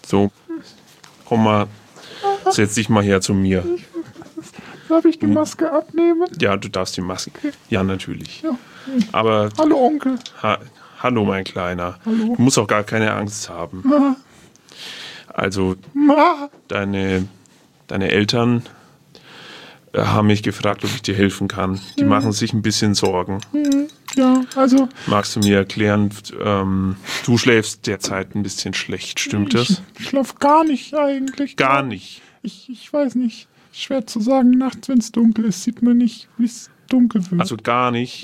So, komm mal, setz dich mal her zu mir. Darf ich die Maske abnehmen? Ja, du darfst die Maske. Okay. Ja, natürlich. Ja. Aber Hallo Onkel. hallo, mein Kleiner. Hallo. Du musst auch gar keine Angst haben. Ma. Also, Ma. deine Eltern haben mich gefragt, ob ich dir helfen kann. Die machen sich ein bisschen Sorgen. Ja, also... Magst du mir erklären, du schläfst derzeit ein bisschen schlecht, stimmt das? Ich schlaf gar nicht eigentlich. Gar nicht. Ich weiß nicht. Schwer zu sagen, nachts, wenn es dunkel ist, sieht man nicht, wie es dunkel wird. Also gar nicht.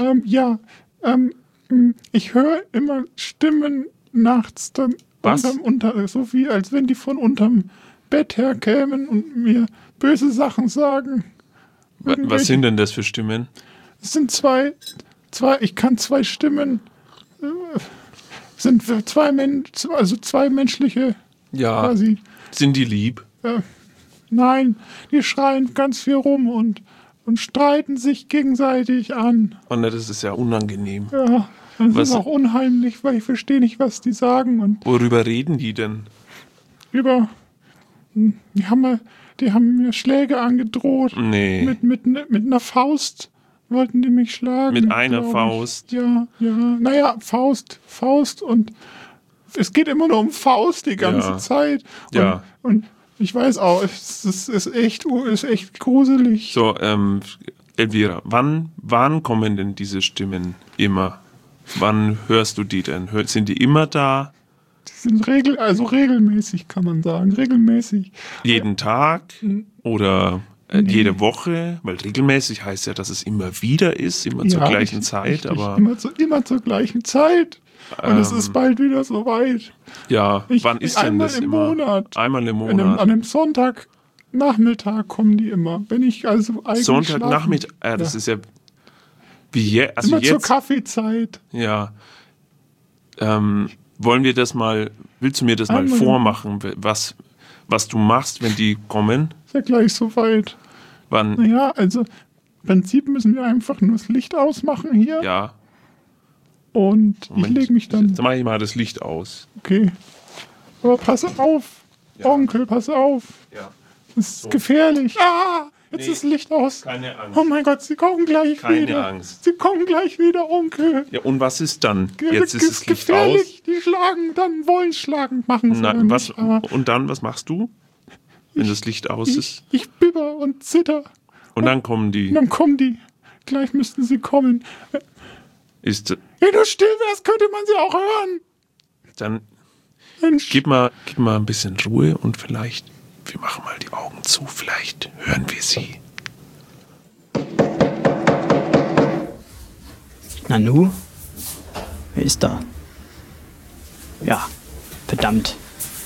Ich höre immer Stimmen nachts dann Was? so wie als wenn die von unterm Bett her kämen und mir böse Sachen sagen. Was sind denn das für Stimmen? Es sind zwei, ich kann zwei Stimmen, sind zwei menschliche Ja. quasi. Sind die lieb? Nein, die schreien ganz viel rum und streiten sich gegenseitig an. Oh ne, das ist ja unangenehm. Ja, das Was- ist auch unheimlich, weil ich verstehe nicht, was die sagen. Und Worüber reden die denn? die haben mir Schläge angedroht. Nee. Mit einer Faust wollten die mich schlagen. Mit einer glaub ich. Faust? Ja. Naja, Faust und es geht immer nur um Faust die ganze Ja. Zeit. Ja. Und ich weiß auch, es ist echt gruselig. So, Elvira, wann kommen denn diese Stimmen immer? Wann hörst du die denn? Sind die immer da? Die sind regelmäßig, kann man sagen. Regelmäßig. Jeden Tag? Oder jede Woche? Weil regelmäßig heißt ja, dass es immer wieder ist, immer zur gleichen Zeit. Richtig, Aber immer zur gleichen Zeit. Und es ist bald wieder soweit. ja, wann ist denn das immer? Monat. Einmal im Monat. An einem Sonntagnachmittag kommen die immer. Wenn ich also eigentlich Sonntagnachmittag, schlafen- das ist ja wie also immer zur jetzt. Kaffeezeit. Ja. Wollen wir das mal, willst du mir das mal Einmal- vormachen, was du machst, wenn die kommen? Ist ja gleich soweit. Wann? Naja, also im Prinzip müssen wir einfach nur das Licht ausmachen hier. Ja. Und Moment. ich lege mich dann. Jetzt mache ich mal das Licht aus. Okay. Aber pass auf. Ja. Onkel, pass auf. Ja. Das ist gefährlich. Jetzt Nee. ist das Licht aus. Keine Angst. Oh mein Gott, sie kommen gleich Keine wieder. Angst. Sie kommen gleich wieder, Onkel. Ja, und was ist dann? Jetzt ist das Licht gefährlich. Die schlagen, dann wollen schlagen, machen aus. sie aber Nein, was, nicht. Aber und dann, was machst du, wenn das Licht aus ist? ich bibber und zitter. Und dann kommen die. Und dann kommen die. Gleich müssten sie kommen. Ist, Wenn du still wärst, könnte man sie auch hören. dann Mensch. gib mal ein bisschen Ruhe und vielleicht, wir machen mal die Augen zu, vielleicht hören wir sie. Nanu? Wer ist da? Ja, verdammt.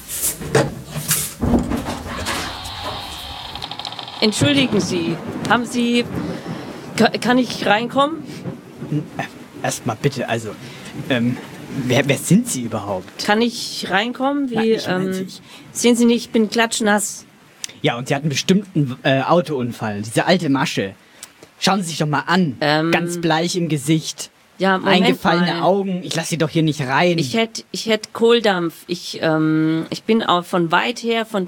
Entschuldigen Sie, haben Sie... Kann ich reinkommen? Erstmal bitte, also, wer sind Sie überhaupt? Kann ich reinkommen? Nein, ich meine nicht. Sehen Sie nicht, ich bin klatschnass. Ja, und Sie hatten bestimmt einen Autounfall, diese alte Masche. Schauen Sie sich doch mal an, ganz bleich im Gesicht, Ja, Moment eingefallene mal. Augen, ich lasse Sie doch hier nicht rein. Ich hätte Kohldampf. Ich bin auch von weit her, von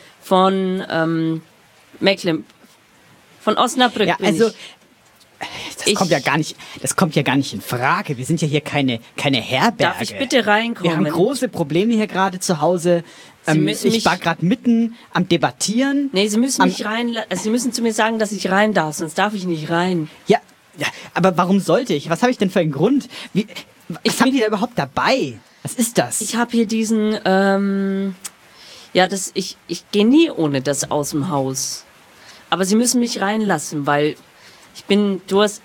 Mecklenburg, von Osnabrück ja, bin also, ich. das kommt ja gar nicht in Frage. Wir sind ja hier keine Herberge. Darf ich bitte reinkommen? Wir haben große Probleme hier gerade zu Hause. Sie müssen Ich mich- war gerade mitten am Debattieren. Nee, Sie müssen mich rein. Also Sie müssen zu mir sagen, dass ich rein darf, sonst darf ich nicht rein. Ja, aber warum sollte ich? Was habe ich denn für einen Grund? Was haben die da überhaupt dabei? Was ist das? Ich habe hier diesen. Ich gehe nie ohne das aus dem Haus. Aber Sie müssen mich reinlassen, weil ich bin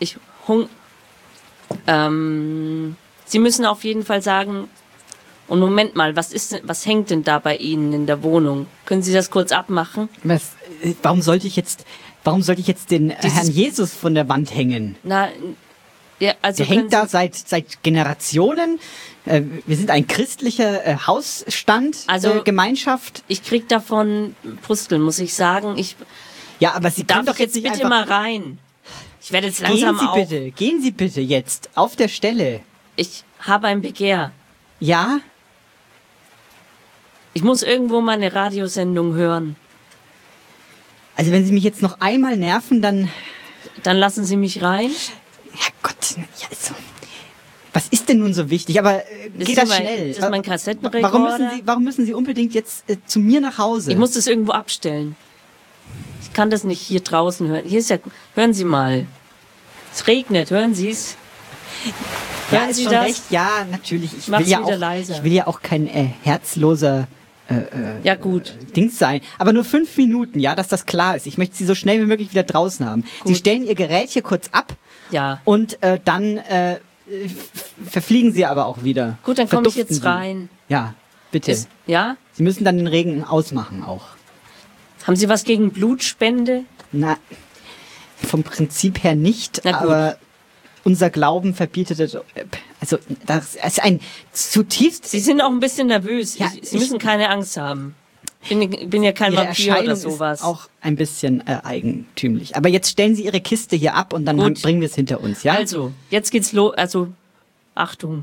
Sie müssen auf jeden Fall sagen. Und Moment mal, was hängt denn da bei Ihnen in der Wohnung? Können Sie das kurz abmachen? Warum sollte ich jetzt den Herrn Jesus von der Wand hängen? Na, ja, also Der hängt da seit Generationen. Wir sind ein christlicher Hausstand, Also- Gemeinschaft. Ich krieg davon Brüsteln, muss ich sagen. Ja, aber Sie können Darf doch ich jetzt jetzt nicht bitte einfach... mal rein? Ich werde jetzt langsam Gehen Sie bitte jetzt auf der Stelle. Ich habe ein Begehr. Ja? Ich muss irgendwo mal eine Radiosendung hören. Also wenn Sie mich jetzt noch einmal nerven, dann... Dann lassen Sie mich rein. Herrgott, ja, also... Was ist denn nun so wichtig? Aber geht das schnell? Das ist mein Kassettenrekorder. Warum müssen Sie unbedingt jetzt zu mir nach Hause? Ich muss das irgendwo abstellen. Ich kann das nicht hier draußen hören. Hier ist ja... Hören Sie mal. Es regnet, hören Sie es? Ja, ist schon recht. Ja, natürlich. Ich will ja auch kein herzloser ja, gut. Dings sein. Aber nur 5 Minuten, ja, dass das klar ist. Ich möchte Sie so schnell wie möglich wieder draußen haben. Gut. Sie stellen Ihr Gerät hier kurz ab. Ja. Und dann verfliegen Sie aber auch wieder. Gut, dann komme ich jetzt rein. Ja, bitte. Ja? Sie müssen dann den Regen ausmachen auch. Haben Sie was gegen Blutspende? Na, vom Prinzip her nicht, aber unser Glauben verbietet es. Also, das ist ein zutiefst... Sie sind auch ein bisschen nervös. Ja, Sie müssen keine Angst haben. Ich bin ja kein Vampir oder sowas. Ist auch ein bisschen eigentümlich. Aber jetzt stellen Sie Ihre Kiste hier ab und dann bringen wir es hinter uns, ja? Also, jetzt geht's los. Also, Achtung.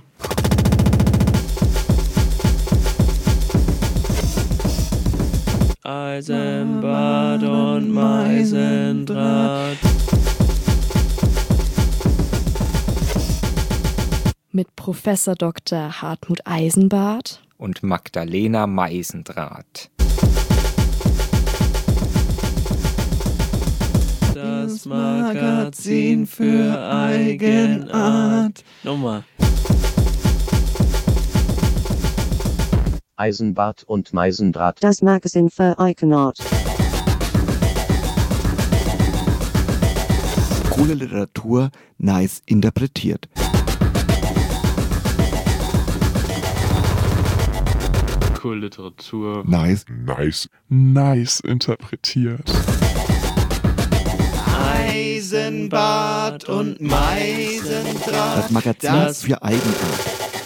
Eisenbad und Meisendraht. Mit Professor Dr. Hartmut Eisenbart und Magdalena Meisendraht. Das Magazin für Eigenart. Nochmal. Eisenbart und Meisendraht. Das Magazin für Eigenart. Coole Literatur, nice interpretiert. Coole Literatur. Nice interpretiert. Eisenbart und Meisendraht. Das Magazin für Eigenart.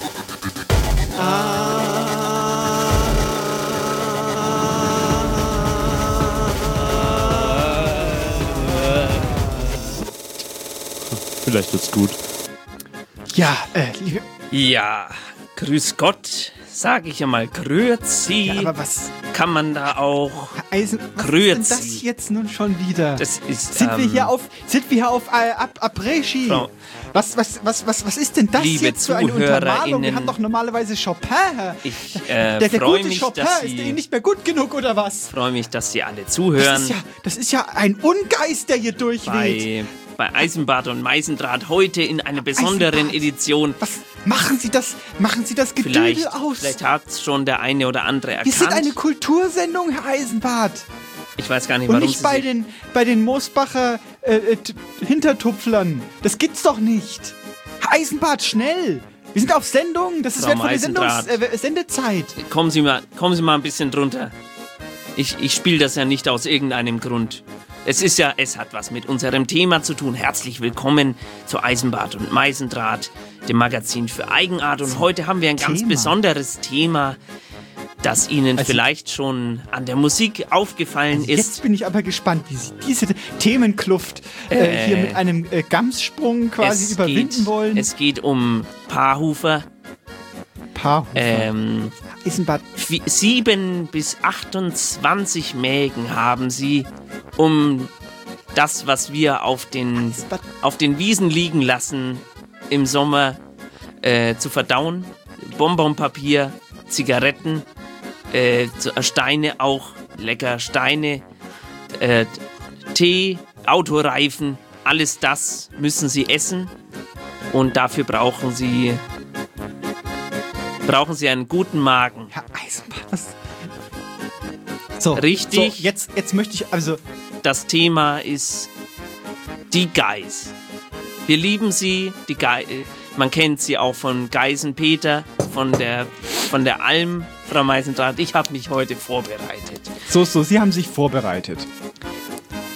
Vielleicht wird's gut. Ja, liebe... Ja, grüß Gott, sag ich ja mal, grüezi. Ja, aber was... Kann man da auch... Was grüezi. ist denn das jetzt nun schon wieder? Das ist, sind wir hier auf Après-Ski? Was ist denn das liebe jetzt für eine Untermalung? Wir haben doch normalerweise Chopin. Der gute mich, Chopin, ist der Ihnen nicht mehr gut genug, oder was? Ich freue mich, dass Sie alle zuhören. Das ist ja ein Ungeist, der hier durchweht. Bei Eisenbart und Meisendraht heute in einer besonderen Edition. Was machen Sie das Gedödel aus? Vielleicht hat es schon der eine oder andere erkannt. Wir sind eine Kultursendung, Herr Eisenbart. Ich weiß gar nicht, warum. Und nicht bei den Moosbacher Hintertupflern. Das gibt's doch nicht. Herr Eisenbart, schnell! Wir sind auf Sendung. Das ist wertvolle Sendezeit. Kommen Sie mal ein bisschen drunter. Ich spiele das ja nicht aus irgendeinem Grund. Es hat was mit unserem Thema zu tun. Herzlich willkommen zu Eisenbart und Meisendraht, dem Magazin für Eigenart. Und heute haben wir ein ganz besonderes Thema, das Ihnen vielleicht schon an der Musik aufgefallen ist. Jetzt bin ich aber gespannt, wie Sie diese Themenkluft hier mit einem Gamssprung quasi überwinden wollen. Es geht um Paarhufer. Eisenbart. 7 bis 28 Mägen haben sie, um das, was wir auf den Wiesen liegen lassen, im Sommer zu verdauen. Bonbonpapier, Zigaretten, Steine auch, lecker Steine, Tee, Autoreifen, alles das müssen sie essen und dafür brauchen sie einen guten Magen. Herr Eisenbart, was? So, richtig. So, jetzt möchte ich also... Das Thema ist die Geiß. Wir lieben sie, die Geiß. Man kennt sie auch von Geisenpeter, von der Alm, Frau Meisendraht. Ich habe mich heute vorbereitet. So, Sie haben sich vorbereitet.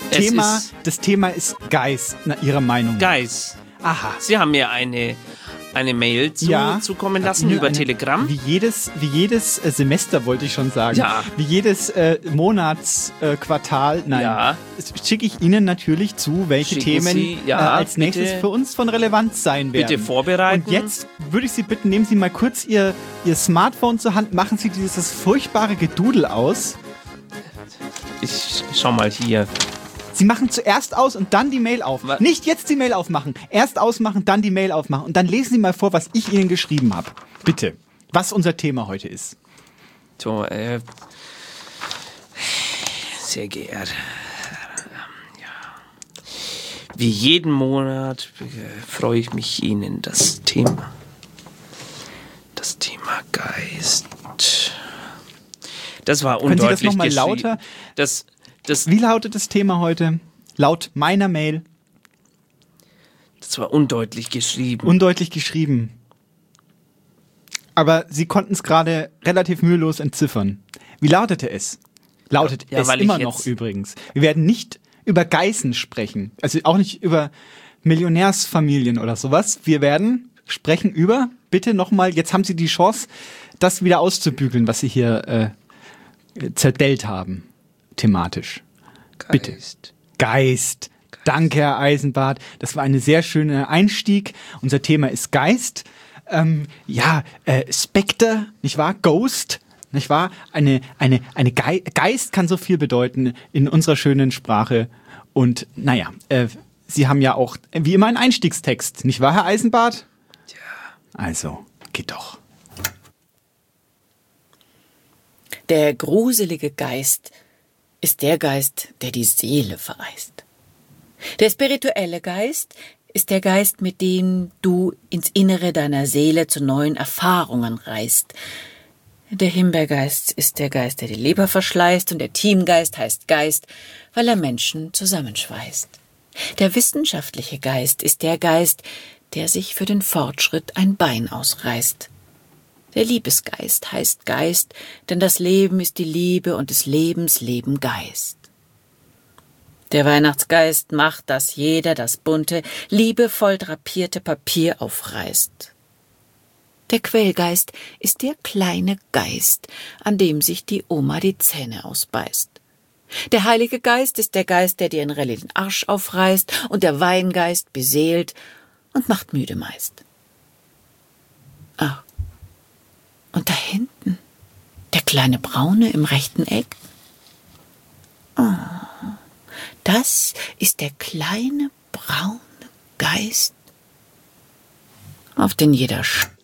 Das Thema ist Geiß, nach Ihrer Meinung. Geiß. Aha. Sie haben mir eine eine Mail zukommen lassen über Telegram. Wie jedes Semester, wollte ich schon sagen. Ja. Wie jedes Monatsquartal. Schicke ich Ihnen natürlich zu, welche Themen als nächstes für uns von Relevanz sein werden. Bitte vorbereiten. Und jetzt würde ich Sie bitten, nehmen Sie mal kurz Ihr Smartphone zur Hand, machen Sie dieses furchtbare Gedudel aus. Ich schau mal hier. Sie machen zuerst aus und dann die Mail auf. Nicht jetzt die Mail aufmachen. Erst ausmachen, dann die Mail aufmachen. Und dann lesen Sie mal vor, was ich Ihnen geschrieben habe. Bitte. Was unser Thema heute ist. So, sehr geehrt. Wie jeden Monat freue ich mich Ihnen das Thema Geist. Das war undeutlich. Können Sie das nochmal lauter? Wie lautet das Thema heute? Laut meiner Mail. Das war undeutlich geschrieben. Undeutlich geschrieben. Aber Sie konnten es gerade relativ mühelos entziffern. Wie lautete es? Lautet es immer noch übrigens. Wir werden nicht über Geißen sprechen. Also auch nicht über Millionärsfamilien oder sowas. Wir werden sprechen über, bitte nochmal, jetzt haben Sie die Chance, das wieder auszubügeln, was Sie hier zerdellt haben. Thematisch. Geist. Bitte. Geist. Danke, Herr Eisenbart. Das war ein sehr schöner Einstieg. Unser Thema ist Geist. Spectre, nicht wahr? Ghost, nicht wahr? Geist kann so viel bedeuten in unserer schönen Sprache. Und Sie haben ja auch wie immer einen Einstiegstext, nicht wahr, Herr Eisenbart? Ja. Also, geht doch. Der gruselige Geist ist der Geist, der die Seele vereist. Der spirituelle Geist ist der Geist, mit dem du ins Innere deiner Seele zu neuen Erfahrungen reist. Der Himbeergeist ist der Geist, der die Leber verschleißt, und der Teamgeist heißt Geist, weil er Menschen zusammenschweißt. Der wissenschaftliche Geist ist der Geist, der sich für den Fortschritt ein Bein ausreißt. Der Liebesgeist heißt Geist, denn das Leben ist die Liebe und des Lebens Leben Geist. Der Weihnachtsgeist macht, dass jeder das bunte, liebevoll drapierte Papier aufreißt. Der Quellgeist ist der kleine Geist, an dem sich die Oma die Zähne ausbeißt. Der Heilige Geist ist der Geist, der dir in Rallye den Arsch aufreißt, und der Weingeist beseelt und macht müde meist. Und da hinten, der kleine Braune im rechten Eck. Das ist der kleine braune Geist, auf den jeder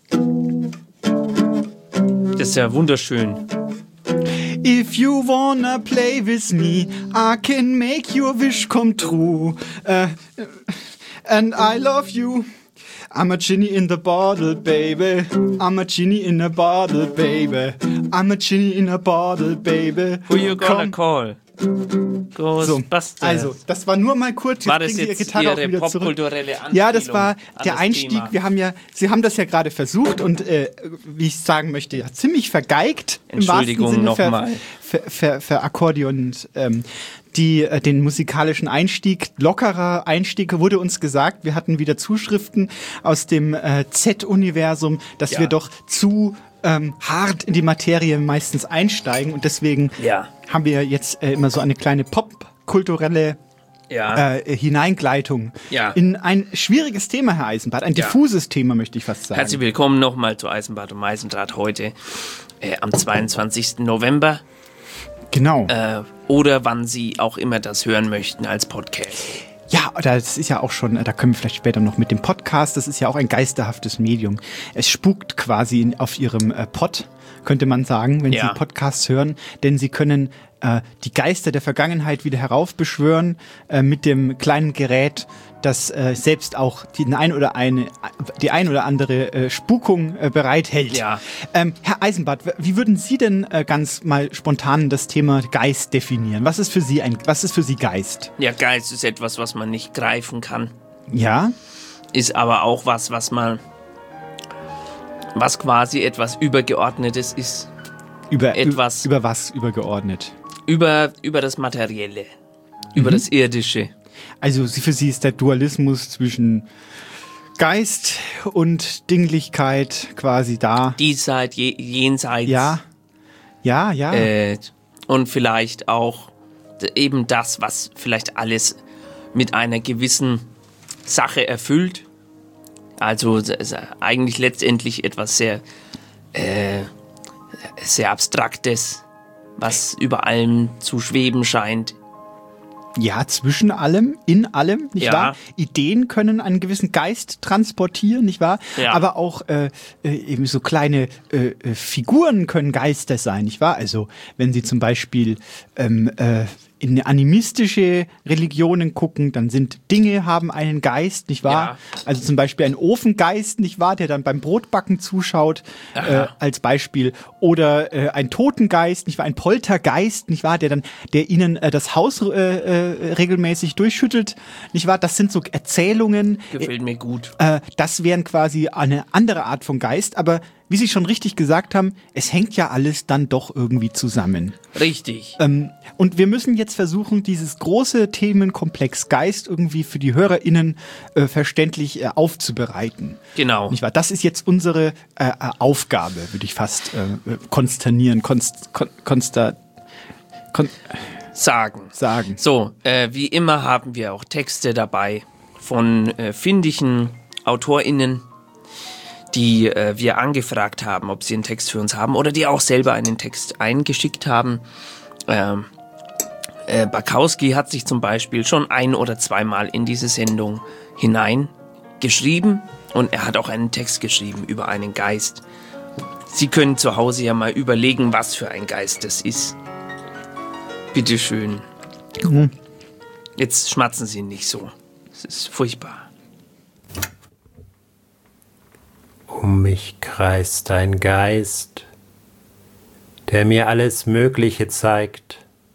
Das ist ja wunderschön. If you wanna play with me, I can make your wish come true. And I love you. I'm a genie in the bottle, baby. I'm a genie in a bottle, baby. I'm a genie in a bottle, baby. Who you gonna call? Ghostbusters. So, also, das war nur mal kurz. War das jetzt Ihre popkulturelle Anspielung? Ja, das war der Einstieg. Sie haben das ja gerade versucht und, wie ich sagen möchte, ja, ziemlich vergeigt. Entschuldigung nochmal. Verakkordeont. Den musikalischen Einstieg, lockerer Einstieg, wurde uns gesagt. Wir hatten wieder Zuschriften aus dem Z-Universum, dass wir doch zu hart in die Materie meistens einsteigen, und deswegen haben wir jetzt immer so eine kleine popkulturelle Hineingleitung in ein schwieriges Thema, Herr Eisenbart, ein diffuses Thema, möchte ich fast sagen. Herzlich willkommen nochmal zu Eisenbart und Meisendraht heute am 22. November. Genau. Oder wann Sie auch immer das hören möchten als Podcast. Ja, das ist ja auch schon, da können wir vielleicht später noch mit dem Podcast, das ist ja auch ein geisterhaftes Medium. Es spukt quasi auf Ihrem Pod, könnte man sagen, wenn Sie Podcasts hören, denn Sie können die Geister der Vergangenheit wieder heraufbeschwören mit dem kleinen Gerät, das selbst auch die ein oder andere Spukung bereithält. Ja. Herr Eisenbart, wie würden Sie denn ganz mal spontan das Thema Geist definieren? Was ist für Sie Geist? Ja, Geist ist etwas, was man nicht greifen kann. Ja. Ist aber auch was quasi etwas Übergeordnetes ist. Über was übergeordnet? Über das Materielle, über das Irdische. Also für Sie ist der Dualismus zwischen Geist und Dinglichkeit quasi da. Diesseits, jenseits. Ja. Und vielleicht auch eben das, was vielleicht alles mit einer gewissen Sache erfüllt. Also eigentlich letztendlich etwas sehr, sehr Abstraktes, was über allem zu schweben scheint. Ja, zwischen allem, in allem, nicht wahr? Ideen können einen gewissen Geist transportieren, nicht wahr? Ja. Aber auch eben so kleine Figuren können Geister sein, nicht wahr? Also wenn Sie zum Beispiel in animistische Religionen gucken, dann sind Dinge, haben einen Geist, nicht wahr? Ja. Also zum Beispiel ein Ofengeist, nicht wahr, der dann beim Brotbacken zuschaut, als Beispiel. Oder ein Totengeist, nicht wahr, ein Poltergeist, nicht wahr, der ihnen das Haus regelmäßig durchschüttelt, nicht wahr? Das sind so Erzählungen. Gefällt mir gut. Das wären quasi eine andere Art von Geist, aber wie Sie schon richtig gesagt haben, es hängt ja alles dann doch irgendwie zusammen. Richtig. Und wir müssen jetzt versuchen, dieses große Themenkomplex Geist irgendwie für die HörerInnen verständlich aufzubereiten. Genau. Nicht wahr? Das ist jetzt unsere Aufgabe, würde ich fast konsternieren, sagen. So, wie immer haben wir auch Texte dabei von findigen AutorInnen, die wir angefragt haben, ob sie einen Text für uns haben oder die auch selber einen Text eingeschickt haben. Bakowski hat sich zum Beispiel schon 1- oder 2-mal in diese Sendung hineingeschrieben und er hat auch einen Text geschrieben über einen Geist. Sie können zu Hause ja mal überlegen, was für ein Geist das ist. Bitteschön. Mhm. Jetzt schmatzen Sie nicht so. Es ist furchtbar. Um mich kreist ein Geist, der mir alles Mögliche zeigt.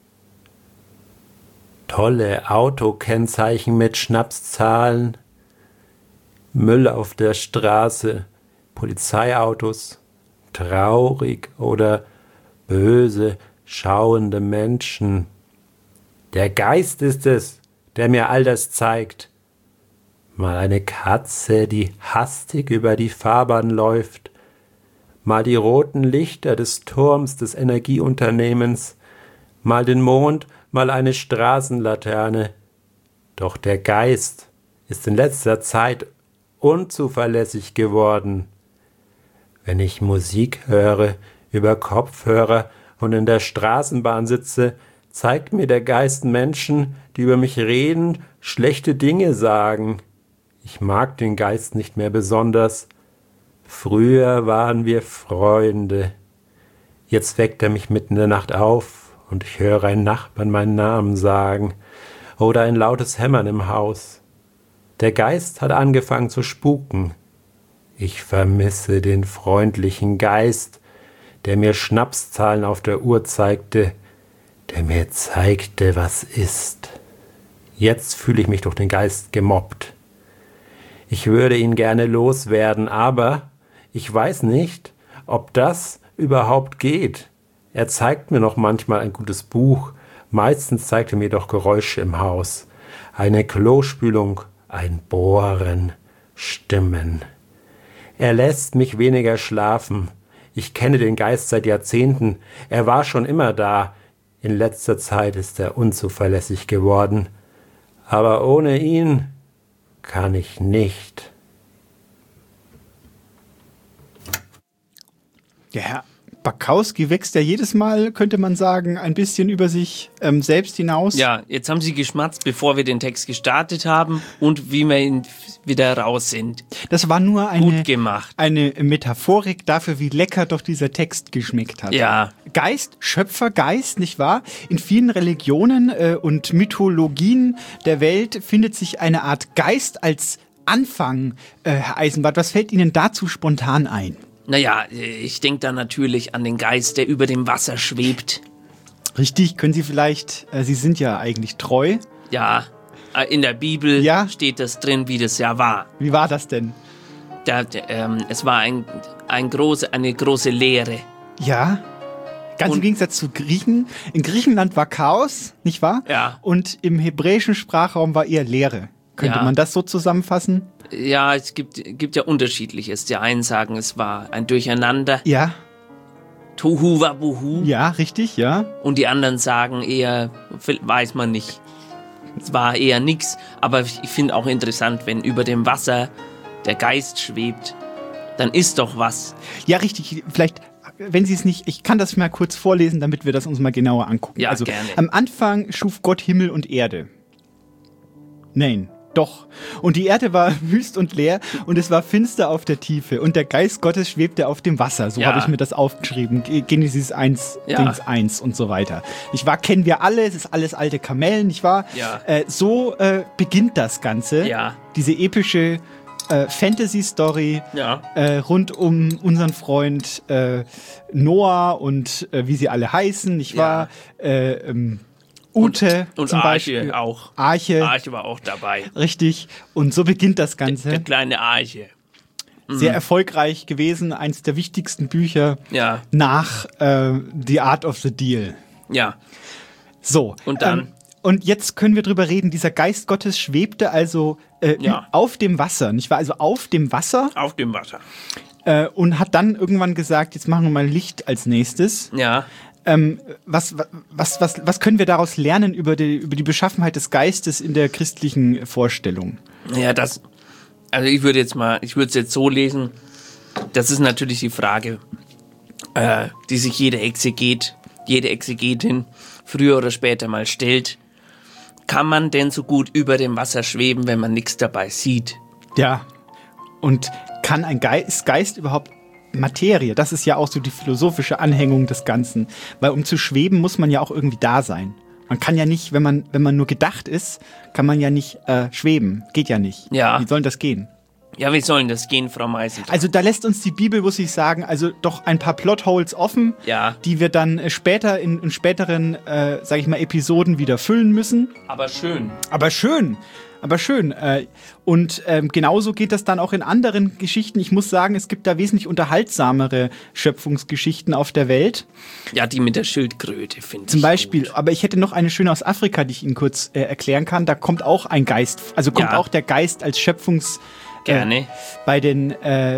Tolle Autokennzeichen mit Schnapszahlen, Müll auf der Straße, Polizeiautos, traurig oder böse schauende Menschen. Der Geist ist es, der mir all das zeigt. Mal eine Katze, die hastig über die Fahrbahn läuft, mal die roten Lichter des Turms des Energieunternehmens, mal den Mond, mal eine Straßenlaterne. Doch der Geist ist in letzter Zeit unzuverlässig geworden. Wenn ich Musik höre, über Kopfhörer und in der Straßenbahn sitze, zeigt mir der Geist Menschen, die über mich reden, schlechte Dinge sagen. Ich mag den Geist nicht mehr besonders. Früher waren wir Freunde. Jetzt weckt er mich mitten in der Nacht auf und ich höre einen Nachbarn meinen Namen sagen oder ein lautes Hämmern im Haus. Der Geist hat angefangen zu spuken. Ich vermisse den freundlichen Geist, der mir Schnapszahlen auf der Uhr zeigte, der mir zeigte, was ist. Jetzt fühle ich mich durch den Geist gemobbt. Ich würde ihn gerne loswerden, aber ich weiß nicht, ob das überhaupt geht. Er zeigt mir noch manchmal ein gutes Buch, meistens zeigt er mir doch Geräusche im Haus. Eine Klospülung, ein Bohren, Stimmen. Er lässt mich weniger schlafen. Ich kenne den Geist seit Jahrzehnten. Er war schon immer da. In letzter Zeit ist er unzuverlässig geworden. Aber ohne ihn kann ich nicht. Der Herr Bakowski wächst ja jedes Mal, könnte man sagen, ein bisschen über sich selbst hinaus. Ja, jetzt haben Sie geschmatzt, bevor wir den Text gestartet haben und wie wir wieder raus sind. Das war nur gut gemacht. Eine Metaphorik dafür, wie lecker doch dieser Text geschmeckt hat. Ja. Geist, Schöpfergeist, nicht wahr? In vielen Religionen und Mythologien der Welt findet sich eine Art Geist als Anfang, Herr Eisenbart. Was fällt Ihnen dazu spontan ein? Naja, ich denke da natürlich an den Geist, der über dem Wasser schwebt. Richtig, können Sie vielleicht, Sie sind ja eigentlich treu. Ja, in der Bibel steht das drin, wie das ja war. Wie war das denn? Es war eine große Leere. Ja, ganz im Gegensatz zu Griechen. In Griechenland war Chaos, nicht wahr? Ja. Und im hebräischen Sprachraum war eher Leere. Könnte man das so zusammenfassen? Ja, es gibt ja Unterschiedliches. Die einen sagen, es war ein Durcheinander. Ja. Tohu wabuhu. Ja, richtig, ja. Und die anderen sagen eher, weiß man nicht. Es war eher nix. Aber ich finde auch interessant, wenn über dem Wasser der Geist schwebt, dann ist doch was. Ja, richtig. Vielleicht, wenn Sie es nicht, ich kann das mal kurz vorlesen, damit wir das uns mal genauer angucken. Ja, also, gerne. Am Anfang schuf Gott Himmel und Erde. Nein. Doch. Und die Erde war wüst und leer und es war finster auf der Tiefe und der Geist Gottes schwebte auf dem Wasser. So habe ich mir das aufgeschrieben. Genesis 1, Dings 1 und so weiter. Nicht wahr? Kennen wir alle, es ist alles alte Kamellen, nicht wahr? Ja. So beginnt das Ganze. Ja. Diese epische Fantasy-Story rund um unseren Freund Noah und wie sie alle heißen, nicht wahr? Ute und zum Arche Beispiel. auch. Arche war auch dabei. Richtig. Und so beginnt das Ganze. Der kleine Arche. Sehr erfolgreich gewesen. Eines der wichtigsten Bücher nach The Art of the Deal. Ja. So. Und dann? Und jetzt können wir drüber reden. Dieser Geist Gottes schwebte also auf dem Wasser. Nicht wahr? Also auf dem Wasser. Auf dem Wasser. Und hat dann irgendwann gesagt, jetzt machen wir mal Licht als nächstes. Ja. Was können wir daraus lernen über die Beschaffenheit des Geistes in der christlichen Vorstellung? Ja, also ich würde es jetzt so lesen, das ist natürlich die Frage, die sich jede Exegetin früher oder später mal stellt. Kann man denn so gut über dem Wasser schweben, wenn man nichts dabei sieht? Ja, und kann ein Geist überhaupt Materie? Das ist ja auch so die philosophische Anhängung des Ganzen. Weil um zu schweben, muss man ja auch irgendwie da sein. Man kann ja nicht, wenn man nur gedacht ist, kann man ja nicht schweben. Geht ja nicht. Ja. Wie soll das gehen? Ja, wie soll das gehen, Frau Meisendrath? Also da lässt uns die Bibel, muss ich sagen, also doch ein paar Plotholes offen, die wir dann später in späteren, sag ich mal, Episoden wieder füllen müssen. Aber schön. Und genauso geht das dann auch in anderen Geschichten. Ich muss sagen, es gibt da wesentlich unterhaltsamere Schöpfungsgeschichten auf der Welt. Ja, die mit der Schildkröte, finde ich. Zum Beispiel, gut. Aber ich hätte noch eine schöne aus Afrika, die ich Ihnen kurz erklären kann. Da kommt auch ein Geist, also kommt auch der Geist als Schöpfungs... Gerne. Bei den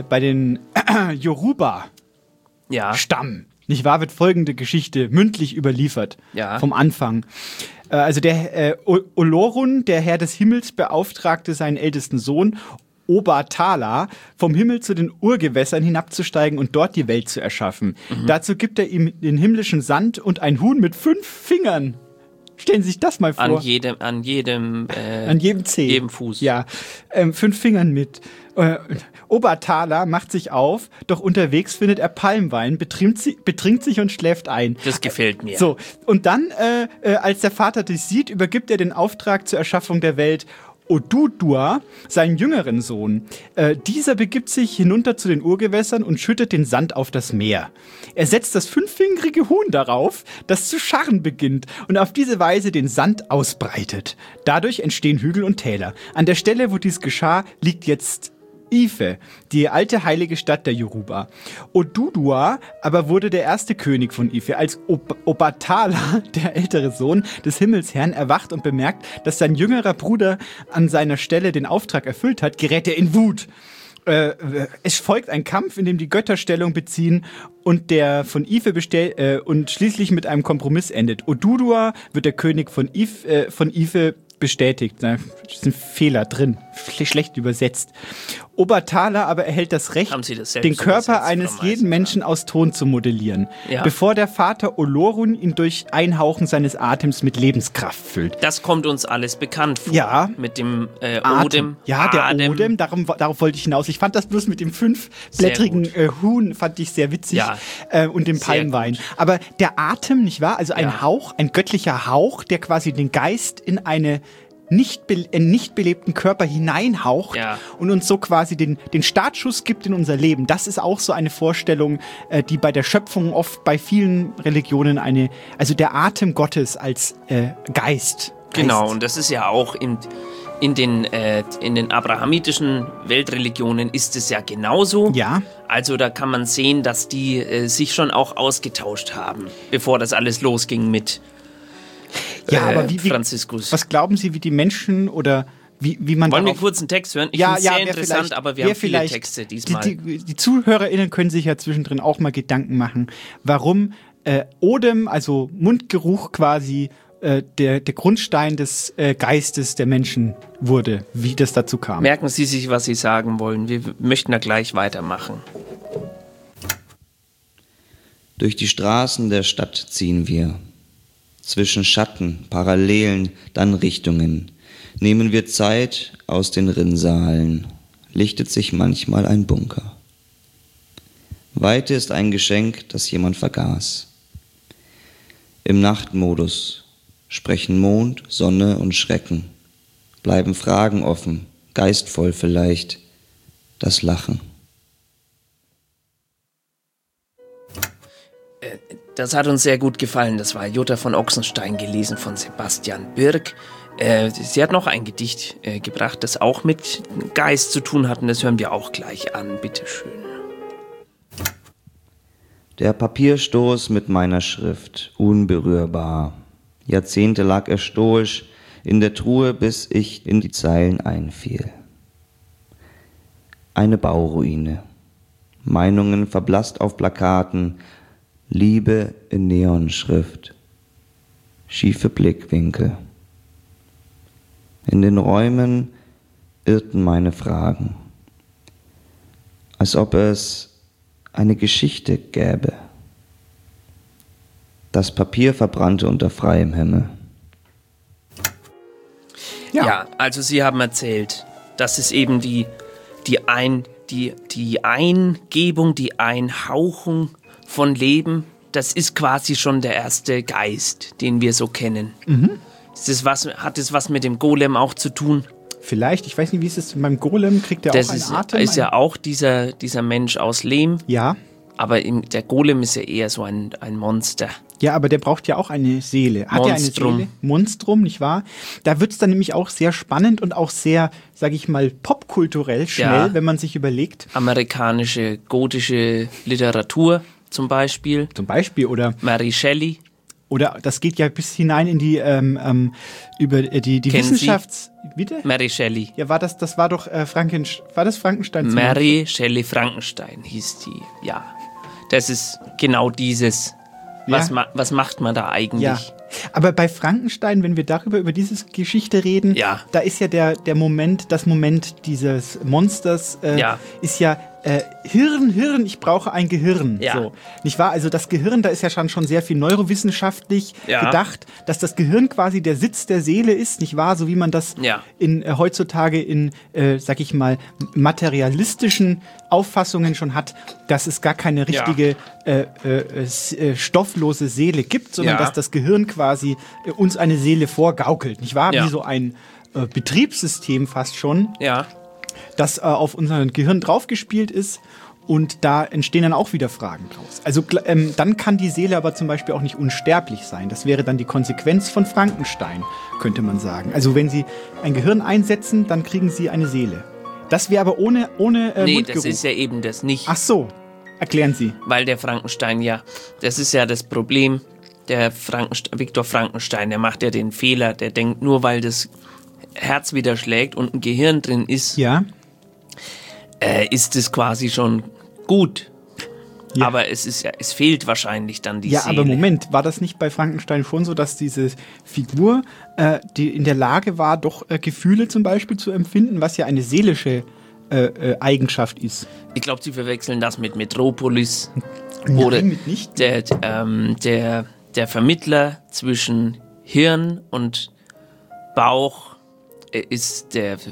Yoruba Stamm, nicht wahr, wird folgende Geschichte mündlich überliefert vom Anfang. Also der Olorun, der Herr des Himmels, beauftragte seinen ältesten Sohn Obatala, vom Himmel zu den Urgewässern hinabzusteigen und dort die Welt zu erschaffen. Dazu gibt er ihm den himmlischen Sand und ein Huhn mit 5 Fingern. Stellen Sie sich das mal vor. An jedem Zeh. Jedem Fuß. Ja, 5 Fingern mit. Obatala macht sich auf, doch unterwegs findet er Palmwein, betrinkt sich und schläft ein. Das gefällt mir. So, und dann, als der Vater das sieht, übergibt er den Auftrag zur Erschaffung der Welt Odudua, seinen jüngeren Sohn. Dieser begibt sich hinunter zu den Urgewässern und schüttet den Sand auf das Meer. Er setzt das 5-fingerige Huhn darauf, das zu scharren beginnt und auf diese Weise den Sand ausbreitet. Dadurch entstehen Hügel und Täler. An der Stelle, wo dies geschah, liegt jetzt Ife, die alte heilige Stadt der Yoruba. Odudua aber wurde der erste König von Ife. Als Obatala, der ältere Sohn des Himmelsherrn, erwacht und bemerkt, dass sein jüngerer Bruder an seiner Stelle den Auftrag erfüllt hat, gerät er in Wut. Es folgt ein Kampf, in dem die Götter Stellung beziehen und der von Ife und schließlich mit einem Kompromiss endet. Odudua wird der König von Ife bestätigt. Da sind Fehler drin. Schlecht übersetzt. Obatala aber erhält das Recht, den Körper eines jeden Menschen aus Ton zu modellieren, bevor der Vater Olorun ihn durch Einhauchen seines Atems mit Lebenskraft füllt. Das kommt uns alles bekannt vor. Ja. Mit dem Odem. Ja, der Odem, darauf wollte ich hinaus. Ich fand das bloß mit dem 5-blättrigen Huhn, fand ich sehr witzig. Ja. Und dem Palmwein. Aber der Atem, nicht wahr? Also ein Hauch, ein göttlicher Hauch, der quasi den Geist in einen nicht belebten Körper hineinhaucht und uns so quasi den Startschuss gibt in unser Leben. Das ist auch so eine Vorstellung, die bei der Schöpfung oft bei vielen Religionen also der Atem Gottes als Geist. Genau, und das ist ja auch in den abrahamitischen Weltreligionen ist es ja genauso. Ja. Also da kann man sehen, dass die sich schon auch ausgetauscht haben, bevor das alles losging mit aber Franziskus. Was glauben Sie, wie die Menschen oder wie man Wollen wir kurz einen Text hören? Ich finde es sehr interessant, aber wir haben viele Texte diesmal. Die ZuhörerInnen können sich ja zwischendrin auch mal Gedanken machen, warum Odem, also Mundgeruch quasi, der Grundstein des Geistes der Menschen wurde, wie das dazu kam. Merken Sie sich, was Sie sagen wollen. Wir möchten da gleich weitermachen. Durch die Straßen der Stadt ziehen wir. Zwischen Schatten, Parallelen, dann Richtungen. Nehmen wir Zeit aus den Rinnsalen. Lichtet sich manchmal ein Bunker. Weite ist ein Geschenk, das jemand vergaß. Im Nachtmodus sprechen Mond, Sonne und Schrecken. Bleiben Fragen offen, geistvoll vielleicht, das Lachen. Das hat uns sehr gut gefallen. Das war Jutta von Ochsenstein, gelesen von Sebastian Birk. Sie hat noch ein Gedicht gebracht, das auch mit Geist zu tun hat. Und das hören wir auch gleich an. Bitteschön. Der Papierstoß mit meiner Schrift, unberührbar. Jahrzehnte lag er stoisch in der Truhe, bis ich in die Zeilen einfiel. Eine Bauruine. Meinungen verblasst auf Plakaten, Liebe in Neonschrift, schiefe Blickwinkel. In den Räumen irrten meine Fragen, als ob es eine Geschichte gäbe. Das Papier verbrannte unter freiem Himmel. Ja, also Sie haben erzählt, das ist eben die Eingebung, die Einhauchung von Leben, das ist quasi schon der erste Geist, den wir so kennen. Mhm. Hat das was mit dem Golem auch zu tun? Vielleicht, ich weiß nicht, wie es ist. Beim Golem kriegt er auch einen Atem. Das ist ja auch dieser Mensch aus Lehm. Ja. Aber der Golem ist ja eher so ein Monster. Ja, aber der braucht ja auch eine Seele. Hat er eine Seele? Monstrum, nicht wahr? Da wird es dann nämlich auch sehr spannend und auch sehr, sage ich mal, popkulturell schnell, wenn man sich überlegt. Amerikanische, gotische Literatur zum Beispiel. Oder Mary Shelley. Oder das geht ja bis hinein in die über die Wissenschafts... Bitte? Mary Shelley. Ja, war das war doch war das Frankenstein? Mary Shelley Frankenstein hieß die, ja. Das ist genau dieses. Was macht man da eigentlich? Ja. Aber bei Frankenstein, wenn wir über diese Geschichte reden, da ist ja das Moment dieses Monsters ist ja Hirn, ich brauche ein Gehirn. Ja. So, nicht wahr? Also das Gehirn, da ist ja schon sehr viel neurowissenschaftlich gedacht, dass das Gehirn quasi der Sitz der Seele ist, nicht wahr? So wie man das heutzutage in, sag ich mal, materialistischen Auffassungen schon hat, dass es gar keine richtige stofflose Seele gibt, sondern dass das Gehirn quasi uns eine Seele vorgaukelt, nicht wahr? Wie so ein Betriebssystem fast schon. Ja. Das auf unser Gehirn draufgespielt ist und da entstehen dann auch wieder Fragen draus. Also dann kann die Seele aber zum Beispiel auch nicht unsterblich sein. Das wäre dann die Konsequenz von Frankenstein, könnte man sagen. Also wenn Sie ein Gehirn einsetzen, dann kriegen Sie eine Seele. Das wäre aber ohne Nee, Mundgeruch. Das ist ja eben das nicht. Ach so, erklären Sie. Weil der Frankenstein das ist ja das Problem. Der Viktor Frankenstein, der macht ja den Fehler, der denkt, nur weil das Herz wieder schlägt und ein Gehirn drin ist, ist es quasi schon gut. Ja. Aber es fehlt wahrscheinlich dann die Seele. Ja, aber Moment, war das nicht bei Frankenstein schon so, dass diese Figur, die in der Lage war, doch Gefühle zum Beispiel zu empfinden, was ja eine seelische Eigenschaft ist? Ich glaube, Sie verwechseln das mit Metropolis. Nein, oder nicht. Der Vermittler zwischen Hirn und Bauch ist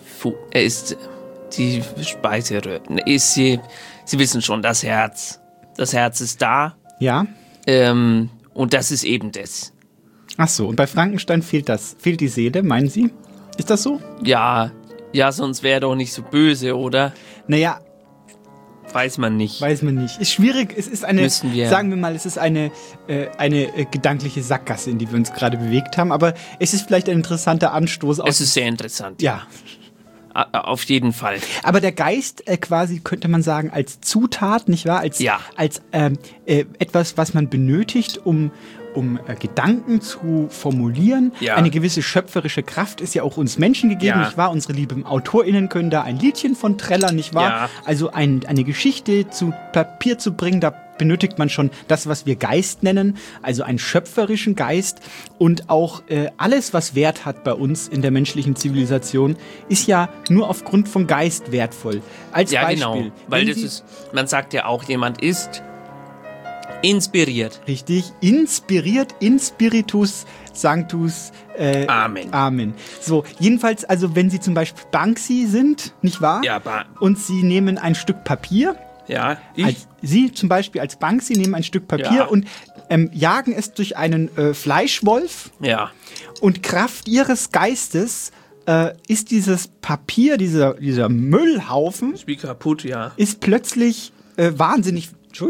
die Speiseröhre. Sie wissen schon, das Herz. Das Herz ist da. Ja. Und das ist eben das. Ach so, und bei Frankenstein fehlt die Seele, meinen Sie? Ist das so? Ja, sonst wäre er doch nicht so böse, oder? Naja. Weiß man nicht. Ist schwierig. Es ist sagen wir mal, es ist eine gedankliche Sackgasse, in die wir uns gerade bewegt haben. Aber es ist vielleicht ein interessanter Anstoß. Es ist sehr interessant. Ja. Auf jeden Fall. Aber der Geist quasi, könnte man sagen, als Zutat, nicht wahr? Als etwas, was man benötigt, um um Gedanken zu formulieren. Ja. Eine gewisse schöpferische Kraft ist ja auch uns Menschen gegeben, nicht wahr? Unsere lieben AutorInnen können da ein Liedchen von trällern, nicht wahr? Ja. Also eine Geschichte zu Papier zu bringen, da benötigt man schon das, was wir Geist nennen, also einen schöpferischen Geist. Und auch alles, was Wert hat bei uns in der menschlichen Zivilisation, ist ja nur aufgrund von Geist wertvoll. Als Beispiel. Ja, genau. Weil das ist, man sagt ja auch, jemand ist inspiriert. Richtig, inspiriert, in spiritus sanctus. Amen. Amen. So, jedenfalls, also wenn Sie zum Beispiel Banksy sind, nicht wahr? Ja, und Sie nehmen ein Stück Papier. Ja, Sie zum Beispiel als Banksy nehmen ein Stück Papier und jagen es durch einen Fleischwolf. Ja. Und Kraft Ihres Geistes ist dieses Papier, dieser Müllhaufen, ist wie kaputt, ja. Ist plötzlich wahnsinnig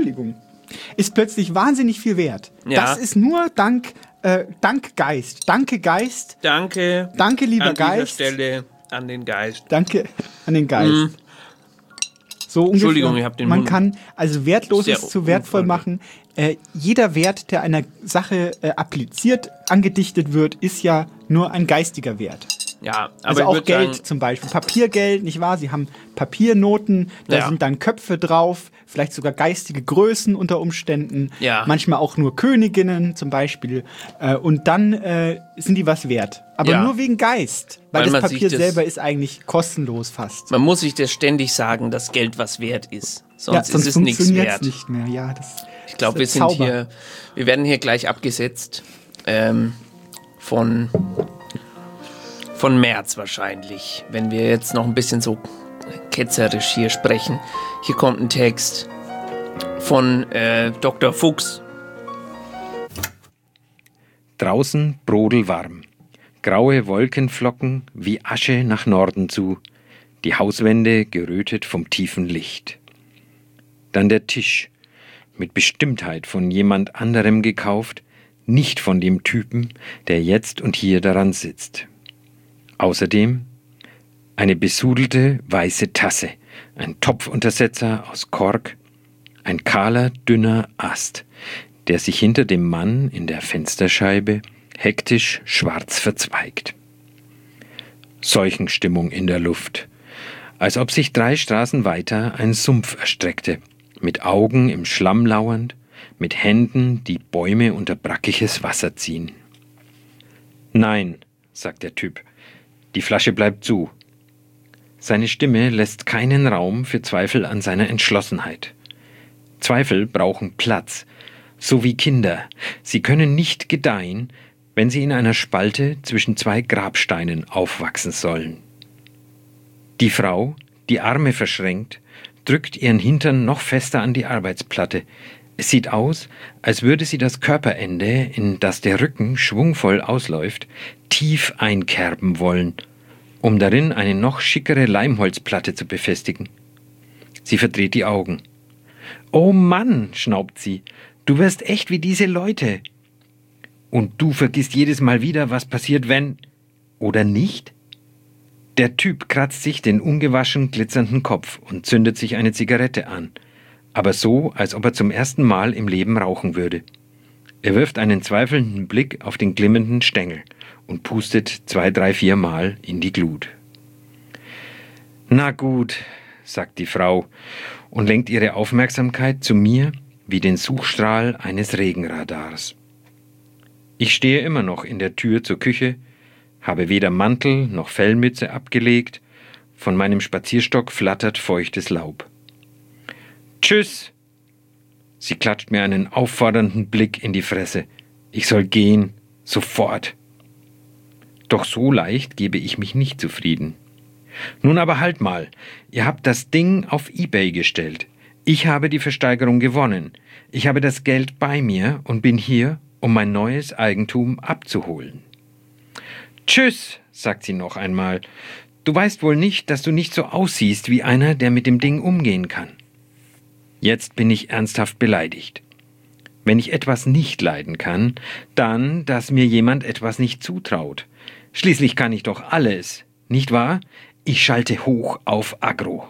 viel wert. Ja. Das ist nur dank Geist. Danke, Geist. Danke. Danke, lieber Geist. An dieser Stelle an den Geist. Danke an den Geist. So ungefähr, Entschuldigung, ich habe den Man Mund kann also Wertloses zu wertvoll machen. Jeder Wert, der einer Sache appliziert, angedichtet wird, ist ja nur ein geistiger Wert. Ja, aber also auch Geld zum Beispiel. Papiergeld, nicht wahr? Sie haben Papiernoten, da sind dann Köpfe drauf, vielleicht sogar geistige Größen unter Umständen. Ja. Manchmal auch nur Königinnen zum Beispiel. Und dann sind die was wert. Aber nur wegen Geist. Weil das Papier selber ist eigentlich kostenlos fast. Man muss sich das ständig sagen, dass Geld was wert ist. Sonst ist es nichts wert. Nicht mehr. Ja, ich glaube, wir werden hier gleich abgesetzt von März wahrscheinlich, wenn wir jetzt noch ein bisschen so ketzerisch hier sprechen. Hier kommt ein Text von Dr. Fuchs. Draußen brodelwarm. Graue Wolkenflocken wie Asche nach Norden zu. Die Hauswände gerötet vom tiefen Licht. Dann der Tisch, mit Bestimmtheit von jemand anderem gekauft, nicht von dem Typen, der jetzt und hier daran sitzt. Außerdem eine besudelte weiße Tasse, ein Topfuntersetzer aus Kork, ein kahler, dünner Ast, der sich hinter dem Mann in der Fensterscheibe hektisch schwarz verzweigt. Seuchenstimmung in der Luft, als ob sich 3 Straßen weiter ein Sumpf erstreckte, mit Augen im Schlamm lauernd, mit Händen, die Bäume unter brackiges Wasser ziehen. Nein, sagt der Typ, die Flasche bleibt zu. Seine Stimme lässt keinen Raum für Zweifel an seiner Entschlossenheit. Zweifel brauchen Platz, so wie Kinder. Sie können nicht gedeihen, wenn sie in einer Spalte zwischen 2 Grabsteinen aufwachsen sollen. Die Frau, die Arme verschränkt, drückt ihren Hintern noch fester an die Arbeitsplatte. Es sieht aus, als würde sie das Körperende, in das der Rücken schwungvoll ausläuft, tief einkerben wollen, um darin eine noch schickere Leimholzplatte zu befestigen. Sie verdreht die Augen. »Oh Mann«, schnaubt sie, »du wirst echt wie diese Leute. Und du vergisst jedes Mal wieder, was passiert, wenn... Oder nicht?« Der Typ kratzt sich den ungewaschen glitzernden Kopf und zündet sich eine Zigarette an. Aber so, als ob er zum ersten Mal im Leben rauchen würde. Er wirft einen zweifelnden Blick auf den glimmenden Stängel und pustet 2, 3, 4 Mal in die Glut. »Na gut«, sagt die Frau und lenkt ihre Aufmerksamkeit zu mir wie den Suchstrahl eines Regenradars. Ich stehe immer noch in der Tür zur Küche, habe weder Mantel noch Fellmütze abgelegt, von meinem Spazierstock flattert feuchtes Laub. »Tschüss!« Sie klatscht mir einen auffordernden Blick in die Fresse. Ich soll gehen, sofort. Doch so leicht gebe ich mich nicht zufrieden. »Nun aber halt mal, ihr habt das Ding auf eBay gestellt. Ich habe die Versteigerung gewonnen. Ich habe das Geld bei mir und bin hier, um mein neues Eigentum abzuholen.« »Tschüss«, sagt sie noch einmal. »Du weißt wohl nicht, dass du nicht so aussiehst wie einer, der mit dem Ding umgehen kann.« Jetzt bin ich ernsthaft beleidigt. Wenn ich etwas nicht leiden kann, dann, dass mir jemand etwas nicht zutraut. Schließlich kann ich doch alles, nicht wahr? Ich schalte hoch auf Agro.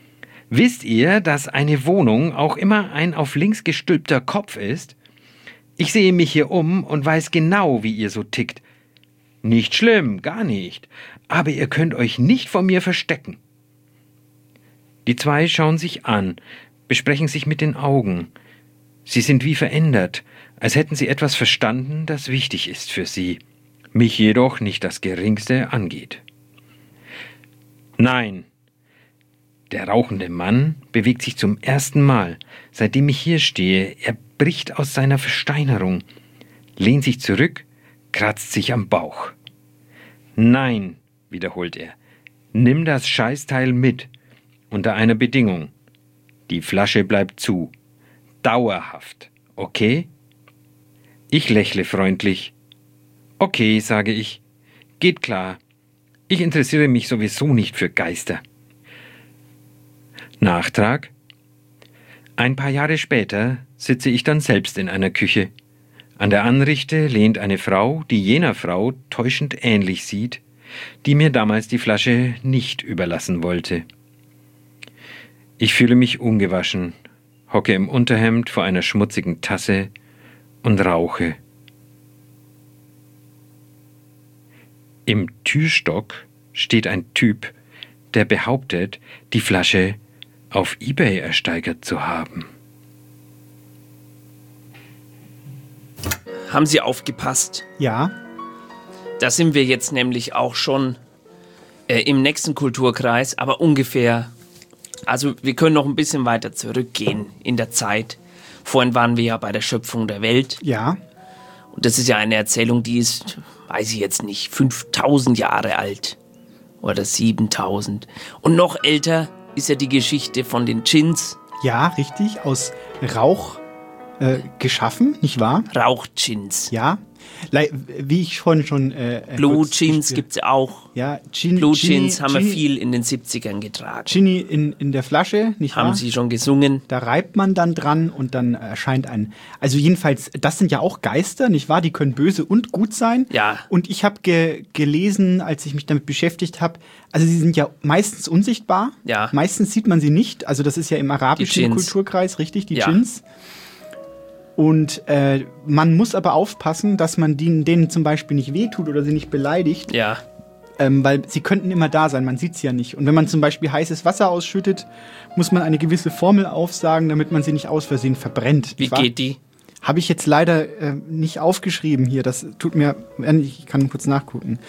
Wisst ihr, dass eine Wohnung auch immer ein auf links gestülpter Kopf ist? Ich sehe mich hier um und weiß genau, wie ihr so tickt. Nicht schlimm, gar nicht. Aber ihr könnt euch nicht vor mir verstecken. Die zwei schauen sich an, besprechen sich mit den Augen. Sie sind wie verändert, als hätten sie etwas verstanden, das wichtig ist für sie, mich jedoch nicht das Geringste angeht. Nein, der rauchende Mann bewegt sich zum ersten Mal, seitdem ich hier stehe. Er bricht aus seiner Versteinerung, lehnt sich zurück, kratzt sich am Bauch. Nein, wiederholt er, nimm das Scheißteil mit, unter einer Bedingung. Die Flasche bleibt zu. Dauerhaft, okay? Ich lächle freundlich. Okay, sage ich. Geht klar. Ich interessiere mich sowieso nicht für Geister. Nachtrag. Ein paar Jahre später sitze ich dann selbst in einer Küche. An der Anrichte lehnt eine Frau, die jener Frau täuschend ähnlich sieht, die mir damals die Flasche nicht überlassen wollte. Ich fühle mich ungewaschen, hocke im Unterhemd vor einer schmutzigen Tasse und rauche. Im Türstock steht ein Typ, der behauptet, die Flasche auf eBay ersteigert zu haben. Haben Sie aufgepasst? Ja. Da sind wir jetzt nämlich auch schon im nächsten Kulturkreis, aber ungefähr, also wir können noch ein bisschen weiter zurückgehen in der Zeit. Vorhin waren wir ja bei der Schöpfung der Welt. Ja. Und das ist ja eine Erzählung, die ist, weiß ich jetzt nicht, 5000 Jahre alt oder 7000. Und noch älter ist ja die Geschichte von den Djinns. Ja, richtig, aus Rauch geschaffen, nicht wahr? Rauch-Djinns. Ja, wie ich vorhin schon... Blue Djinns gibt es auch. Ja, Blue Djinns haben wir viel in den 70ern getragen. Genie in der Flasche, nicht wahr? Haben Sie schon gesungen. Da reibt man dann dran und dann erscheint ein... Also jedenfalls, das sind ja auch Geister, nicht wahr? Die können böse und gut sein. Ja. Und ich habe gelesen, als ich mich damit beschäftigt habe, also sie sind ja meistens unsichtbar. Ja. Meistens sieht man sie nicht. Also das ist ja im arabischen Kulturkreis, richtig, die Djinns. Und man muss aber aufpassen, dass man denen zum Beispiel nicht wehtut oder sie nicht beleidigt. Ja. Weil sie könnten immer da sein, man sieht sie ja nicht. Und wenn man zum Beispiel heißes Wasser ausschüttet, muss man eine gewisse Formel aufsagen, damit man sie nicht aus Versehen verbrennt. Wie geht die? Habe ich jetzt leider nicht aufgeschrieben hier. Das tut mir... Ich kann kurz nachgucken.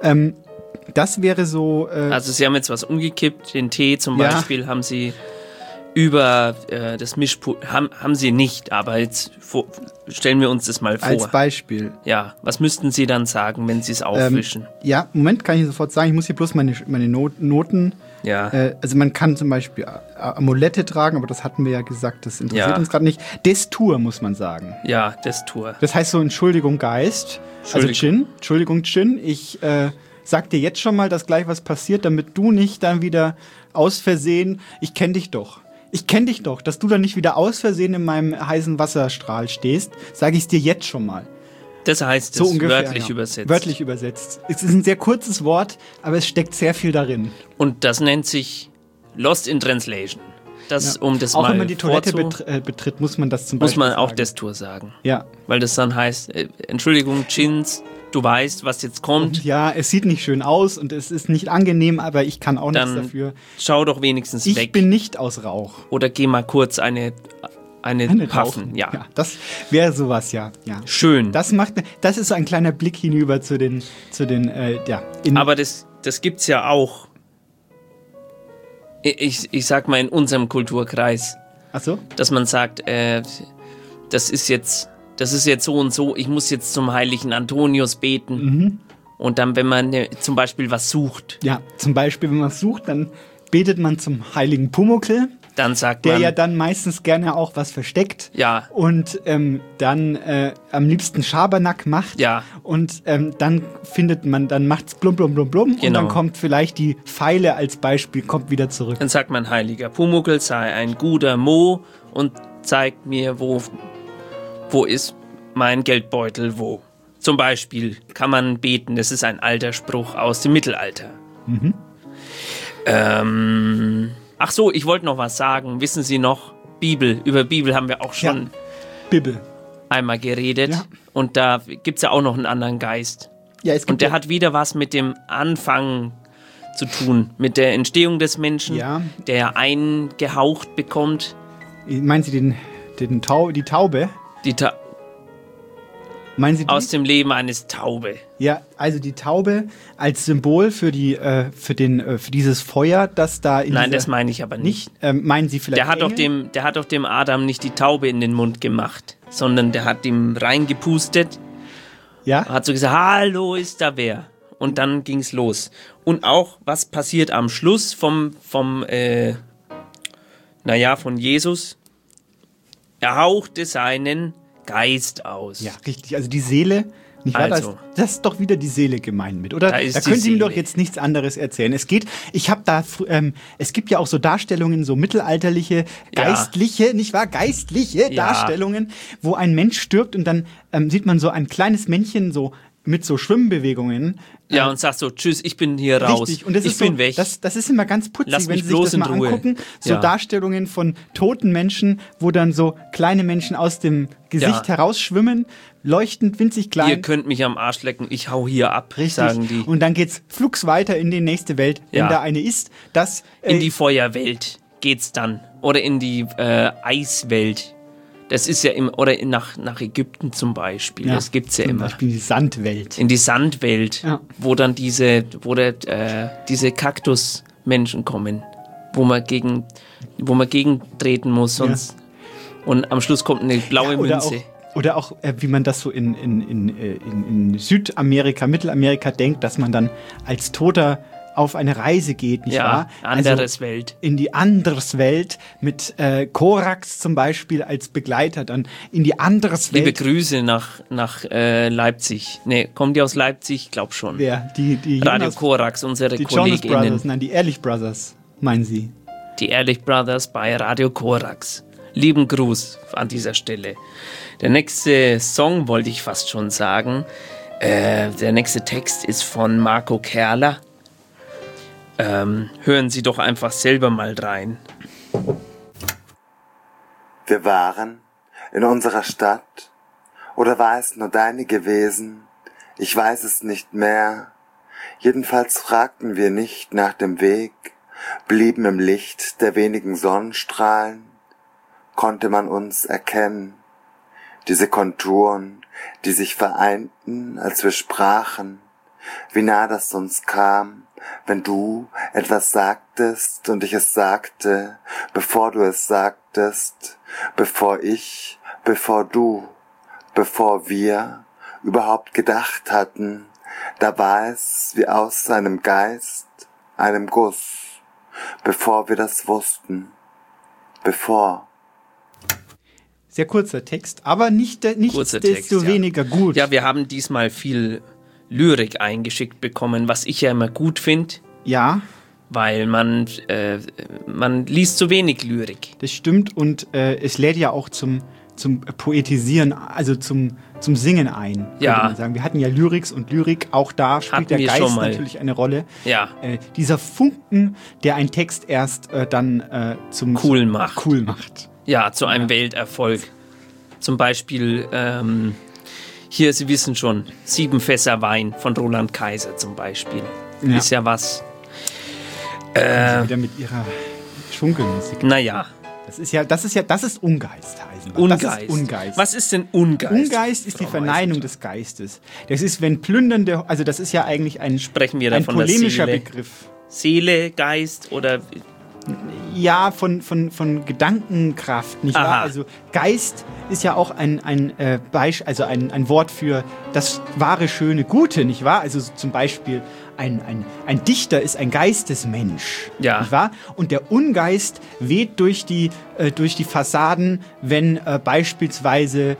Das wäre so... also Sie haben jetzt was umgekippt. Den Tee zum Beispiel haben Sie... Über das Mischpult haben Sie nicht, aber jetzt stellen wir uns das mal vor. Als Beispiel. Ja, was müssten Sie dann sagen, wenn Sie es aufwischen? Ja, Moment, kann ich sofort sagen. Ich muss hier bloß meine Noten. Ja. Also man kann zum Beispiel Amulette tragen, aber das hatten wir ja gesagt, das interessiert uns gerade nicht. Destur muss man sagen. Ja, Destur. Das heißt so, Entschuldigung, Geist. Also Djinn. Entschuldigung, Djinn. Ich sag dir jetzt schon mal, dass gleich was passiert, damit du nicht dann wieder aus Versehen, ich kenne dich doch, dass du dann nicht wieder aus Versehen in meinem heißen Wasserstrahl stehst, sage ich es dir jetzt schon mal. Das heißt so es ungefähr, wörtlich übersetzt. Wörtlich übersetzt. Es ist ein sehr kurzes Wort, aber es steckt sehr viel darin. Und das nennt sich Lost in Translation. Das, um das auch mal wenn man die Toilette betritt, muss man das zum Beispiel sagen. Muss man auch sagen. Destur sagen. Ja. Weil das dann heißt, Entschuldigung, Djinns, du weißt, was jetzt kommt. Und ja, es sieht nicht schön aus und es ist nicht angenehm, aber ich kann auch dann nichts dafür. Schau doch wenigstens weg. Ich bin nicht aus Rauch. Oder geh mal kurz eine Puffen. Ja, das wäre sowas, ja. Schön. Das ist so ein kleiner Blick hinüber zu den aber das gibt's ja auch. Ich sag mal in unserem Kulturkreis. Ach so? Dass man sagt, das ist jetzt so und so, ich muss jetzt zum heiligen Antonius beten. Mhm. Und dann, wenn man zum Beispiel was sucht. Ja, zum Beispiel, wenn man was sucht, dann betet man zum heiligen Pumuckl. Dann sagt man... Der ja dann meistens gerne auch was versteckt. Ja. Und dann am liebsten Schabernack macht. Ja. Und dann dann macht's blum, blum, blum, blum. Genau. Und dann kommt vielleicht die Pfeile als Beispiel, kommt wieder zurück. Dann sagt man, heiliger Pumuckl sei ein guter Mo und zeigt mir, wo ist mein Geldbeutel, wo. Zum Beispiel kann man beten, das ist ein alter Spruch aus dem Mittelalter. Mhm. Ach so, ich wollte noch was sagen. Wissen Sie noch, Bibel, über Bibel haben wir auch schon... Ja. Bibel. einmal geredet. Ja. Und da gibt es ja auch noch einen anderen Geist. Ja, es gibt und der hat wieder was mit dem Anfang zu tun, mit der Entstehung des Menschen, der eingehaucht bekommt. Meinen Sie die Taube? Meinen Sie die? Aus dem Leben eines Taube. Ja, also die Taube als Symbol für dieses Feuer, das da in Nein, das meine ich aber nicht. Meinen Sie vielleicht der hat doch dem Adam nicht die Taube in den Mund gemacht, sondern der hat ihm reingepustet. Ja. Hat so gesagt, hallo, ist da wer? Und dann ging's los. Und auch, was passiert am Schluss von Jesus? Er hauchte seinen Geist aus. Ja, richtig. Also die Seele, nicht wahr? Also. Das ist doch wieder die Seele gemeint mit, oder? Da können Sie mir doch jetzt nichts anderes erzählen. Es gibt ja auch so Darstellungen, so mittelalterliche, geistliche, nicht wahr? Geistliche Darstellungen, wo ein Mensch stirbt und dann sieht man so ein kleines Männchen so mit so Schwimmbewegungen. Ja, und sagt so, tschüss, ich bin hier raus. Richtig, und ich bin weg. Das ist immer ganz putzig, Lass wenn mich Sie sich das mal angucken. So Darstellungen von toten Menschen, wo dann so kleine Menschen aus dem Gesicht herausschwimmen, leuchtend, winzig klein. Ihr könnt mich am Arsch lecken, ich hau hier ab, richtig, sagen die. Und dann geht's flugs weiter in die nächste Welt, wenn da eine ist. In die Feuerwelt geht's dann. Oder in die Eiswelt. Das ist ja oder nach Ägypten zum Beispiel. Ja, das gibt's ja immer. Zum Beispiel die Sandwelt. In die Sandwelt, wo dann diese Kaktusmenschen kommen, wo man gegentreten muss, sonst. Und am Schluss kommt eine blaue Münze. Oder auch, wie man das so in Südamerika, Mittelamerika denkt, dass man dann als Toter auf eine Reise geht, nicht wahr? Welt. In die anderes Welt mit Korax zum Beispiel als Begleiter, dann in die anderes Welt. Liebe Grüße nach Leipzig. Ne, kommen die aus Leipzig? Ich glaube schon. Wer? Die Radio Korax, unsere die KollegInnen. Die Jonas Brothers, nein, die Ehrlich Brothers, meinen Sie? Die Ehrlich Brothers bei Radio Korax. Lieben Gruß an dieser Stelle. Der nächste Song wollte ich fast schon sagen. Der nächste Text ist von Marco Kerler. Hören Sie doch einfach selber mal rein. Wir waren in unserer Stadt, oder war es nur deine gewesen? Ich weiß es nicht mehr. Jedenfalls fragten wir nicht nach dem Weg, blieben im Licht der wenigen Sonnenstrahlen. Konnte man uns erkennen, diese Konturen, die sich vereinten, als wir sprachen, wie nah das uns kam, wenn du etwas sagtest und ich es sagte, bevor du es sagtest, bevor du, bevor wir überhaupt gedacht hatten, da war es wie aus einem Geist, einem Guss, bevor wir das wussten, Sehr kurzer Text, aber nichtsdestoweniger gut. Ja, wir haben diesmal viel Lyrik eingeschickt bekommen, was ich ja immer gut finde. Ja. Weil man liest zu wenig Lyrik. Das stimmt und es lädt ja auch zum Poetisieren, also zum Singen ein, könnte man sagen. Wir hatten ja Lyrics und Lyrik, auch da spielt der Geist natürlich eine Rolle. Ja. Dieser Funken, der einen Text erst dann zum cool macht. Ja, zu einem Ja. Welterfolg. Zum Beispiel, hier, Sie wissen schon, 7 Fässer Wein von Roland Kaiser zum Beispiel. Ja. Ist ja was. Wieder mit ihrer Schunkelmusik. Naja. Das ist Ungeist, Eisenbahn. Ungeist. Das ist Ungeist. Was ist denn Ungeist? Ungeist ist die Verneinung des Geistes. Das ist, wenn plündernde, also das ist ja eigentlich ein polemischer Begriff. Seele, Geist oder... Ja, von Gedankenkraft, nicht wahr? Also Geist ist ja auch ein Wort für das wahre, schöne, Gute, nicht wahr? Also zum Beispiel ein Dichter ist ein Geistesmensch, nicht wahr? Und der Ungeist weht durch die Fassaden, wenn beispielsweise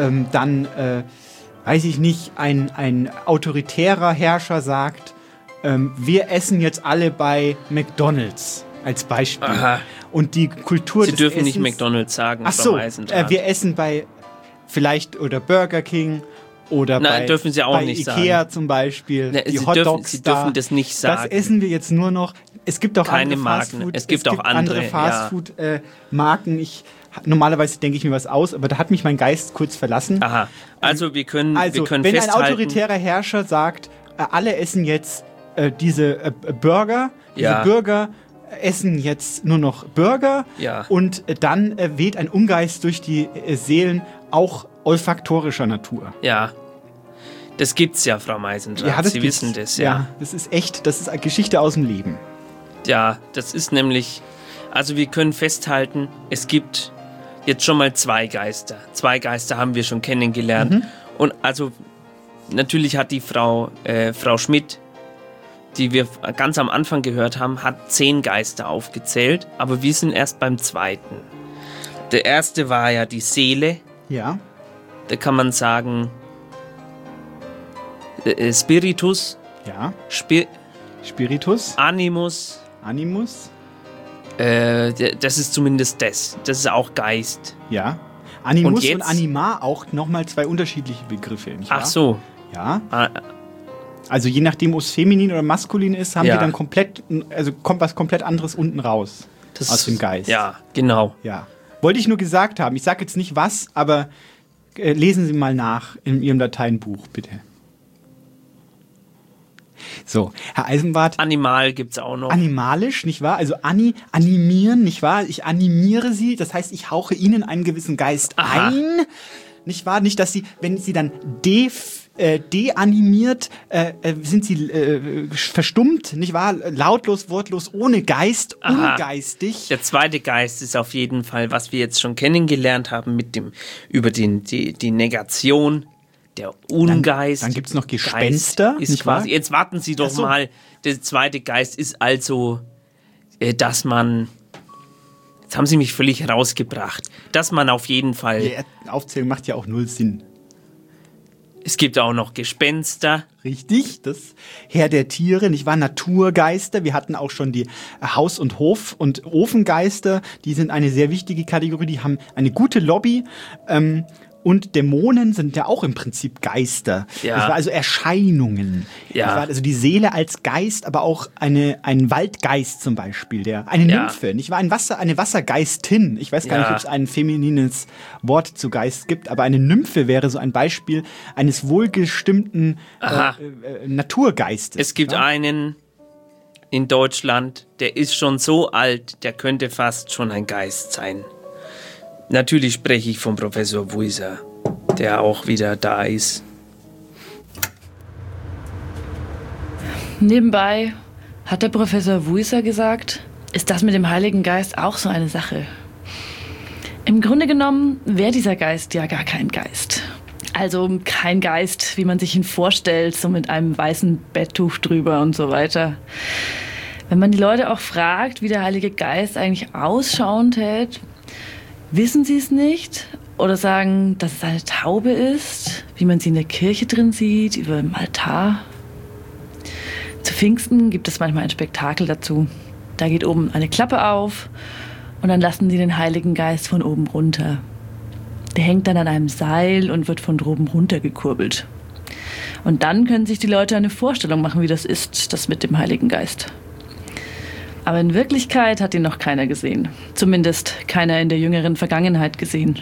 weiß ich nicht, ein autoritärer Herrscher sagt, wir essen jetzt alle bei McDonald's. Als Beispiel. Aha. Und die Kultur des Sie dürfen Essens, nicht McDonald's sagen. Ach so, wir essen bei vielleicht oder Burger King oder dürfen Sie auch bei nicht Ikea sagen. Zum Beispiel. Sie die Hotdogs Sie dürfen das nicht sagen. Das essen wir jetzt nur noch. Es gibt auch keine andere Marken. Fastfood. Es gibt auch andere Fastfood-Marken. Ich Normalerweise denke ich mir was aus, aber da hat mich mein Geist kurz verlassen. Aha, also wir können wenn festhalten, ein autoritärer Herrscher sagt, alle essen jetzt diese Burger, diese Bürger essen jetzt nur noch Burger und dann weht ein Ungeist durch die Seelen, auch olfaktorischer Natur. Ja, das gibt's ja, Frau Meisendrath, Sie wissen das, ja. Das ist echt, das ist eine Geschichte aus dem Leben. Ja, das ist nämlich, also wir können festhalten, es gibt jetzt schon mal 2 Geister. 2 Geister haben wir schon kennengelernt. Und also natürlich hat die Frau Schmidt, die wir ganz am Anfang gehört haben, hat 10 Geister aufgezählt, aber wir sind erst beim 2. Der erste war ja die Seele. Ja. Da kann man sagen, Spiritus. Ja. Spiritus. Animus. Das ist zumindest das. Das ist auch Geist. Ja. Animus und Anima auch nochmal 2 unterschiedliche Begriffe, nicht wahr? Ach so. Ja. Also je nachdem, ob es feminin oder maskulin ist, haben wir dann kommt was komplett anderes unten raus. Aus dem Geist. Ja, genau. Ja. Wollte ich nur gesagt haben. Ich sage jetzt nicht was, aber lesen Sie mal nach in Ihrem Lateinbuch, bitte. So, Herr Eisenbart. Animal gibt's auch noch. Animalisch, nicht wahr? Also animieren, nicht wahr? Ich animiere Sie, das heißt, ich hauche Ihnen einen gewissen Geist ein, nicht wahr? Nicht, dass Sie, wenn Sie dann deanimiert, sind Sie verstummt, nicht wahr? Lautlos, wortlos, ohne Geist, ungeistig. Der 2. Geist ist auf jeden Fall, was wir jetzt schon kennengelernt haben, über die Negation. Der Ungeist. Dann gibt es noch Gespenster. Ist quasi, jetzt warten Sie doch mal. Der 2. Geist ist also, dass man. Jetzt haben Sie mich völlig rausgebracht. Dass man auf jeden Fall. Die Aufzählung macht ja auch 0 Sinn. Es gibt auch noch Gespenster. Richtig, das Herr der Tiere, nicht wahr? Naturgeister. Wir hatten auch schon die Haus- und Hof- und Ofengeister. Die sind eine sehr wichtige Kategorie. Die haben eine gute Lobby. Und Dämonen sind ja auch im Prinzip Geister. Ja. Also Erscheinungen. Ja. Also die Seele als Geist, aber auch ein Waldgeist zum Beispiel. Eine Nymphe, nicht wahr? Eine Wassergeistin. Ich weiß gar nicht, ob es ein feminines Wort zu Geist gibt, aber eine Nymphe wäre so ein Beispiel eines wohlgestimmten Naturgeistes. Es gibt einen in Deutschland, der ist schon so alt, der könnte fast schon ein Geist sein. Natürlich spreche ich von Professor Wuiser, der auch wieder da ist. Nebenbei hat der Professor Wuiser gesagt, ist das mit dem Heiligen Geist auch so eine Sache. Im Grunde genommen wäre dieser Geist ja gar kein Geist. Also kein Geist, wie man sich ihn vorstellt, so mit einem weißen Betttuch drüber und so weiter. Wenn man die Leute auch fragt, wie der Heilige Geist eigentlich ausschauen tät, wissen sie es nicht oder sagen, dass es eine Taube ist, wie man sie in der Kirche drin sieht, über dem Altar. Zu Pfingsten gibt es manchmal ein Spektakel dazu. Da geht oben eine Klappe auf und dann lassen sie den Heiligen Geist von oben runter. Der hängt dann an einem Seil und wird von droben runtergekurbelt. Und dann können sich die Leute eine Vorstellung machen, wie das ist, das mit dem Heiligen Geist. Aber in Wirklichkeit hat ihn noch keiner gesehen. Zumindest keiner in der jüngeren Vergangenheit gesehen.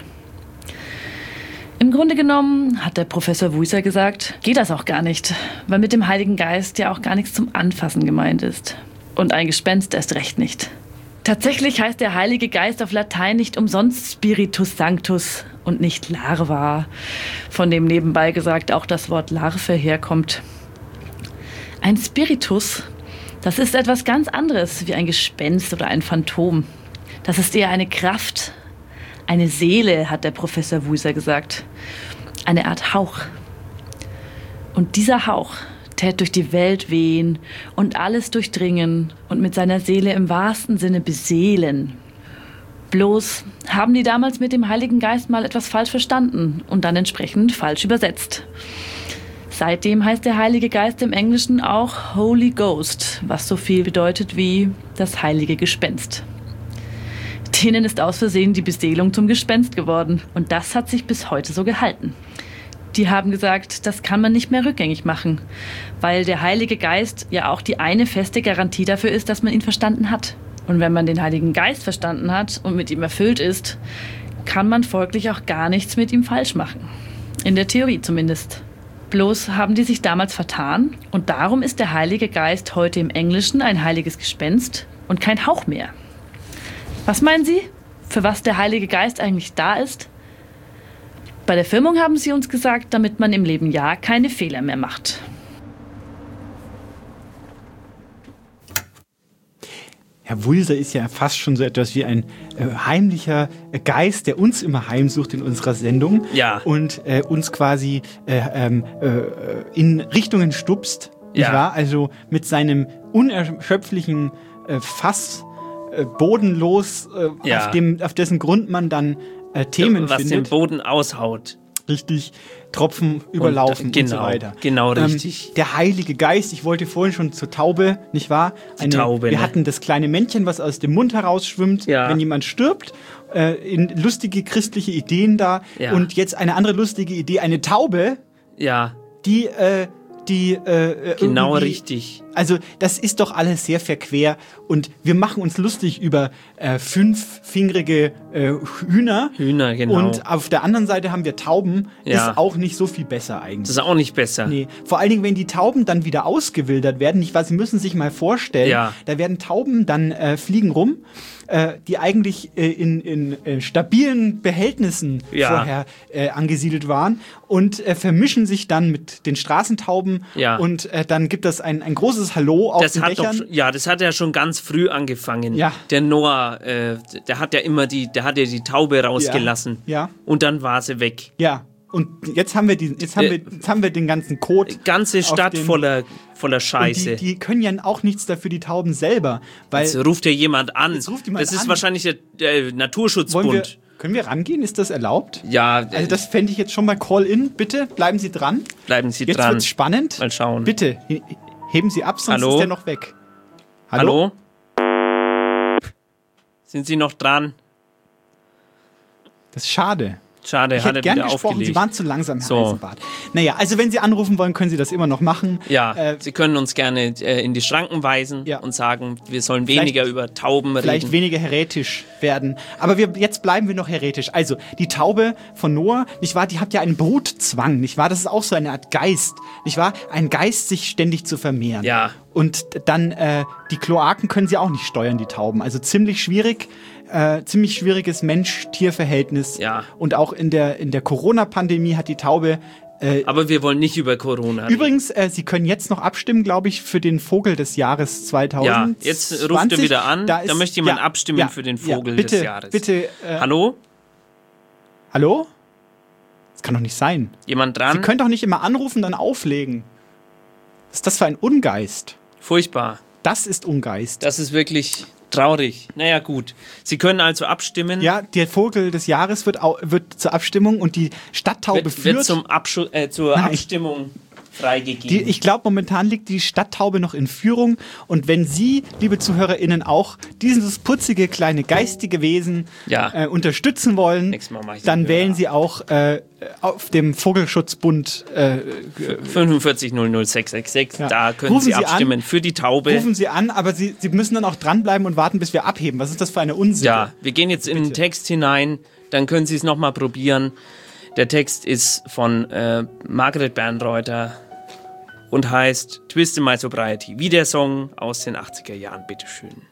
Im Grunde genommen, hat der Professor Wuiser gesagt, geht das auch gar nicht, weil mit dem Heiligen Geist ja auch gar nichts zum Anfassen gemeint ist. Und ein Gespenst erst recht nicht. Tatsächlich heißt der Heilige Geist auf Latein nicht umsonst Spiritus Sanctus und nicht Larva, von dem nebenbei gesagt auch das Wort Larve herkommt. Ein Spiritus, das ist etwas ganz anderes wie ein Gespenst oder ein Phantom. Das ist eher eine Kraft, eine Seele, hat der Professor Wuiser gesagt. Eine Art Hauch. Und dieser Hauch tät durch die Welt wehen und alles durchdringen und mit seiner Seele im wahrsten Sinne beseelen. Bloß haben die damals mit dem Heiligen Geist mal etwas falsch verstanden und dann entsprechend falsch übersetzt. Seitdem heißt der Heilige Geist im Englischen auch Holy Ghost, was so viel bedeutet wie das heilige Gespenst. Denen ist aus Versehen die Beseelung zum Gespenst geworden und das hat sich bis heute so gehalten. Die haben gesagt, das kann man nicht mehr rückgängig machen, weil der Heilige Geist ja auch die eine feste Garantie dafür ist, dass man ihn verstanden hat. Und wenn man den Heiligen Geist verstanden hat und mit ihm erfüllt ist, kann man folglich auch gar nichts mit ihm falsch machen. In der Theorie zumindest. Bloß haben die sich damals vertan und darum ist der Heilige Geist heute im Englischen ein heiliges Gespenst und kein Hauch mehr. Was meinen Sie, für was der Heilige Geist eigentlich da ist? Bei der Firmung haben sie uns gesagt, damit man im Leben ja keine Fehler mehr macht. Herr Wulser ist ja fast schon so etwas wie ein heimlicher Geist, der uns immer heimsucht in unserer Sendung und uns quasi in Richtungen stupst. Nicht wahr? Also mit seinem unerschöpflichen Fass bodenlos, auf dessen Grund man dann Themen was findet. den Boden aushaut. Richtig, Tropfen überlaufen und so weiter. Genau, richtig. Der Heilige Geist, ich wollte vorhin schon zur Taube, nicht wahr? Wir hatten das kleine Männchen, was aus dem Mund herausschwimmt, wenn jemand stirbt. Lustige christliche Ideen da. Ja. Und jetzt eine andere lustige Idee, eine Taube, die genau richtig. Also das ist doch alles sehr verquer und wir machen uns lustig über 5-fingerige Hühner. Hühner, genau. Und auf der anderen Seite haben wir Tauben. Ist auch nicht so viel besser eigentlich. Das ist auch nicht besser. Nee. Vor allen Dingen, wenn die Tauben dann wieder ausgewildert werden, nicht wahr? Sie müssen sich mal vorstellen, da werden Tauben dann fliegen rum, die eigentlich in stabilen Behältnissen vorher angesiedelt waren und vermischen sich dann mit den Straßentauben und dann gibt es ein großes Hallo auf den Dächern. Das hat ja schon ganz früh angefangen. Ja. Der Noah, der hat ja die Taube rausgelassen. Ja. Und dann war sie weg. Ja. Und jetzt haben wir den ganzen Code. Ganze Stadt voller Scheiße. Und die können ja auch nichts dafür, die Tauben selber. Weil jetzt ruft ja jemand an. Das ist wahrscheinlich der Naturschutzbund. Können wir rangehen? Ist das erlaubt? Ja. Also das fände ich jetzt schon mal Call-in. Bitte, bleiben Sie dran. Bleiben Sie dran. Jetzt wird's spannend. Mal schauen. Bitte, heben Sie ab, sonst ist der noch weg. Hallo? Sind Sie noch dran? Das ist schade. Schade, ich hätte gern gesprochen, aufgelegt. Sie waren zu langsam, Herr Eisenbart. Naja, also wenn Sie anrufen wollen, können Sie das immer noch machen. Ja, Sie können uns gerne in die Schranken weisen und sagen, wir sollen weniger über Tauben reden. Vielleicht weniger heretisch werden. Aber jetzt bleiben wir noch heretisch. Also, die Taube von Noah, nicht wahr, die hat ja einen Brutzwang, nicht wahr? Das ist auch so eine Art Geist, nicht wahr? Ein Geist, sich ständig zu vermehren. Ja. Und dann, die Kloaken können sie auch nicht steuern, die Tauben. Also ziemlich schwierig. Ziemlich schwieriges Mensch-Tier-Verhältnis. Ja. Und auch in der Corona-Pandemie hat die Taube. Aber wir wollen nicht über Corona reden. Übrigens, Sie können jetzt noch abstimmen, glaube ich, für den Vogel des Jahres 2020. Ja, jetzt ruft er wieder an. Da möchte jemand abstimmen für den Vogel des Jahres. Bitte. Hallo? Hallo? Das kann doch nicht sein. Jemand dran? Sie können doch nicht immer anrufen, dann auflegen. Was ist das für ein Ungeist? Furchtbar. Das ist Ungeist. Das ist wirklich traurig. Naja, gut. Sie können also abstimmen. Ja, der Vogel des Jahres wird zur Abstimmung und die Stadttaube wird zur Abstimmung freigegeben. Ich glaube, momentan liegt die Stadttaube noch in Führung. Und wenn Sie, liebe ZuhörerInnen, auch dieses putzige, kleine, geistige Wesen unterstützen wollen, dann wählen Sie auch auf dem Vogelschutzbund 45 00666. Da können Sie abstimmen für die Taube. Rufen Sie an, aber Sie müssen dann auch dranbleiben und warten, bis wir abheben. Was ist das für eine Unsitte? Ja, wir gehen jetzt in den Text hinein, dann können Sie es nochmal probieren. Der Text ist von Margret Bernreuther und heißt Twist in My Sobriety, wie der Song aus den 80er Jahren. Bitteschön.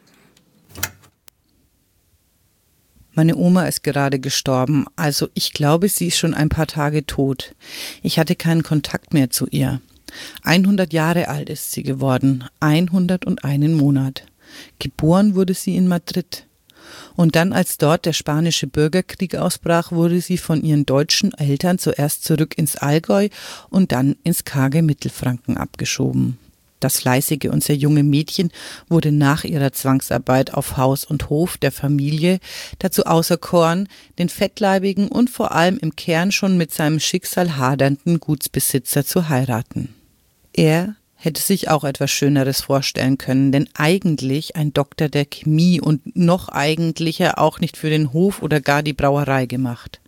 Meine Oma ist gerade gestorben, also ich glaube, sie ist schon ein paar Tage tot. Ich hatte keinen Kontakt mehr zu ihr. 100 Jahre alt ist sie geworden, 101 Monat. Geboren wurde sie in Madrid. Und dann, als dort der spanische Bürgerkrieg ausbrach, wurde sie von ihren deutschen Eltern zuerst zurück ins Allgäu und dann ins karge Mittelfranken abgeschoben. Das fleißige und sehr junge Mädchen wurde nach ihrer Zwangsarbeit auf Haus und Hof der Familie dazu auserkoren, den fettleibigen und vor allem im Kern schon mit seinem Schicksal hadernden Gutsbesitzer zu heiraten. Er hätte sich auch etwas Schöneres vorstellen können, denn eigentlich ein Doktor der Chemie und noch eigentlicher auch nicht für den Hof oder gar die Brauerei gemacht.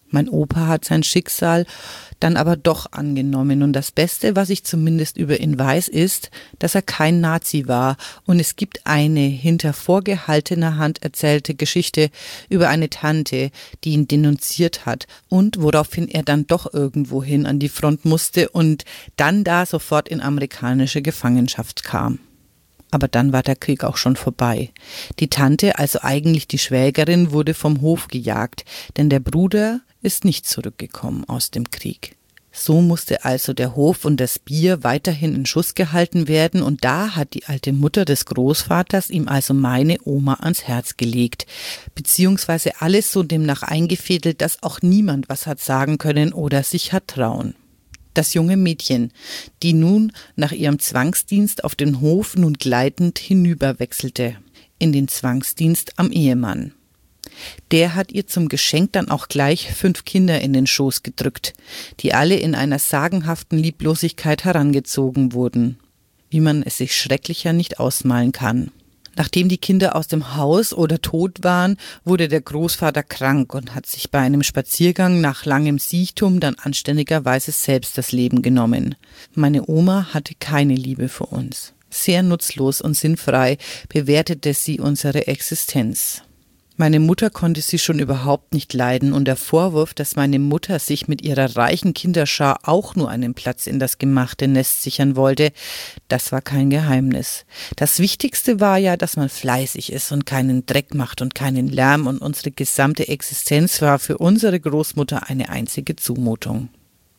Mein Opa hat sein Schicksal dann aber doch angenommen und das Beste, was ich zumindest über ihn weiß, ist, dass er kein Nazi war und es gibt eine hinter vorgehaltener Hand erzählte Geschichte über eine Tante, die ihn denunziert hat und woraufhin er dann doch irgendwohin an die Front musste und dann da sofort in amerikanische Gefangenschaft kam. Aber dann war der Krieg auch schon vorbei. Die Tante, also eigentlich die Schwägerin, wurde vom Hof gejagt, denn der Bruder ist nicht zurückgekommen aus dem Krieg. So musste also der Hof und das Bier weiterhin in Schuss gehalten werden und da hat die alte Mutter des Großvaters ihm also meine Oma ans Herz gelegt, beziehungsweise alles so demnach eingefädelt, dass auch niemand was hat sagen können oder sich hat trauen. Das junge Mädchen, die nun nach ihrem Zwangsdienst auf den Hof nun gleitend hinüberwechselte, in den Zwangsdienst am Ehemann. Der hat ihr zum Geschenk dann auch gleich 5 Kinder in den Schoß gedrückt, die alle in einer sagenhaften Lieblosigkeit herangezogen wurden, wie man es sich schrecklicher nicht ausmalen kann. Nachdem die Kinder aus dem Haus oder tot waren, wurde der Großvater krank und hat sich bei einem Spaziergang nach langem Siechtum dann anständigerweise selbst das Leben genommen. Meine Oma hatte keine Liebe für uns. Sehr nutzlos und sinnfrei bewertete sie unsere Existenz. Meine Mutter konnte sie schon überhaupt nicht leiden und der Vorwurf, dass meine Mutter sich mit ihrer reichen Kinderschar auch nur einen Platz in das gemachte Nest sichern wollte, das war kein Geheimnis. Das Wichtigste war ja, dass man fleißig ist und keinen Dreck macht und keinen Lärm und unsere gesamte Existenz war für unsere Großmutter eine einzige Zumutung.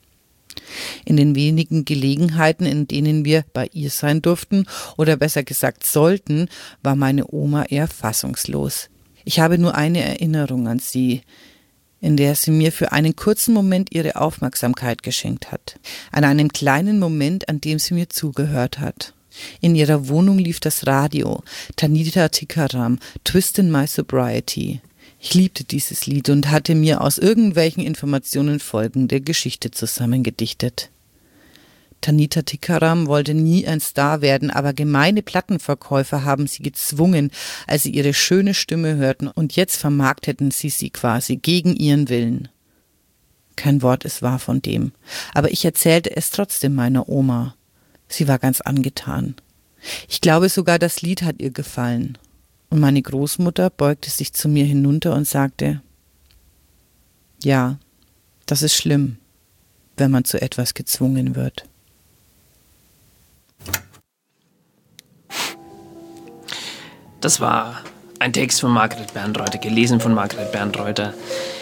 In den wenigen Gelegenheiten, in denen wir bei ihr sein durften oder besser gesagt sollten, war meine Oma eher fassungslos. Ich habe nur eine Erinnerung an sie, in der sie mir für einen kurzen Moment ihre Aufmerksamkeit geschenkt hat. An einem kleinen Moment, an dem sie mir zugehört hat. In ihrer Wohnung lief das Radio, Tanita Tikaram, Twist in My Sobriety. Ich liebte dieses Lied und hatte mir aus irgendwelchen Informationen folgende Geschichte zusammengedichtet. Tanita Tikaram wollte nie ein Star werden, aber gemeine Plattenverkäufer haben sie gezwungen, als sie ihre schöne Stimme hörten und jetzt vermarkteten sie quasi gegen ihren Willen. Kein Wort ist wahr von dem, aber ich erzählte es trotzdem meiner Oma. Sie war ganz angetan. Ich glaube sogar, das Lied hat ihr gefallen. Und meine Großmutter beugte sich zu mir hinunter und sagte, ja, das ist schlimm, wenn man zu etwas gezwungen wird. Das war ein Text von Margret Bernreuther, gelesen von Margret Bernreuther.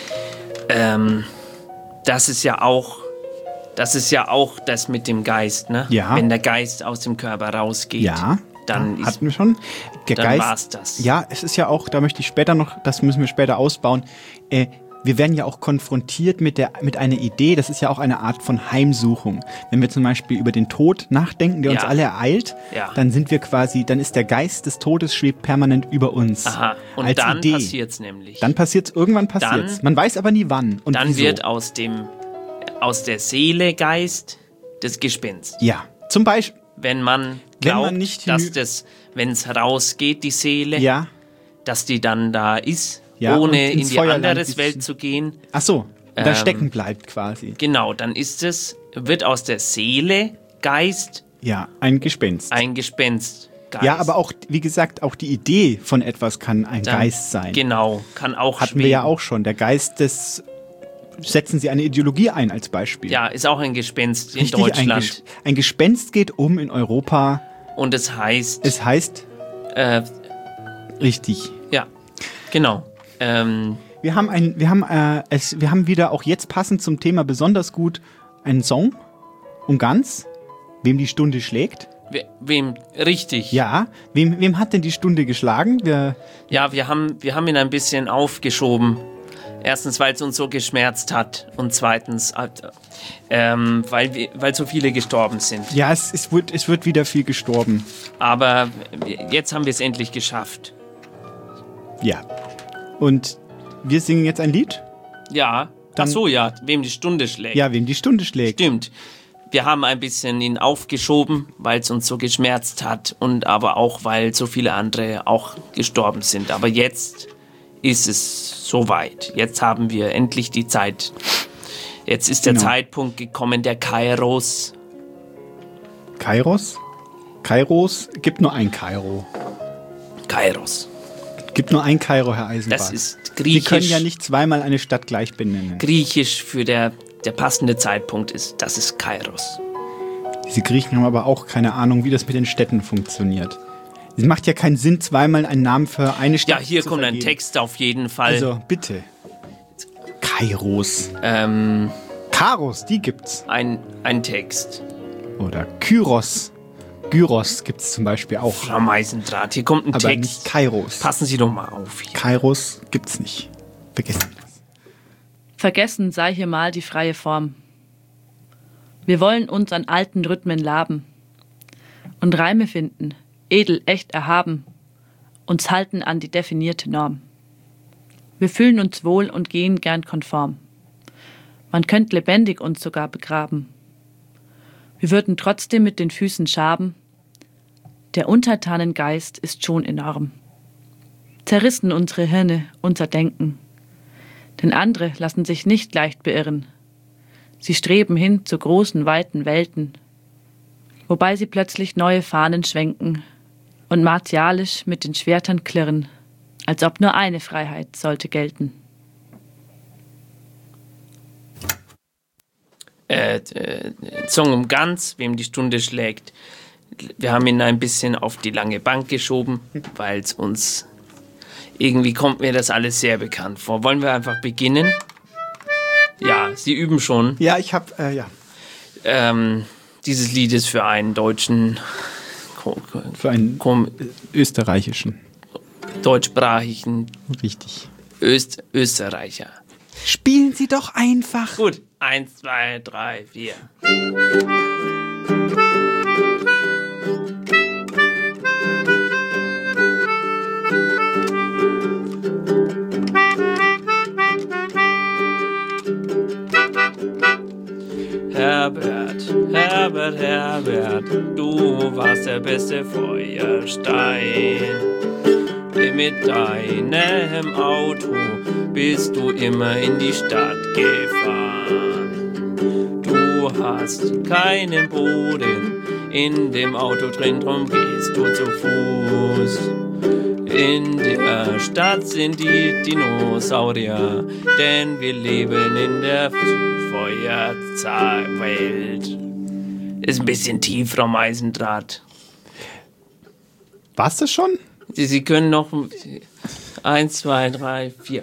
Das ist ja auch das mit dem Geist, ne? Ja. Wenn der Geist aus dem Körper rausgeht. Ja. Dann hatten wir schon. Dann war's das. Ja, es ist ja auch, da möchte ich später noch, das müssen wir später ausbauen. Wir werden ja auch konfrontiert mit einer Idee, das ist ja auch eine Art von Heimsuchung. Wenn wir zum Beispiel über den Tod nachdenken, der uns alle ereilt, dann sind wir quasi, dann ist der Geist des Todes schwebt permanent über uns. Aha, und als dann Idee. Passiert's nämlich. Dann passiert's, irgendwann passiert's. Man weiß aber nie wann und dann wieso. Wird aus der Seele Geist das Gespenst. Ja, zum Beispiel. Wenn man glaubt, dass wenn es rausgeht, die Seele, dass die dann da ist, ohne in die andere Welt zu gehen. Ach so, da stecken bleibt quasi. Genau, dann wird aus der Seele Geist. Ja, ein Gespenst. Ein Gespenst. Geist. Ja, aber auch, wie gesagt, auch die Idee von etwas kann ein Geist sein. Genau, kann auch Hatten wir ja auch schon. Der Geist des... Setzen Sie eine Ideologie ein als Beispiel. Ja, ist auch ein Gespenst in Deutschland. Ein Gespenst geht in Europa. Und es heißt... Richtig. Ja, genau. Wir haben wieder auch jetzt passend zum Thema besonders gut einen Song um ganz, wem die Stunde schlägt. Wem richtig? Ja, wem hat denn die Stunde geschlagen? Wir haben ihn ein bisschen aufgeschoben. Erstens, weil es uns so geschmerzt hat und zweitens, weil so viele gestorben sind. Ja, es wird wieder viel gestorben. Aber jetzt haben wir es endlich geschafft. Ja. Und wir singen jetzt ein Lied? Ja. Ach so, ja. Wem die Stunde schlägt. Ja, wem die Stunde schlägt. Stimmt. Wir haben ein bisschen ihn aufgeschoben, weil es uns so geschmerzt hat und aber auch, weil so viele andere auch gestorben sind. Aber jetzt ist es soweit. Jetzt haben wir endlich die Zeit. Jetzt ist der Zeitpunkt gekommen, der Kairos. Kairos? Kairos? Gibt nur ein Kairo. Kairos. Gibt nur ein Kairo, Herr Eisenbart. Das ist griechisch. Sie können ja nicht zweimal eine Stadt gleich benennen. Griechisch für der passende Zeitpunkt ist, das ist Kairos. Diese Griechen haben aber auch keine Ahnung, wie das mit den Städten funktioniert. Es macht ja keinen Sinn, zweimal einen Namen für eine Stadt zu Ja, hier kommt ein Text auf jeden Fall. Also, bitte. Kairos. Karos, die gibt's. Ein Text. Oder Kyros. Gyros gibt's zum Beispiel auch. Frau Meisendraht, hier kommt ein aber Text. Nicht Kairos. Passen Sie doch mal auf hier. Kairos gibt's nicht. Vergessen Sie das. Vergessen sei hier mal die freie Form. Wir wollen uns an alten Rhythmen laben und Reime finden, edel, echt erhaben, uns halten an die definierte Norm. Wir fühlen uns wohl und gehen gern konform. Man könnte lebendig uns sogar begraben. Wir würden trotzdem mit den Füßen schaben. Der untertanen Geist ist schon enorm. Zerrissen unsere Hirne, unser Denken. Denn andere lassen sich nicht leicht beirren. Sie streben hin zu großen, weiten Welten, wobei sie plötzlich neue Fahnen schwenken und martialisch mit den Schwertern klirren, als ob nur eine Freiheit sollte gelten. Song um Ganz, wem die Stunde schlägt. Wir haben ihn ein bisschen auf die lange Bank geschoben, weil es uns irgendwie kommt mir das alles sehr bekannt vor. Wollen wir einfach beginnen? Ja, Sie üben schon. Ja, ich habe, dieses Lied ist für einen deutschen... Für einen österreichischen. Deutschsprachigen... Richtig. Österreicher. Spielen Sie doch einfach. Gut, 1, 2, 3, 4. Herbert, du warst der beste Feuerstein. Mit deinem Auto bist du immer in die Stadt gefahren. Du hast keinen Boden in dem Auto drin, drum gehst du zu Fuß. In der Stadt sind die Dinosaurier, denn wir leben in der Feuerwelt. Ist ein bisschen tief, Frau Meisendraht. War's das schon? Sie können noch 1, 2, 3, 4.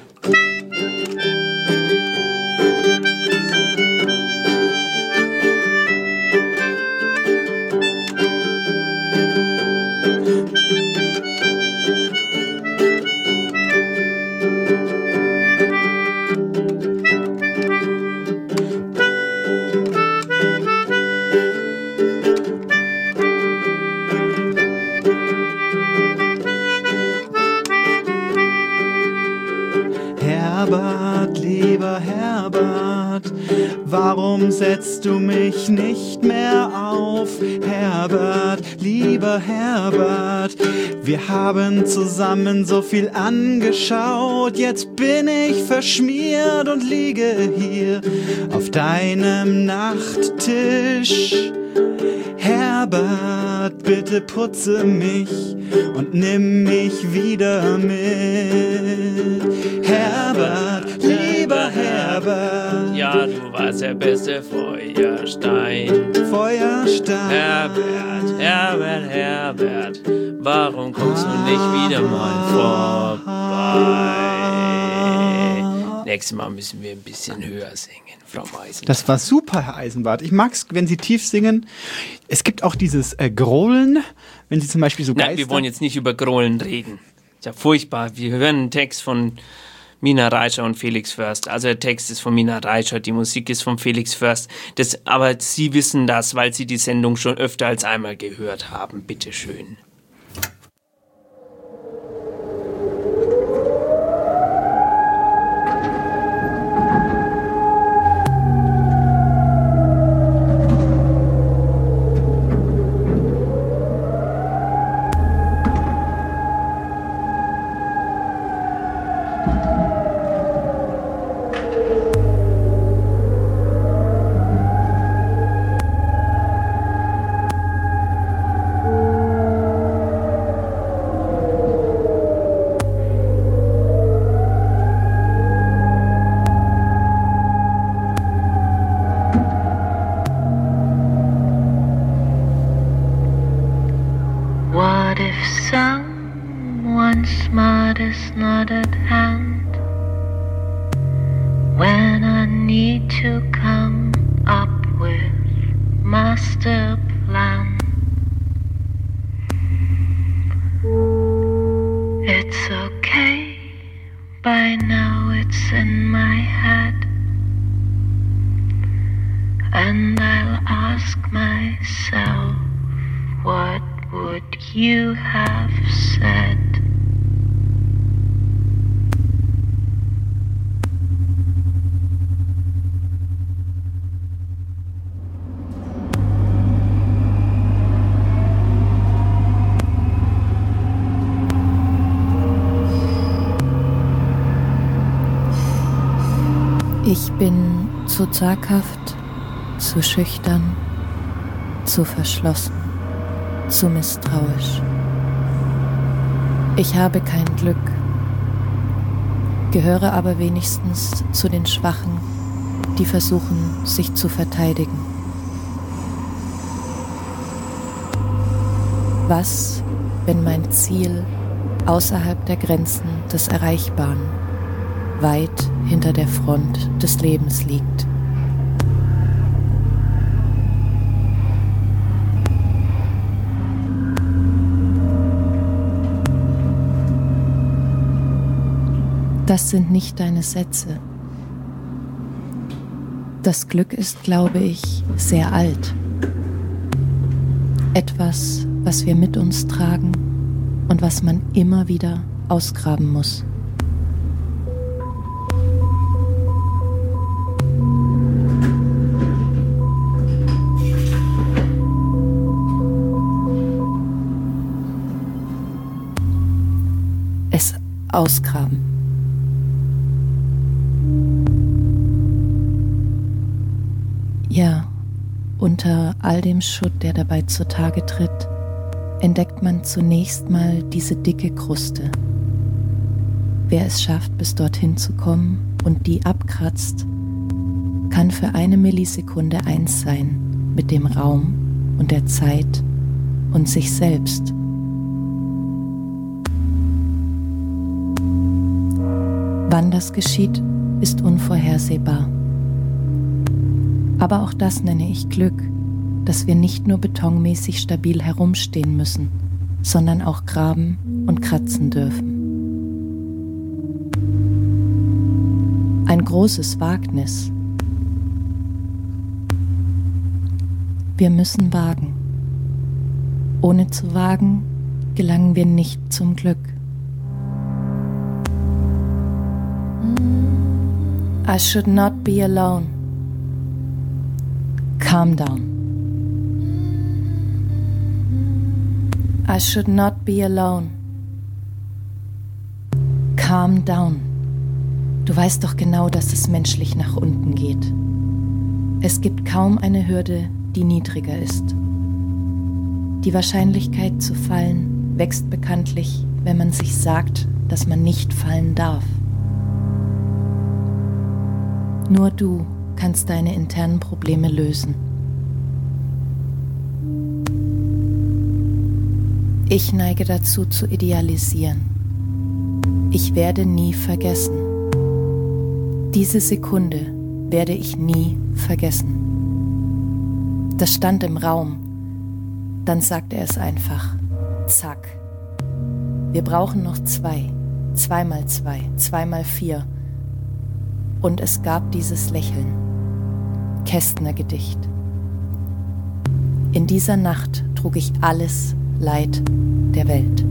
Herbert, lieber Herbert, warum setzt du mich nicht mehr auf? Herbert, lieber Herbert, wir haben zusammen so viel angeschaut, jetzt bin ich verschmiert und liege hier auf deinem Nachttisch. Herbert, bitte putze mich und nimm mich wieder mit. Herbert, lieber Herbert. Ja, du warst der beste Feuerstein. Herbert, warum kommst du nicht wieder mal vorbei? Nächstes Mal müssen wir ein bisschen höher singen, Frau Meisendraht. Das war super, Herr Eisenbart. Ich mag's, wenn Sie tief singen. Es gibt auch dieses Grollen, wenn Sie zum Beispiel so Geister... Nein, wir wollen jetzt nicht über Grollen reden. Ist ja furchtbar. Wir hören einen Text von Mina Reichert und Felix Först. Also der Text ist von Mina Reichert, die Musik ist von Felix Först. Aber Sie wissen das, weil Sie die Sendung schon öfter als einmal gehört haben. Bitteschön. What if someone smart is not at hand when I need to come up with master plan? It's okay, by now it's in my head, and I'll ask myself, what would you have said? Ich bin zu zaghaft, zu schüchtern, zu verschlossen, zu misstrauisch. Ich habe kein Glück, gehöre aber wenigstens zu den Schwachen, die versuchen, sich zu verteidigen. Was, wenn mein Ziel außerhalb der Grenzen des Erreichbaren, weit hinter der Front des Lebens liegt? Das sind nicht deine Sätze. Das Glück ist, glaube ich, sehr alt. Etwas, was wir mit uns tragen und was man immer wieder ausgraben muss. Es ausgraben. Ja, unter all dem Schutt, der dabei zutage tritt, entdeckt man zunächst mal diese dicke Kruste. Wer es schafft, bis dorthin zu kommen und die abkratzt, kann für eine Millisekunde eins sein mit dem Raum und der Zeit und sich selbst. Wann das geschieht, ist unvorhersehbar. Aber auch das nenne ich Glück, dass wir nicht nur betonmäßig stabil herumstehen müssen, sondern auch graben und kratzen dürfen. Ein großes Wagnis. Wir müssen wagen. Ohne zu wagen, gelangen wir nicht zum Glück. I should not be alone. Calm down. I should not be alone. Calm down. Du weißt doch genau, dass es menschlich nach unten geht. Es gibt kaum eine Hürde, die niedriger ist. Die Wahrscheinlichkeit zu fallen wächst bekanntlich, wenn man sich sagt, dass man nicht fallen darf. Nur du kannst deine internen Probleme lösen. Ich neige dazu zu idealisieren. Ich werde nie vergessen. Diese Sekunde werde ich nie vergessen. Das stand im Raum. Dann sagt er es einfach. Zack. Wir brauchen noch 2. 2 mal 2. 2 mal 4. Und es gab dieses Lächeln. Kästner-Gedicht. In dieser Nacht trug ich alles Leid der Welt.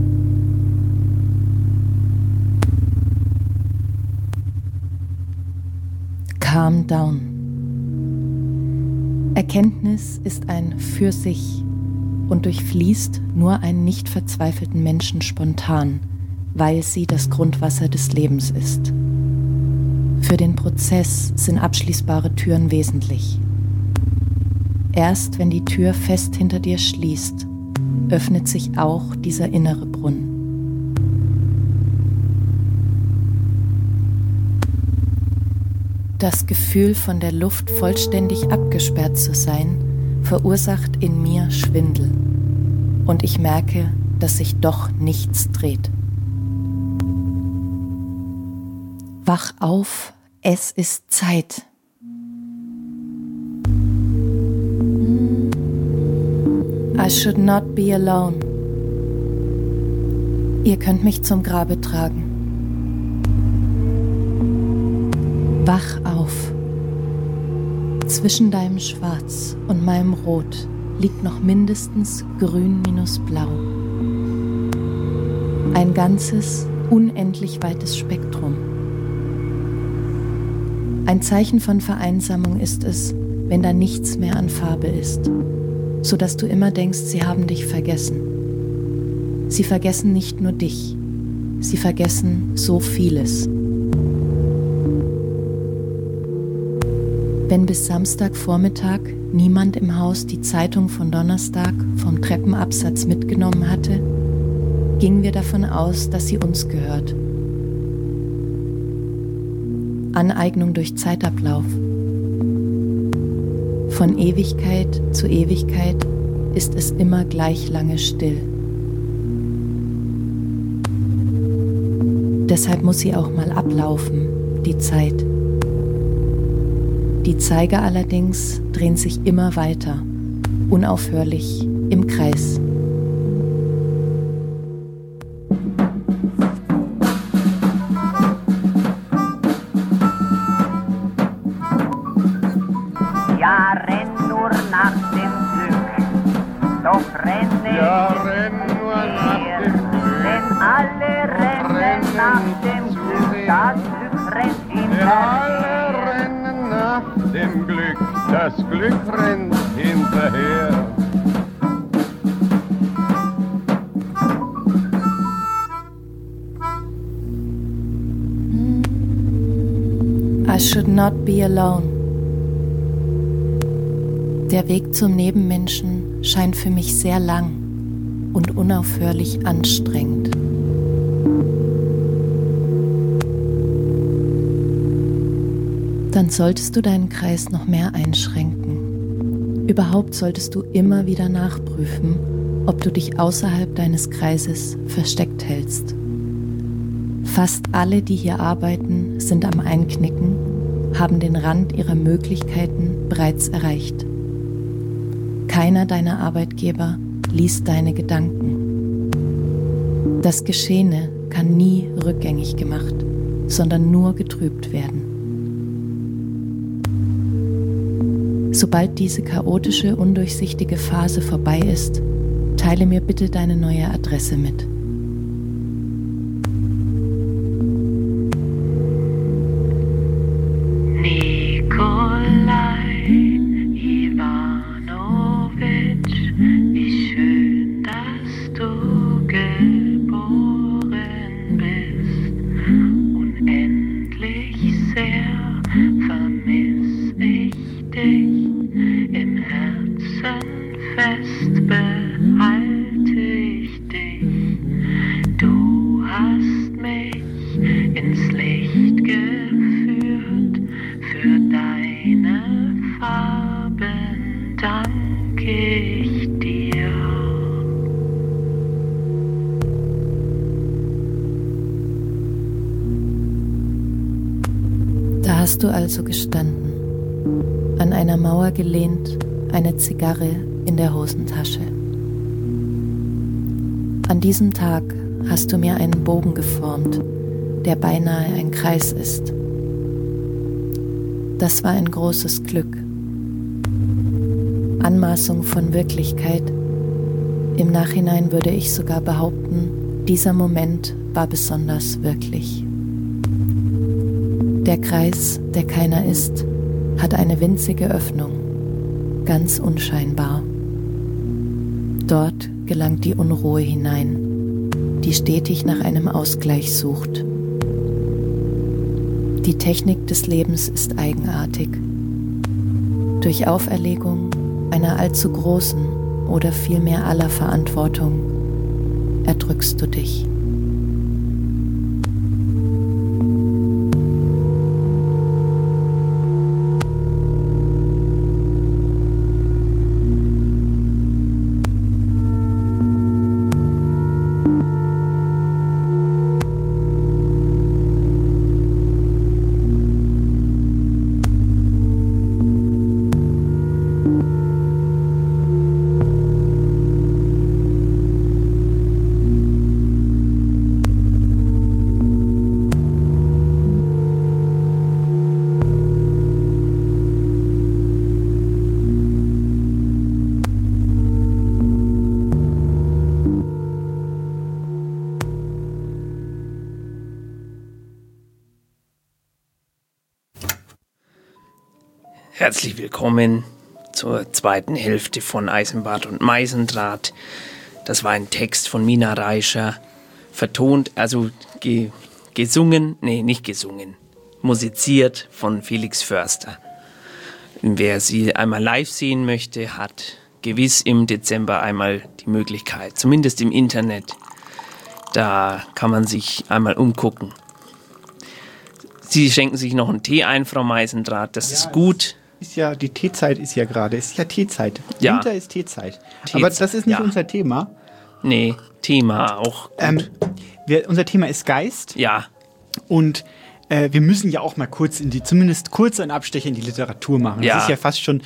Calm down. Erkenntnis ist ein für sich und durchfließt nur einen nicht verzweifelten Menschen spontan, weil sie das Grundwasser des Lebens ist. Für den Prozess sind abschließbare Türen wesentlich. Erst wenn die Tür fest hinter dir schließt, öffnet sich auch dieser innere Brunnen. Das Gefühl, von der Luft vollständig abgesperrt zu sein, verursacht in mir Schwindel. Und ich merke, dass sich doch nichts dreht. Wach auf, es ist Zeit. I should not be alone. Ihr könnt mich zum Grabe tragen. Wach auf. Zwischen deinem Schwarz und meinem Rot liegt noch mindestens Grün minus Blau. Ein ganzes, unendlich weites Spektrum. Ein Zeichen von Vereinsamung ist es, wenn da nichts mehr an Farbe ist, sodass du immer denkst, sie haben dich vergessen. Sie vergessen nicht nur dich, sie vergessen so vieles. Wenn bis Samstagvormittag niemand im Haus die Zeitung von Donnerstag vom Treppenabsatz mitgenommen hatte, gingen wir davon aus, dass sie uns gehört. Aneignung durch Zeitablauf. Von Ewigkeit zu Ewigkeit ist es immer gleich lange still. Deshalb muss sie auch mal ablaufen, die Zeit. Die Zeiger allerdings drehen sich immer weiter, unaufhörlich im Kreis. Ja, renn nur nach dem Glück, doch renne nur nach dem Glück, denn alle rennen nach dem Glück, das Glück rennt hinterher. Dem Glück, das Glück rennt hinterher. I should not be alone. Der Weg zum Nebenmenschen scheint für mich sehr lang und unaufhörlich anstrengend. Dann solltest du deinen Kreis noch mehr einschränken. Überhaupt solltest du immer wieder nachprüfen, ob du dich außerhalb deines Kreises versteckt hältst. Fast alle, die hier arbeiten, sind am Einknicken, haben den Rand ihrer Möglichkeiten bereits erreicht. Keiner deiner Arbeitgeber liest deine Gedanken. Das Geschehene kann nie rückgängig gemacht, sondern nur getrübt werden. Sobald diese chaotische, undurchsichtige Phase vorbei ist, teile mir bitte deine neue Adresse mit. Nikolai Iwanowitsch, wie schön, dass du geboren bist. Unendlich sehr vermiss ich dich, im Herzen fest behalte ich dich. Du hast mich ins Licht geführt, für deine Farben danke ich dir. Da hast du also gestanden, an einer Mauer gelehnt, eine Zigarre in der Hosentasche. An diesem Tag hast du mir einen Bogen geformt, der beinahe ein Kreis ist. Das war ein großes Glück. Anmaßung von Wirklichkeit. Im Nachhinein würde ich sogar behaupten, dieser Moment war besonders wirklich. Der Kreis, der keiner ist, hat eine winzige Öffnung, ganz unscheinbar. Dort gelangt die Unruhe hinein, die stetig nach einem Ausgleich sucht. Die Technik des Lebens ist eigenartig. Durch Auferlegung einer allzu großen oder vielmehr aller Verantwortung erdrückst du dich. Herzlich willkommen zur zweiten Hälfte von Eisenbart und Meisendraht. Das war ein Text von Mina Reischer, vertont, also musiziert von Felix Förster. Wer sie einmal live sehen möchte, hat gewiss im Dezember einmal die Möglichkeit, zumindest im Internet. Da kann man sich einmal umgucken. Sie schenken sich noch einen Tee ein, Frau Meisendraht, das ist gut. Ist ja, die Teezeit ist ja gerade. Es ist ja Teezeit. Ja. Winter ist Teezeit. Aber das ist nicht unser Thema. Nee, Thema auch. Unser Thema ist Geist. Ja. Und wir müssen ja auch mal zumindest kurz einen Abstecher in die Literatur machen. Ja. Das ist ja fast schon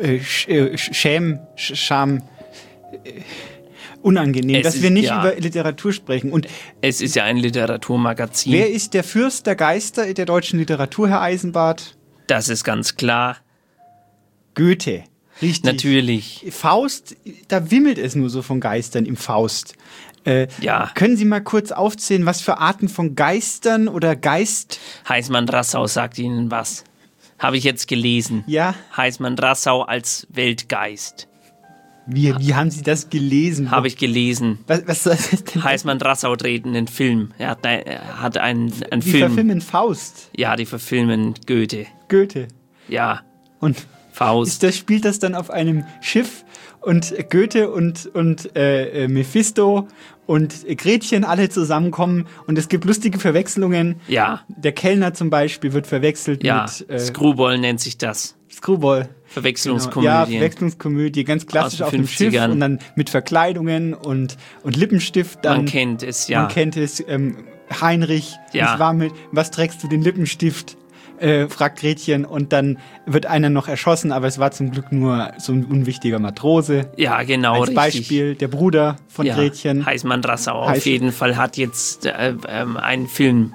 unangenehm, dass wir nicht über Literatur sprechen. Und es ist ja ein Literaturmagazin. Wer ist der Fürst der Geister der deutschen Literatur, Herr Eisenbart? Das ist ganz klar. Goethe. Richtig. Natürlich. Faust, da wimmelt es nur so von Geistern im Faust. Können Sie mal kurz aufzählen, was für Arten von Geistern oder Geist... Heißmann-Rassau sagt Ihnen was. Habe ich jetzt gelesen. Ja. Heißmann-Rassau als Weltgeist. Wie haben Sie das gelesen? Habe ich gelesen. Was soll das denn? Heißmann-Rassau dreht einen Film. Er hat einen Film. Die verfilmen Faust. Ja, die verfilmen Goethe. Goethe. Ja. Und Faust. Spielt das dann auf einem Schiff und Goethe und Mephisto und Gretchen alle zusammenkommen und es gibt lustige Verwechslungen. Ja. Der Kellner zum Beispiel wird verwechselt mit... Screwball nennt sich das. Screwball. Verwechslungskomödie. Genau. Ja, Verwechslungskomödie, ganz klassisch auf dem Schiff und dann mit Verkleidungen und Lippenstift. Dann, man kennt es, ja. Man kennt es. Heinrich, ja. Was trägst du den Lippenstift? Fragt Gretchen und dann wird einer noch erschossen, aber es war zum Glück nur so ein unwichtiger Matrose. Ja, genau, als Beispiel, der Bruder von Gretchen. Heißmann-Rassau auf jeden Fall hat jetzt einen Film.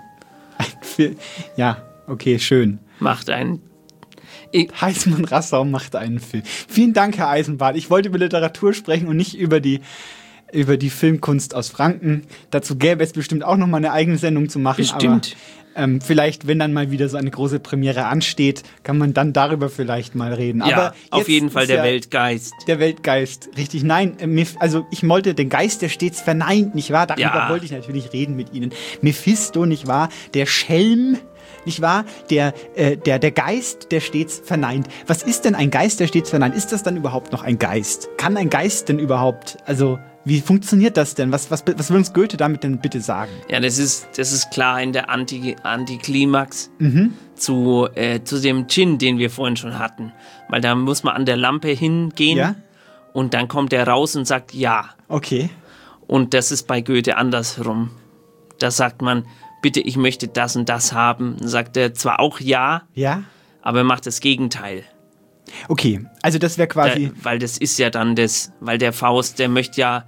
Ja, okay, schön. Macht einen... Heißmann-Rassau macht einen Film. Vielen Dank, Herr Eisenbart. Ich wollte über Literatur sprechen und nicht über die Filmkunst aus Franken. Dazu gäbe es bestimmt auch noch mal eine eigene Sendung zu machen. Bestimmt. Aber vielleicht, wenn dann mal wieder so eine große Premiere ansteht, kann man dann darüber vielleicht mal reden. Ja, aber auf jeden Fall der Weltgeist. Der Weltgeist, richtig. Nein, also ich wollte den Geist, der stets verneint, nicht wahr? Darüber wollte ich natürlich reden mit Ihnen. Mephisto, nicht wahr? Der Schelm, nicht wahr? Der Geist, der stets verneint. Was ist denn ein Geist, der stets verneint? Ist das dann überhaupt noch ein Geist? Kann ein Geist denn überhaupt, wie funktioniert das denn? Was will uns Goethe damit denn bitte sagen? Ja, das ist klar in der Antiklimax zu dem Djinn, den wir vorhin schon hatten. Weil da muss man an der Lampe hingehen und dann kommt er raus und sagt ja. Okay. Und das ist bei Goethe andersrum. Da sagt man, bitte, ich möchte das und das haben. Dann sagt er zwar auch ja, aber er macht das Gegenteil. Okay, also das wäre quasi... weil das ist ja dann weil der Faust, der möchte ja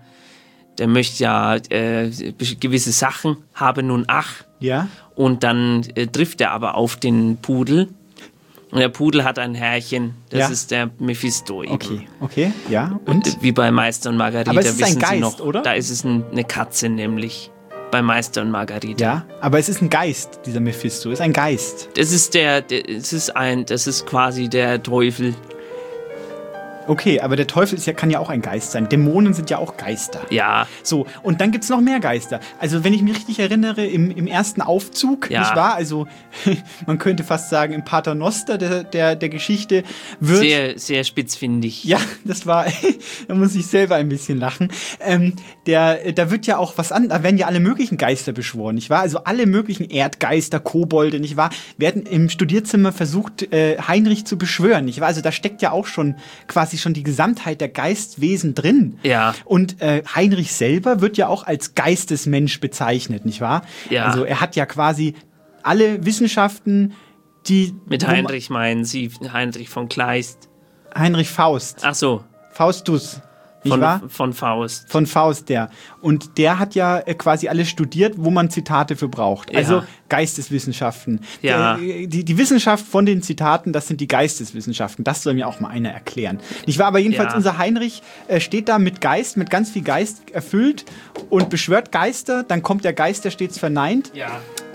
gewisse Sachen, habe nun ach. Ja. Und dann trifft er aber auf den Pudel. Und der Pudel hat ein Herrchen, das ist der Mephisto eben. Okay, ja. Und? Wie bei Meister und Margarita, aber es ist wissen ein Geist, Sie noch, oder? Da ist es eine Katze nämlich. Bei Meister und Margarita. Ja, aber es ist ein Geist, dieser Mephisto, ist ein Geist. Das ist quasi der Teufel. Okay, aber der Teufel kann ja auch ein Geist sein. Dämonen sind ja auch Geister. Ja. So, und dann gibt es noch mehr Geister. Also, wenn ich mich richtig erinnere, im ersten Aufzug, nicht wahr? Also, man könnte fast sagen, im Paternoster der Geschichte wird... Sehr, sehr spitzfindig. Ja, das war... da muss ich selber ein bisschen lachen. Da wird ja auch da werden ja alle möglichen Geister beschworen, nicht wahr? Also, alle möglichen Erdgeister, Kobolde, nicht wahr? Werden im Studierzimmer versucht, Heinrich zu beschwören, nicht wahr? Also, da steckt ja auch schon die Gesamtheit der Geistwesen drin. Ja. Und Heinrich selber wird ja auch als Geistesmensch bezeichnet, nicht wahr? Ja. Also er hat ja quasi alle Wissenschaften, die... Mit Heinrich meinen Sie Heinrich von Kleist? Heinrich Faust. Ach so. Faustus. Nicht wahr? Von Faust. Von Faust, der. Und der hat ja quasi alles studiert, wo man Zitate für braucht. Also Geisteswissenschaften. Ja. Die Wissenschaft von den Zitaten, das sind die Geisteswissenschaften. Das soll mir auch mal einer erklären. Nicht wahr? Aber jedenfalls unser Heinrich steht da mit ganz viel Geist erfüllt und beschwört Geister. Dann kommt der Geist, der stets verneint. Ja.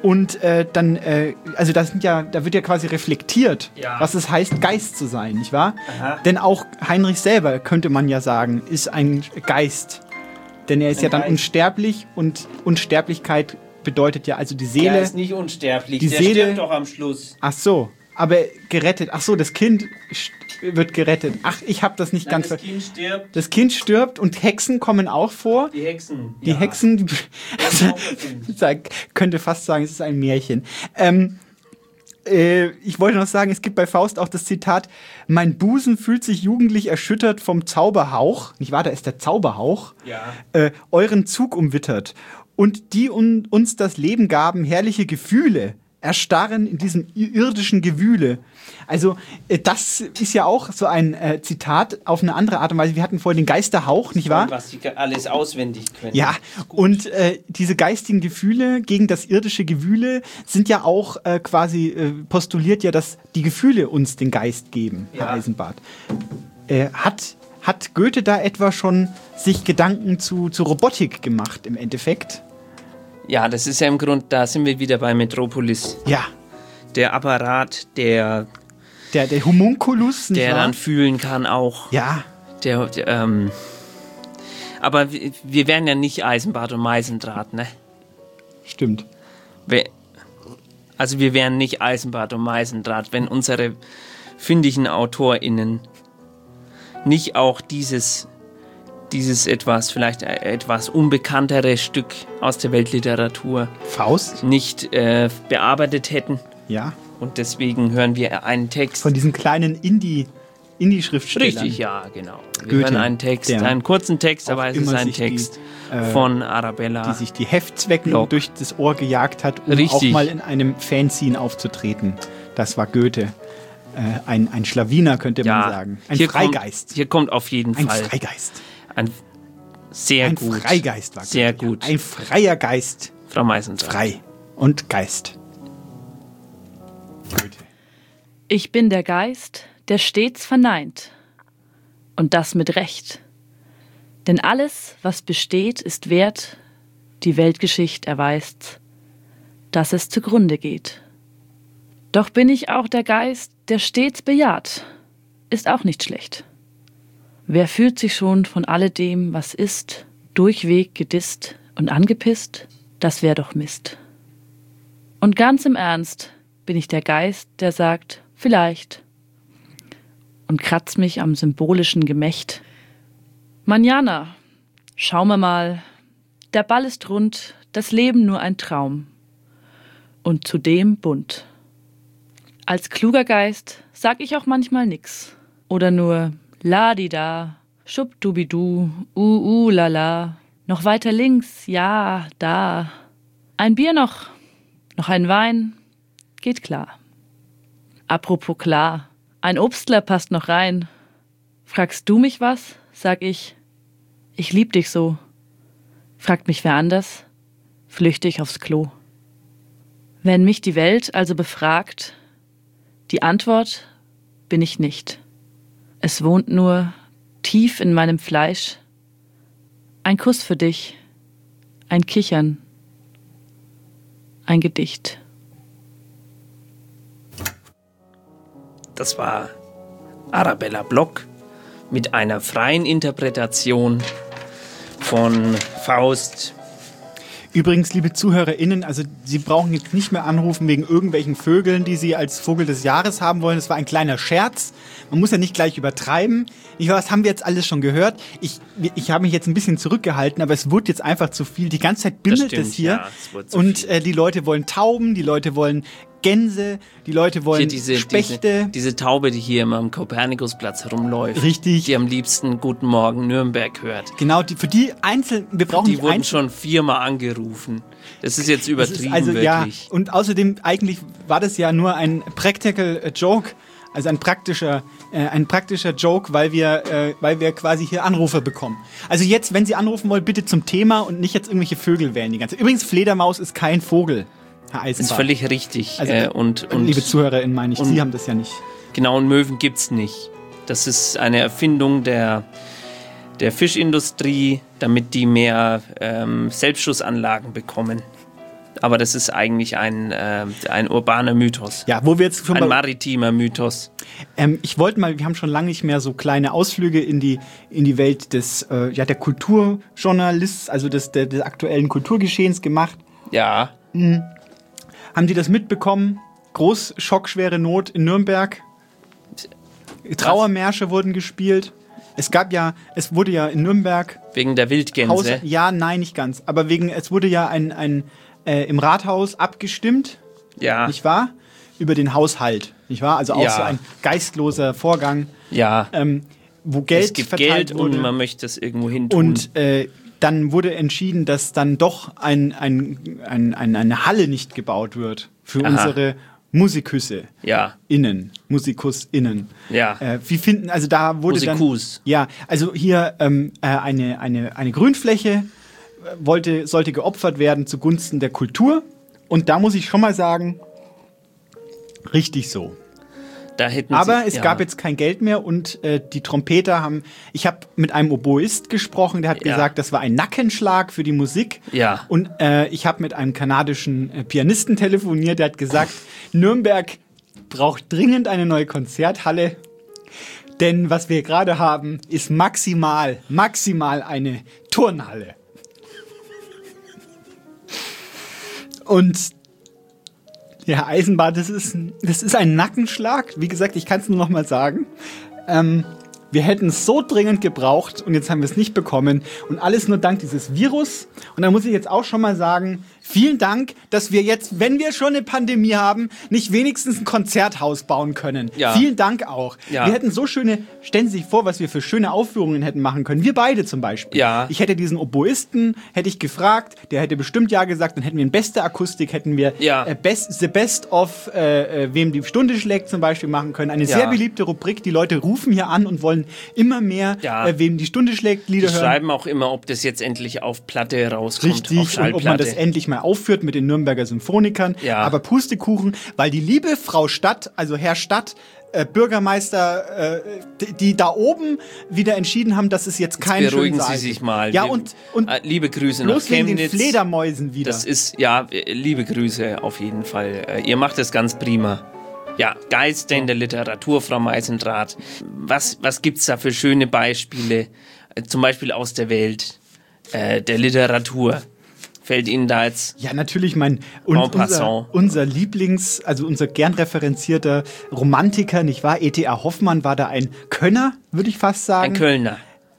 Und dann, also da wird ja quasi reflektiert, was es heißt, Geist zu sein, nicht wahr? Aha. Denn auch Heinrich selber, könnte man ja sagen, ist ein Geist. Denn er ist ja dann unsterblich und Unsterblichkeit bedeutet ja also die Seele. Er ist nicht unsterblich, der Seele stirbt doch am Schluss. Ach so, aber gerettet. Ach so, das Kind wird gerettet. Ach, ich habe das nicht ganz verstanden. Das Kind stirbt. Das Kind stirbt und Hexen kommen auch vor. Die Hexen. Die Hexen, könnte fast sagen, es ist ein Märchen. Ich wollte noch sagen, es gibt bei Faust auch das Zitat: Mein Busen fühlt sich jugendlich erschüttert vom Zauberhauch. Nicht wahr? Da ist der Zauberhauch. Ja. Euren Zug umwittert. Und die uns das Leben gaben, herrliche Gefühle, erstarren in diesem irdischen Gewühle. Also das ist ja auch so ein Zitat auf eine andere Art und Weise. Wir hatten vorhin den Geisterhauch, nicht wahr? Was sie alles auswendig können. Ja, und diese geistigen Gefühle gegen das irdische Gewühle sind ja auch postuliert ja, dass die Gefühle uns den Geist geben, Herr Eisenbart. Hat Goethe da etwa schon sich Gedanken zu Robotik gemacht im Endeffekt? Ja, das ist ja im Grunde, da sind wir wieder bei Metropolis. Ja. Der Apparat, der Homunculus, nicht der wahr? dann fühlen kann auch. Ja. Aber wir wären ja nicht Eisenbart und Meisendraht, ne? Stimmt. Also wir wären nicht Eisenbart und Meisendraht, wenn unsere findigen AutorInnen nicht auch dieses vielleicht etwas unbekanntere Stück aus der Weltliteratur Faust nicht bearbeitet hätten. Ja. Und deswegen hören wir einen Text. Von diesen kleinen Indie-Schriftstellern. Richtig, ja, genau. Wir hören einen Text, einen kurzen Text, aber es ist ein Text von Arabella. Die sich die Heftzwecken durch das Ohr gejagt hat, um auch mal in einem Fanzine aufzutreten. Das war Goethe. Ein Schlawiner, könnte man sagen. Ein Freigeist. Hier kommt auf jeden Fall. Ein Freigeist. Ein Freigeist war sehr Goethe. gut. Ein freier Geist. Frau Meisendraht. Frei und Geist. Goethe. Ich bin der Geist, der stets verneint. Und das mit Recht. Denn alles, was besteht, ist wert, die Weltgeschicht erweist, dass es zugrunde geht. Doch bin ich auch der Geist, der stets bejaht, ist auch nicht schlecht. Wer fühlt sich schon von alledem, was ist, durchweg gedisst und angepisst? Das wär doch Mist. Und ganz im Ernst bin ich der Geist, der sagt, vielleicht, und kratzt mich am symbolischen Gemächt. Manjana, schauen wir mal, der Ball ist rund, das Leben nur ein Traum. Und zudem bunt. Als kluger Geist sag ich auch manchmal nix. Oder nur la-di-da, schub-dubi-du, la-la. Noch weiter links, ja, da. Ein Bier noch ein Wein, geht klar. Apropos klar, ein Obstler passt noch rein. Fragst du mich was, sag ich lieb dich so. Fragt mich wer anders, flüchte ich aufs Klo. Wenn mich die Welt also befragt, die Antwort bin ich nicht. Es wohnt nur tief in meinem Fleisch ein Kuss für dich, ein Kichern, ein Gedicht. Das war Arabella Block mit einer freien Interpretation von Faust. Übrigens, liebe ZuhörerInnen, also Sie brauchen jetzt nicht mehr anrufen wegen irgendwelchen Vögeln, die Sie als Vogel des Jahres haben wollen. Das war ein kleiner Scherz. Man muss ja nicht gleich übertreiben. Was haben wir jetzt alles schon gehört? Ich habe mich jetzt ein bisschen zurückgehalten, aber es wurde jetzt einfach zu viel. Die ganze Zeit bimmelt es hier. Ja, es und die Leute wollen Tauben, die Leute wollen Gänse, die Leute wollen Spechte. Diese Taube, die hier immer am Kopernikusplatz rumläuft. Richtig. Die am liebsten Guten Morgen Nürnberg hört. Genau, für die einzeln, wir brauchen die wurden schon 4-mal angerufen. Das ist jetzt übertrieben, wirklich. Ja, und außerdem, eigentlich war das ja nur ein Practical Joke, also ein praktischer Joke, weil wir quasi hier Anrufe bekommen. Also jetzt, wenn Sie anrufen wollen, bitte zum Thema und nicht jetzt irgendwelche Vögel wählen die ganze Zeit. Übrigens, Fledermaus ist kein Vogel. Das ist völlig richtig. Also, und liebe ZuhörerInnen, meine ich, Sie haben das ja nicht. Genau, und Möwen gibt's nicht. Das ist eine Erfindung der Fischindustrie, damit die mehr Selbstschussanlagen bekommen. Aber das ist eigentlich ein urbaner Mythos. Ja, wo wir jetzt schon ein maritimer Mythos. Ich wollte mal, wir haben schon lange nicht mehr so kleine Ausflüge in die Welt des der Kulturjournalists, also des aktuellen Kulturgeschehens gemacht. Ja. Haben Sie das mitbekommen? Groß, schockschwere Not in Nürnberg. Trauermärsche wurden gespielt. Es wurde ja in Nürnberg... Wegen der Wildgänse? Nein, nicht ganz. Aber es wurde ja im Rathaus abgestimmt. Ja. Nicht wahr? Über den Haushalt. Nicht wahr? Also auch so ein geistloser Vorgang. Ja. Wo Geld es gibt verteilt Geld wurde. Und man möchte es irgendwo hin tun. Und dann wurde entschieden, dass dann doch eine Halle nicht gebaut wird für unsere Musikhüsse. Ja. MusikussInnen. Ja. Wie finden, also da wurde Musikus. dann... Ja, also hier eine Grünfläche sollte geopfert werden zugunsten der Kultur. Und da muss ich schon mal sagen, richtig so. Aber es gab jetzt kein Geld mehr und die Trompeter ich habe mit einem Oboist gesprochen, der hat gesagt, das war ein Nackenschlag für die Musik. Ja. Und ich habe mit einem kanadischen Pianisten telefoniert, der hat gesagt, Nürnberg braucht dringend eine neue Konzerthalle, denn was wir gerade haben, ist maximal eine Turnhalle. Und ja, Eisenbart, das ist ein Nackenschlag. Wie gesagt, ich kann es nur noch mal sagen. Wir hätten es so dringend gebraucht und jetzt haben wir es nicht bekommen. Und alles nur dank dieses Virus. Und da muss ich jetzt auch schon mal sagen, vielen Dank, dass wir jetzt, wenn wir schon eine Pandemie haben, nicht wenigstens ein Konzerthaus bauen können. Ja. Vielen Dank auch. Ja. Wir hätten stellen Sie sich vor, was wir für schöne Aufführungen hätten machen können. Wir beide zum Beispiel. Ja. Ich hätte diesen Oboisten, gefragt, der hätte bestimmt ja gesagt, dann hätten wir eine beste Akustik, hätten wir The Best of Wem die Stunde schlägt zum Beispiel machen können. Eine sehr beliebte Rubrik. Die Leute rufen hier an und wollen immer mehr Wem die Stunde schlägt Lieder hören. Die schreiben auch immer, ob das jetzt endlich auf Platte rauskommt. Richtig, auf Schallplatte. und ob man das endlich mal aufführt mit den Nürnberger Symphonikern. Ja. Aber Pustekuchen, weil die liebe Frau Stadt, also Herr Stadt, Bürgermeister, die da oben wieder entschieden haben, dass es jetzt kein schöner beruhigen Saal Sie sich mal. Ja, und liebe Grüße nach bloß wegen Chemnitz. den Fledermäusen wieder. Das ist, liebe Grüße auf jeden Fall. Ihr macht es ganz prima. Ja, Geister in der Literatur, Frau Meisendrath. Was gibt's da für schöne Beispiele? Zum Beispiel aus der Welt der Literatur. Fällt Ihnen da jetzt? Ja, natürlich, unser Lieblings-, also unser gern referenzierter Romantiker, nicht wahr? E.T.A. Hoffmann war da ein Könner, würde ich fast sagen. Ein Kölner.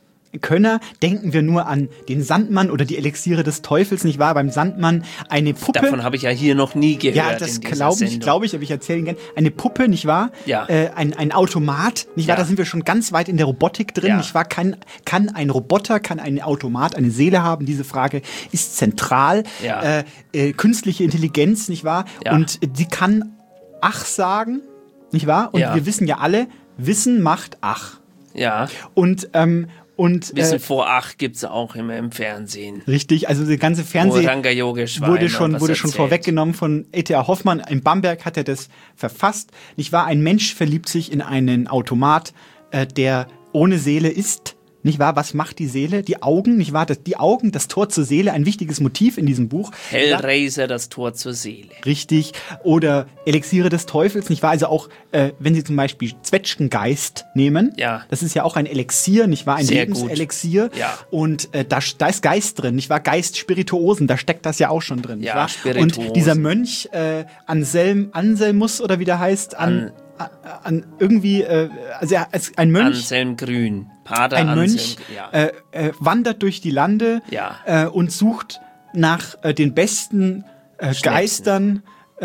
Denken wir nur an den Sandmann oder die Elixiere des Teufels, nicht wahr? Beim Sandmann eine Puppe. Davon habe ich ja hier noch nie gehört. Ja, das glaube ich, aber ich erzähle Ihnen gerne. Eine Puppe, nicht wahr? Ja. Ein Automat, nicht wahr? Da sind wir schon ganz weit in der Robotik drin, nicht wahr? Kann ein Roboter, kann ein Automat eine Seele haben? Diese Frage ist zentral. Ja. Künstliche Intelligenz, nicht wahr? Ja. Und die kann Ach sagen, nicht wahr? Und wir wissen ja alle, Wissen macht Ach. Ja. Und Wissen vor 8 gibt es auch immer im Fernsehen. Richtig, also die ganze Fernsehen wurde schon vorweggenommen von E.T.A. Hoffmann. In Bamberg hat er das verfasst. Nicht wahr? Ein Mensch verliebt sich in einen Automat, der ohne Seele ist. Nicht wahr? Was macht die Seele? Die Augen, nicht wahr? Die Augen, das Tor zur Seele, ein wichtiges Motiv in diesem Buch. Hellraiser, das Tor zur Seele. Richtig. Oder Elixiere des Teufels, nicht wahr? Also auch, wenn Sie zum Beispiel Zwetschgengeist nehmen, das ist ja auch ein Elixier, nicht wahr? Ein Sehr Lebenselixier. Ja. Und da ist Geist drin, nicht wahr? Geist Spirituosen, da steckt das ja auch schon drin. Ja, nicht wahr? Und dieser Mönch, Anselmus oder wie der heißt, irgendwie, also er ist ein Mönch. Anselm Grün. Pater ein Anselm, Mönch wandert durch die Lande und sucht nach den besten Geistern,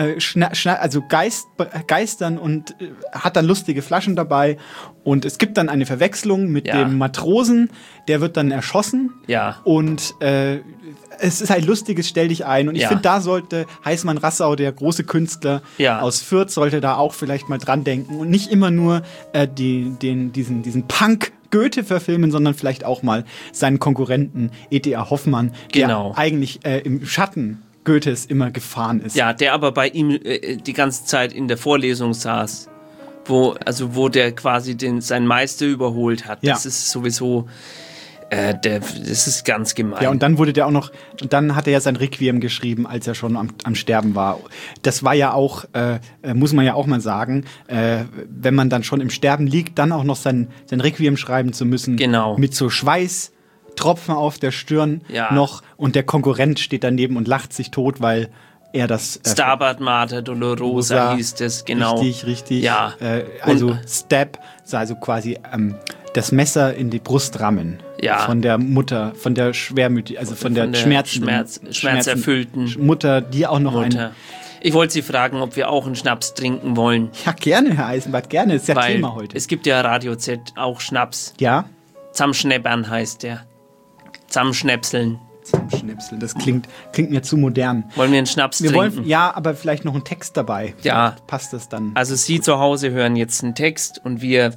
Geistern und hat dann lustige Flaschen dabei. Und es gibt dann eine Verwechslung mit dem Matrosen, der wird dann erschossen. Ja. Und es ist ein lustiges Stell dich ein. Und ich finde, da sollte Heißmann Rassau, der große Künstler aus Fürth, sollte da auch vielleicht mal dran denken und nicht immer nur diesen Punk Goethe verfilmen, sondern vielleicht auch mal seinen Konkurrenten E.T.A. Hoffmann, der eigentlich im Schatten Goethes immer gefahren ist. Ja, der aber bei ihm die ganze Zeit in der Vorlesung saß, wo der quasi seinen Meister überholt hat. Ja. Das ist sowieso Das ist ganz gemein. Ja, und dann hat er ja sein Requiem geschrieben, als er schon am Sterben war. Das war ja auch, muss man ja auch mal sagen, wenn man dann schon im Sterben liegt, dann auch noch sein Requiem schreiben zu müssen. Genau. Mit so Schweißtropfen auf der Stirn noch. Und der Konkurrent steht daneben und lacht sich tot, weil er das... Stabat Mater Dolorosa hieß es, genau. Richtig. Ja. Also Stab, also quasi das Messer in die Brust rammen. Ja. Von der Mutter, von der schwermütigen, also von der schmerzerfüllten Mutter, die auch noch Ich wollte Sie fragen, ob wir auch einen Schnaps trinken wollen. Ja, gerne, Herr Eisenbart, gerne. Das ist ja Thema heute. Es gibt ja Radio Z auch Schnaps. Ja? Zamschneppern heißt der. Zamschnäpseln. Zamschnäpseln, das klingt mir zu modern. Wollen wir einen Schnaps trinken? Ja, aber vielleicht noch einen Text dabei. Ja. Vielleicht passt das dann. Also Sie zu Hause hören jetzt einen Text und wir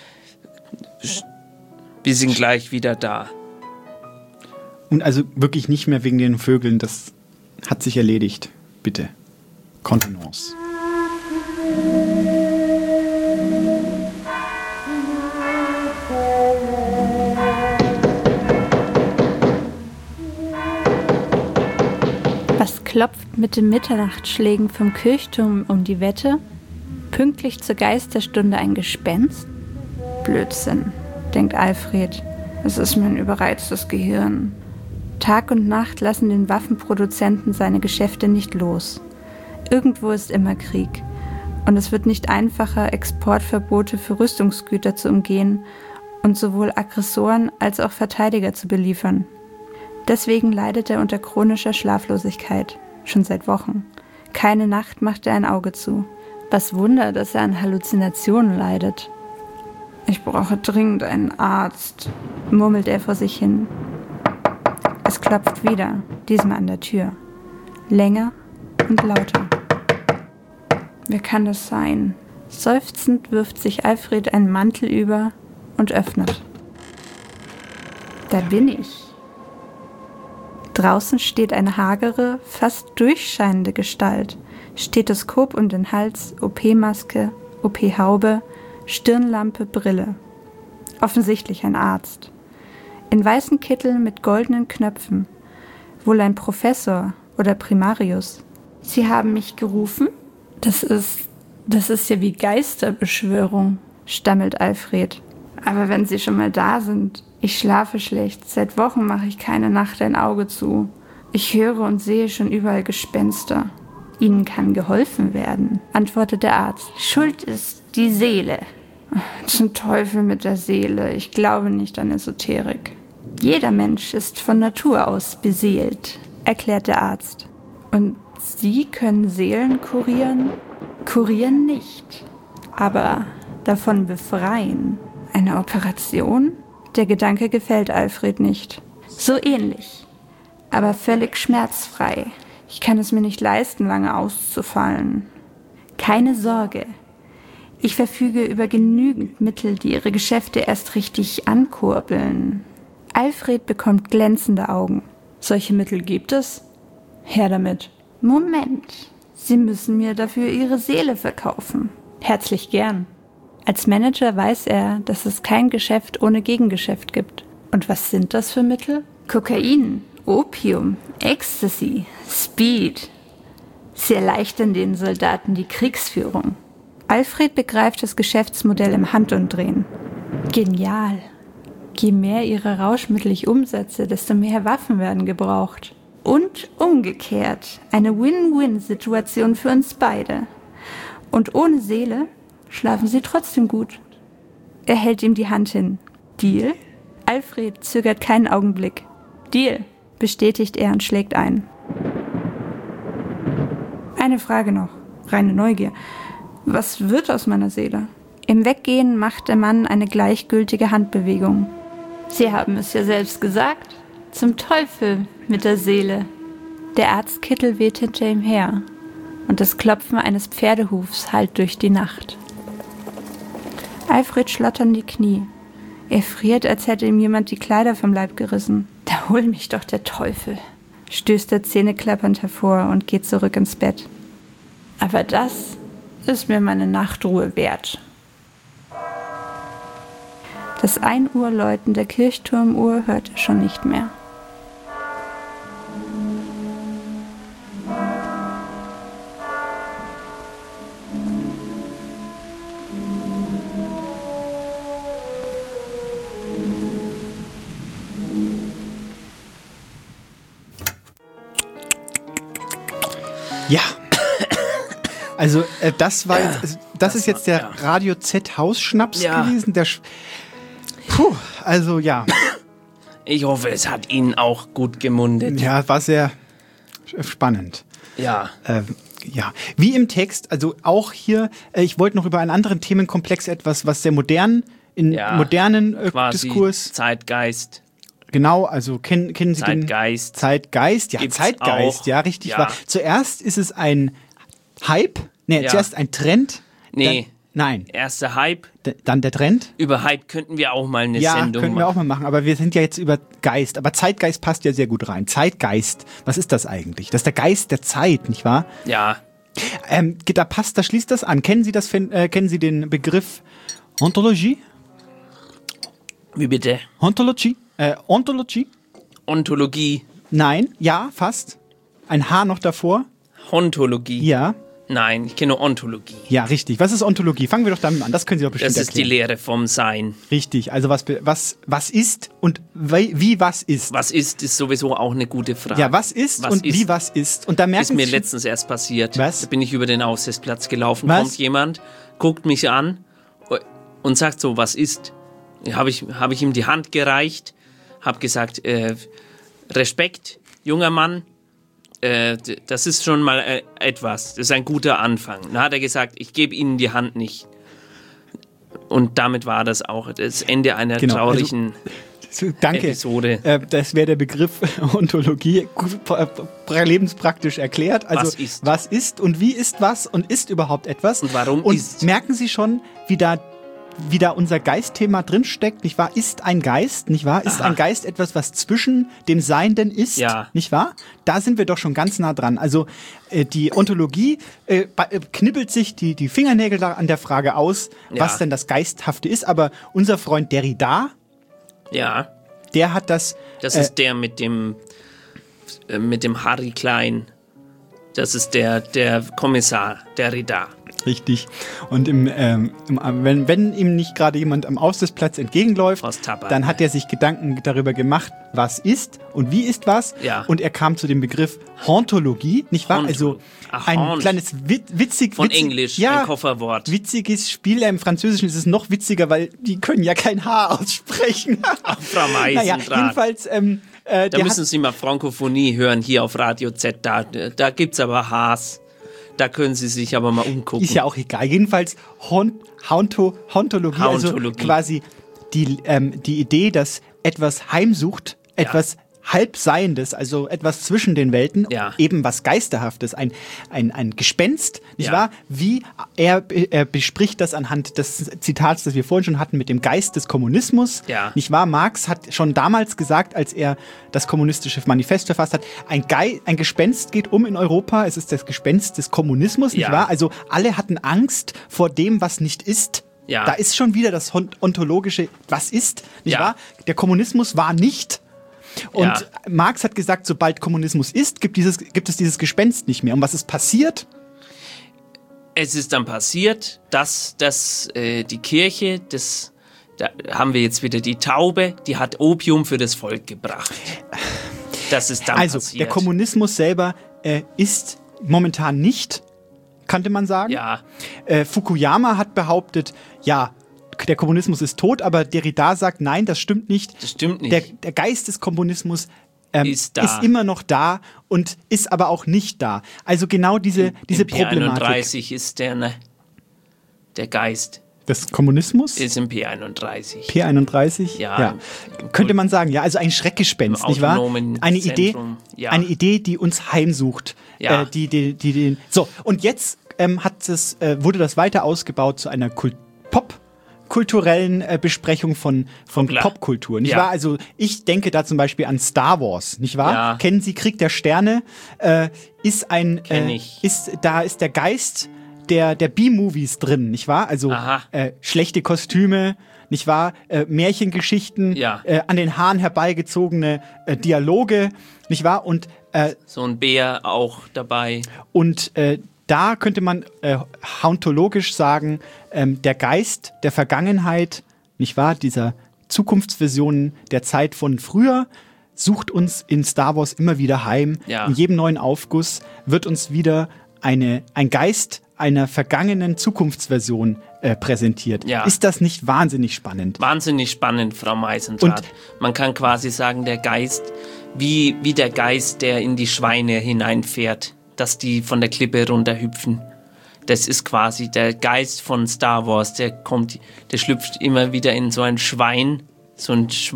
sind gleich wieder da. Und also wirklich nicht mehr wegen den Vögeln, das hat sich erledigt. Bitte. Kontenance. Was klopft mit den Mitternachtsschlägen vom Kirchturm um die Wette? Pünktlich zur Geisterstunde ein Gespenst? Blödsinn, denkt Alfred. Es ist mein überreiztes Gehirn. Tag und Nacht lassen den Waffenproduzenten seine Geschäfte nicht los. Irgendwo ist immer Krieg. Und es wird nicht einfacher, Exportverbote für Rüstungsgüter zu umgehen und sowohl Aggressoren als auch Verteidiger zu beliefern. Deswegen leidet er unter chronischer Schlaflosigkeit, schon seit Wochen. Keine Nacht macht er ein Auge zu. Was Wunder, dass er an Halluzinationen leidet. Ich brauche dringend einen Arzt, murmelt er vor sich hin. Es klopft wieder, diesmal an der Tür. Länger und lauter. Wer kann das sein? Seufzend wirft sich Alfred einen Mantel über und öffnet. Da bin ich. Draußen steht eine hagere, fast durchscheinende Gestalt. Stethoskop um den Hals, OP-Maske, OP-Haube, Stirnlampe, Brille. Offensichtlich ein Arzt. In weißen Kitteln mit goldenen Knöpfen. Wohl ein Professor oder Primarius. Sie haben mich gerufen? Das ist ja wie Geisterbeschwörung, stammelt Alfred. Aber wenn Sie schon mal da sind, ich schlafe schlecht. Seit Wochen mache ich keine Nacht ein Auge zu. Ich höre und sehe schon überall Gespenster. Ihnen kann geholfen werden, antwortet der Arzt. Schuld ist die Seele. Zum Teufel mit der Seele. Ich glaube nicht an Esoterik. Jeder Mensch ist von Natur aus beseelt, erklärt der Arzt. Und Sie können Seelen kurieren? Kurieren nicht, aber davon befreien. Eine Operation? Der Gedanke gefällt Alfred nicht. So ähnlich, aber völlig schmerzfrei. Ich kann es mir nicht leisten, lange auszufallen. Keine Sorge. Ich verfüge über genügend Mittel, die Ihre Geschäfte erst richtig ankurbeln. Alfred bekommt glänzende Augen. Solche Mittel gibt es? Her damit. Moment. Sie müssen mir dafür Ihre Seele verkaufen. Herzlich gern. Als Manager weiß er, dass es kein Geschäft ohne Gegengeschäft gibt. Und was sind das für Mittel? Kokain, Opium, Ecstasy, Speed. Sie erleichtern den Soldaten die Kriegsführung. Alfred begreift das Geschäftsmodell im Handumdrehen. Genial. Je mehr ihre Rauschmittel ich umsetze, desto mehr Waffen werden gebraucht. Und umgekehrt. Eine Win-Win-Situation für uns beide. Und ohne Seele schlafen sie trotzdem gut. Er hält ihm die Hand hin. Deal? Alfred zögert keinen Augenblick. Deal, bestätigt er und schlägt ein. Eine Frage noch, reine Neugier. Was wird aus meiner Seele? Im Weggehen macht der Mann eine gleichgültige Handbewegung. Sie haben es ja selbst gesagt. Zum Teufel mit der Seele. Der Arztkittel weht hinter ihm her und das Klopfen eines Pferdehufs hallt durch die Nacht. Alfred schlottern die Knie. Er friert, als hätte ihm jemand die Kleider vom Leib gerissen. Da hol mich doch der Teufel, stößt er zähneklappernd hervor und geht zurück ins Bett. Aber das ist mir meine Nachtruhe wert. Das 1 Uhr läutende Kirchturmuhr hört er schon nicht mehr. Ja. Also das war jetzt, das ist jetzt der Radio Z Hausschnaps gewesen. Also ja. Ich hoffe, es hat Ihnen auch gut gemundet. Ja, war sehr spannend. Ja. Ja, wie im Text, also auch hier, ich wollte noch über einen anderen Themenkomplex etwas, was sehr modern, modernen Diskurs. Zeitgeist. Genau, also kennen Sie Zeitgeist. den Zeitgeist? Ja, Gibt's Zeitgeist, auch. ja, richtig Ja. wahr. Zuerst ist es ein Hype, zuerst ein Trend. Nee. Nein. Erster Hype. Dann der Trend. Über Hype könnten wir auch mal eine Sendung können wir auch mal machen, aber wir sind ja jetzt über Geist. Aber Zeitgeist passt ja sehr gut rein. Zeitgeist, was ist das eigentlich? Das ist der Geist der Zeit, nicht wahr? Ja. Da schließt das an. Kennen Sie den Begriff Ontologie? Wie bitte? Ontologie? Ontologie? Ontologie. Nein, ja, fast. Ein H noch davor. Ontologie. Ja. Nein, ich kenne nur Ontologie. Ja, richtig. Was ist Ontologie? Fangen wir doch damit an. Das können Sie doch bestimmt erklären. Das ist die Lehre vom Sein. Richtig. Also was ist und wie was ist? Was ist sowieso auch eine gute Frage. Ja, was ist und wie was ist? Und da merken ist mir Sie letztens erst passiert. Was? Da bin ich über den Aussichtsplatz gelaufen. Was? Kommt jemand, guckt mich an und sagt so, was ist? Habe ich ihm die Hand gereicht, habe gesagt, Respekt, junger Mann. Das ist schon mal etwas. Das ist ein guter Anfang. Dann hat er gesagt, ich gebe Ihnen die Hand nicht. Und damit war das auch das Ende einer traurigen Danke. Episode. Das wäre der Begriff Ontologie lebenspraktisch erklärt. Also was ist und wie ist was und ist überhaupt etwas? Und warum ist? Merken Sie schon, wie da unser Geistthema drinsteckt, nicht wahr? Ist ein Geist, nicht wahr? Ist ein Geist etwas, was zwischen dem Seienden ist, nicht wahr? Da sind wir doch schon ganz nah dran. Also die Ontologie knibbelt sich die Fingernägel da an der Frage aus, was denn das Geisthafte ist. Aber unser Freund Derrida, der hat das... Das ist der mit dem Harry Klein. Das ist der Kommissar Derrida. Richtig. Und wenn ihm nicht gerade jemand am Aussichtsplatz entgegenläuft, dann hat er sich Gedanken darüber gemacht, was ist und wie ist was. Ja. Und er kam zu dem Begriff Hauntologie, nicht wahr? Also ein kleines Englisch, ein Kofferwort. Witziges Spiel. Im Französischen ist es noch witziger, weil die können ja kein H aussprechen. Frau Meisendrath. Naja, jedenfalls... da müssen Sie mal Frankophonie hören, hier auf Radio Z. Da gibt's aber Hs. Da können Sie sich aber mal umgucken. Ist ja auch egal. Jedenfalls Hauntologie, also quasi die Idee, dass etwas heimsucht, etwas Halbseiendes, also etwas zwischen den Welten, eben was Geisterhaftes, ein Gespenst, nicht wahr? Wie er bespricht das anhand des Zitats, das wir vorhin schon hatten, mit dem Geist des Kommunismus, nicht wahr? Marx hat schon damals gesagt, als er das kommunistische Manifest verfasst hat, ein Gespenst geht in Europa, es ist das Gespenst des Kommunismus, nicht wahr? Also alle hatten Angst vor dem, was nicht ist. Ja. Da ist schon wieder das ontologische, was ist, nicht wahr? Der Kommunismus war nicht. Und Marx hat gesagt, sobald Kommunismus ist, gibt es dieses Gespenst nicht mehr. Und was ist passiert? Es ist dann passiert, dass die Kirche, da haben wir jetzt wieder die Taube, die hat Opium für das Volk gebracht. Das ist dann passiert. Also der Kommunismus selber ist momentan nicht, könnte man sagen. Ja. Fukuyama hat behauptet, der Kommunismus ist tot, aber Derrida sagt, nein, das stimmt nicht. Das stimmt nicht. Der Geist des Kommunismus ist immer noch da und ist aber auch nicht da. Also genau diese Problematik. P31 ist der Geist. Des Kommunismus? Ist im P31. P31? Ja. Könnte man sagen, ja. Also ein Schreckgespenst, nicht wahr? Eine Idee, die uns heimsucht. Ja. So, und jetzt wurde das weiter ausgebaut zu einer kulturellen Besprechung von Popkultur, nicht wahr? Also ich denke da zum Beispiel an Star Wars, nicht wahr? Ja. Kennen Sie Krieg der Sterne? Da ist der Geist der B-Movies drin, nicht wahr? Also schlechte Kostüme, nicht wahr? Märchengeschichten, an den Haaren herbeigezogene Dialoge, nicht wahr? Und so ein Bär auch dabei. Und da könnte man hauntologisch sagen, der Geist der Vergangenheit, nicht wahr? Dieser Zukunftsvisionen der Zeit von früher sucht uns in Star Wars immer wieder heim. Ja. In jedem neuen Aufguss wird uns wieder ein Geist einer vergangenen Zukunftsversion präsentiert. Ja. Ist das nicht wahnsinnig spannend? Wahnsinnig spannend, Frau Meisendrath. Man kann quasi sagen, der Geist, wie der Geist, der in die Schweine hineinfährt, dass die von der Klippe runterhüpfen. Das ist quasi der Geist von Star Wars, der schlüpft immer wieder in so ein Schwein, so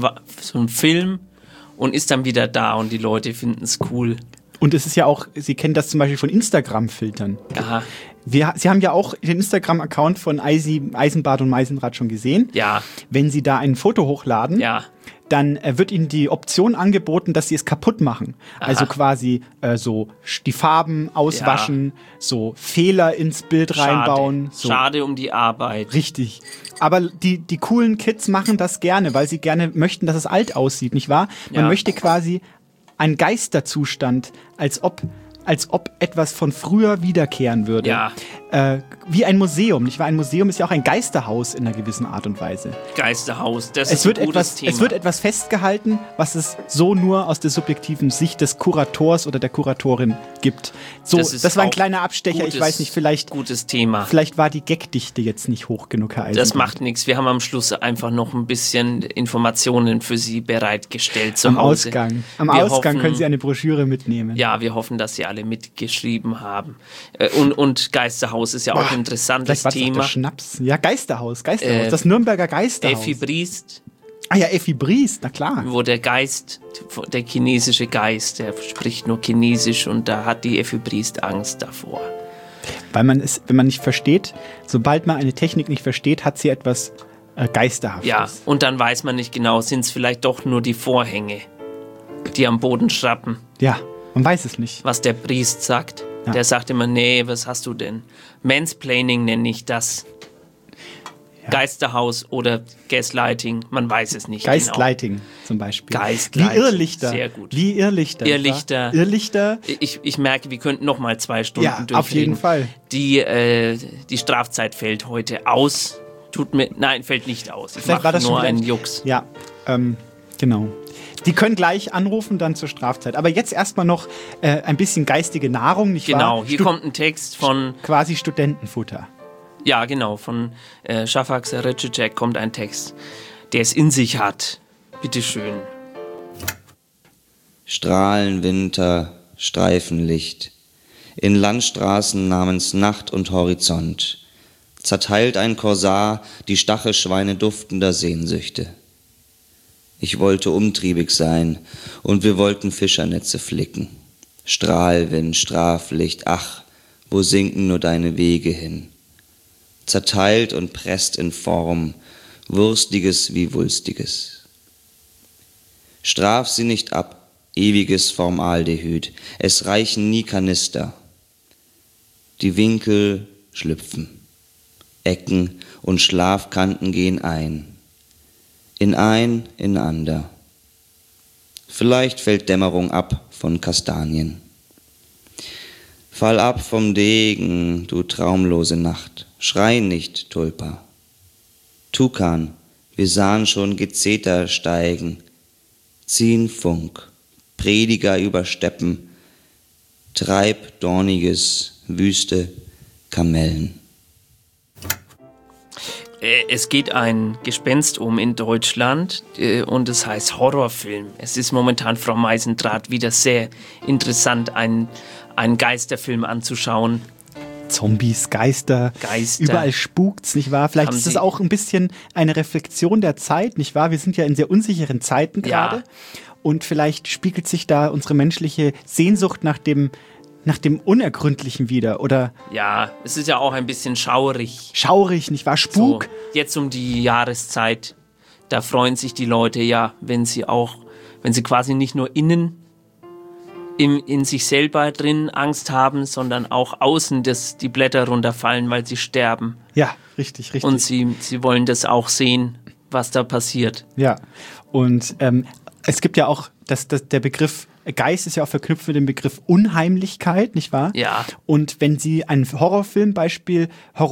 ein Film und ist dann wieder da und die Leute finden es cool. Und es ist ja auch, Sie kennen das zum Beispiel von Instagram-Filtern. Aha. Sie haben ja auch den Instagram-Account von Eisenbart und Meisendrath schon gesehen. Ja. Wenn Sie da ein Foto hochladen, dann wird Ihnen die Option angeboten, dass Sie es kaputt machen. Aha. Also quasi so die Farben auswaschen, so Fehler ins Bild reinbauen. So. Schade um die Arbeit. Richtig. Aber die coolen Kids machen das gerne, weil sie gerne möchten, dass es alt aussieht, nicht wahr? Man möchte quasi einen Geisterzustand, als ob etwas von früher wiederkehren würde. Ja. Wie ein Museum, nicht wahr? Ein Museum ist ja auch ein Geisterhaus in einer gewissen Art und Weise. Geisterhaus, das ist ein gutes Thema. Es wird etwas festgehalten, was es so nur aus der subjektiven Sicht des Kurators oder der Kuratorin gibt. So, das war ein kleiner Abstecher, ich weiß nicht, vielleicht gutes Thema. Vielleicht war die Gagdichte jetzt nicht hoch genug, Herr Eisenbart. Das macht nichts, wir haben am Schluss einfach noch ein bisschen Informationen für Sie bereitgestellt zu Hause. Am Ausgang können Sie eine Broschüre mitnehmen. Ja, wir hoffen, dass Sie alle mitgeschrieben haben. Und Geisterhaus ist ja auch ein interessantes Thema. Der Schnaps. Ja, Geisterhaus. Das Nürnberger Geisterhaus. Effi Briest. Ah ja, Effi Briest, na klar. Wo der chinesische Geist, der spricht nur Chinesisch und da hat die Effi Briest Angst davor. Weil wenn man nicht versteht, sobald man eine Technik nicht versteht, hat sie etwas Geisterhaftes. Ja, und dann weiß man nicht genau, sind es vielleicht doch nur die Vorhänge, die am Boden schrappen. Ja, man weiß es nicht. Was der Priest sagt. Ja. Der sagt immer, nee, was hast du denn? Mansplaining nenne ich das. Ja. Geisterhaus oder Gaslighting, man weiß es nicht Geistlighting zum Beispiel. Geistlighting. Wie Irrlichter. Sehr gut. Wie Irrlichter. Irrlichter. Ich merke, wir könnten noch mal 2 Stunden durchreden. Auf jeden Fall. Die Strafzeit fällt heute aus. Fällt nicht aus. Ich mache nur einen Jux. Ja, genau. Die können gleich anrufen, dann zur Strafzeit. Aber jetzt erstmal noch ein bisschen geistige Nahrung, nicht wahr? Genau, hier kommt ein Text von... Quasi Studentenfutter. Ja, genau, von Shafak Sarıcek kommt ein Text, der es in sich hat. Bitteschön. Strahlenwinter, Streifenlicht. In Landstraßen namens Nacht und Horizont zerteilt ein Korsar die Stachelschweine duftender Sehnsüchte. Ich wollte umtriebig sein, und wir wollten Fischernetze flicken. Strahlwind, Straflicht, ach, wo sinken nur deine Wege hin? Zerteilt und presst in Form, Wurstiges wie Wulstiges. Straf sie nicht ab, ewiges Formaldehyd, es reichen nie Kanister. Die Winkel schlüpfen, Ecken und Schlafkanten gehen ein. Ineinander. Vielleicht fällt Dämmerung ab von Kastanien. Fall ab vom Degen, du traumlose Nacht, schrei nicht, Tulpa. Tukan, wir sahen schon Gezeter steigen, ziehen Funk, Prediger über Steppen, treib dorniges, wüste Kamellen. Es geht ein Gespenst in Deutschland und es heißt Horrorfilm. Es ist momentan, Frau Meisendrath, wieder sehr interessant, einen Geisterfilm anzuschauen. Zombies, Geister, überall spukt's, nicht wahr? Vielleicht ist es auch ein bisschen eine Reflexion der Zeit, nicht wahr? Wir sind ja in sehr unsicheren Zeiten gerade und vielleicht spiegelt sich da unsere menschliche Sehnsucht nach dem Unergründlichen wieder, oder? Ja, es ist ja auch ein bisschen schaurig. Schaurig, nicht wahr? Spuk. So, jetzt um die Jahreszeit, da freuen sich die Leute ja, wenn sie quasi nicht nur innen in sich selber drin Angst haben, sondern auch außen, dass die Blätter runterfallen, weil sie sterben. Ja, richtig. Und sie wollen das auch sehen, was da passiert. Ja, und es gibt ja auch, der Begriff Geist ist ja auch verknüpft mit dem Begriff Unheimlichkeit, nicht wahr? Ja. Und wenn Sie einen Horrorfilm, Beispiel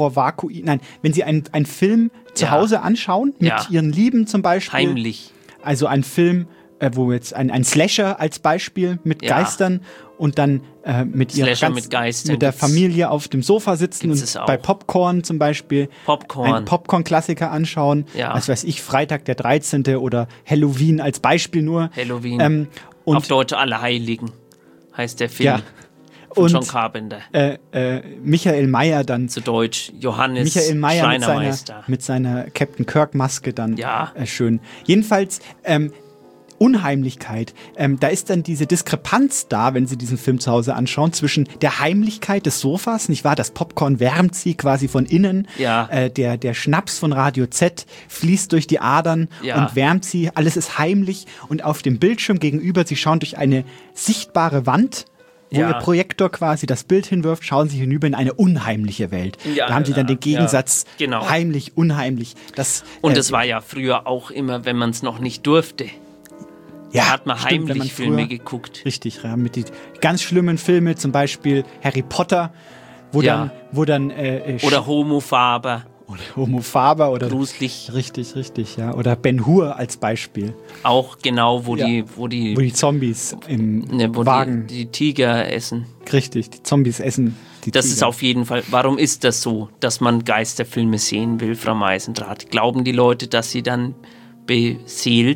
wenn Sie einen Film zu Hause anschauen, mit Ihren Lieben zum Beispiel. Heimlich. Also ein Film, wo jetzt ein Slasher als Beispiel mit Geistern und dann mit der Familie auf dem Sofa sitzen und bei Popcorn zum Beispiel einen Popcorn-Klassiker anschauen. Ja. Was weiß ich, Freitag der 13. oder Halloween als Beispiel nur. Halloween. Und auf Deutsch Allerheiligen heißt der Film. Von John Carpenter. Michael Mayer dann. Zu Deutsch Johannes Michael Mayer Schreinermeister. mit seiner Captain Kirk-Maske dann. Schön. Jedenfalls Unheimlichkeit. Da ist dann diese Diskrepanz da, wenn Sie diesen Film zu Hause anschauen, zwischen der Heimlichkeit des Sofas, nicht wahr? Das Popcorn wärmt Sie quasi von innen. Ja. Der Schnaps von Radio Z fließt durch die Adern und wärmt Sie. Alles ist heimlich. Und auf dem Bildschirm gegenüber, Sie schauen durch eine sichtbare Wand, wo Ihr Projektor quasi das Bild hinwirft, schauen Sie hinüber in eine unheimliche Welt. Da haben Sie dann den Gegensatz heimlich, unheimlich. Das war ja früher auch immer, wenn man es noch nicht durfte. Da hat man heimlich Filme geguckt. Richtig, ja, mit die ganz schlimmen Filme, zum Beispiel Harry Potter, wo dann oder Homo Faber. Oder Homo Faber oder gruselig. Richtig, ja. Oder Ben Hur als Beispiel. Auch genau, wo die Zombies im Wagen die Tiger essen. Richtig, die Zombies essen die Das Tiger. ist auf jeden Fall. Warum ist das so, dass man Geisterfilme sehen will, Frau Meisendrath? Glauben die Leute, dass sie dann beseelt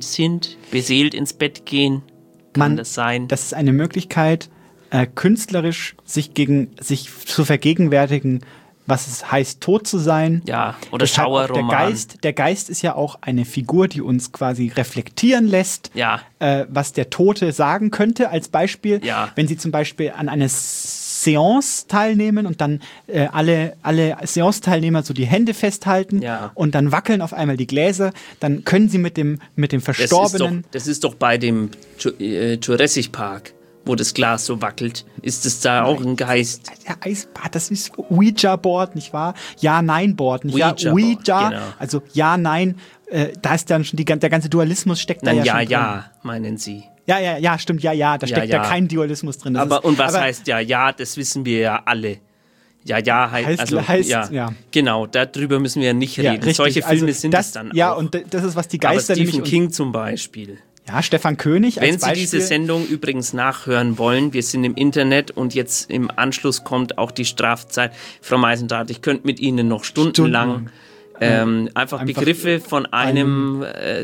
ins Bett gehen? Kann das sein? Das ist eine Möglichkeit, künstlerisch sich zu vergegenwärtigen, was es heißt, tot zu sein. Ja, oder Schauerroman. Der Geist ist ja auch eine Figur, die uns quasi reflektieren lässt, was der Tote sagen könnte, als Beispiel. Ja. Wenn Sie zum Beispiel an einer Seance teilnehmen und dann alle Seance-Teilnehmer so die Hände festhalten und dann wackeln auf einmal die Gläser, dann können Sie mit dem Verstorbenen... Das ist doch bei dem Jurassic Park, wo das Glas so wackelt. Ist es da auch ein Geist? Ja, Eisbad, das ist Ouija-Board, nicht wahr? Ja-Nein-Board, nicht wahr? Ouija, genau. Also Ja-Nein, da ist dann schon der ganze Dualismus steckt da ja schon drin. Meinen Sie? Ja, stimmt, da steckt ja kein Dualismus drin. Was heißt ja, das wissen wir ja alle. Ja, heißt genau, darüber müssen wir ja nicht reden. Richtig. Solche Filme sind es dann auch. Ja, und das ist, was die Geister aber Stephen King zum Beispiel. Ja, Stefan König als Beispiel. Wenn Sie diese Sendung übrigens nachhören wollen, wir sind im Internet und jetzt im Anschluss kommt auch die Strafzeit. Frau Meisendrath, ich könnte mit Ihnen noch stundenlang einfach Begriffe von einem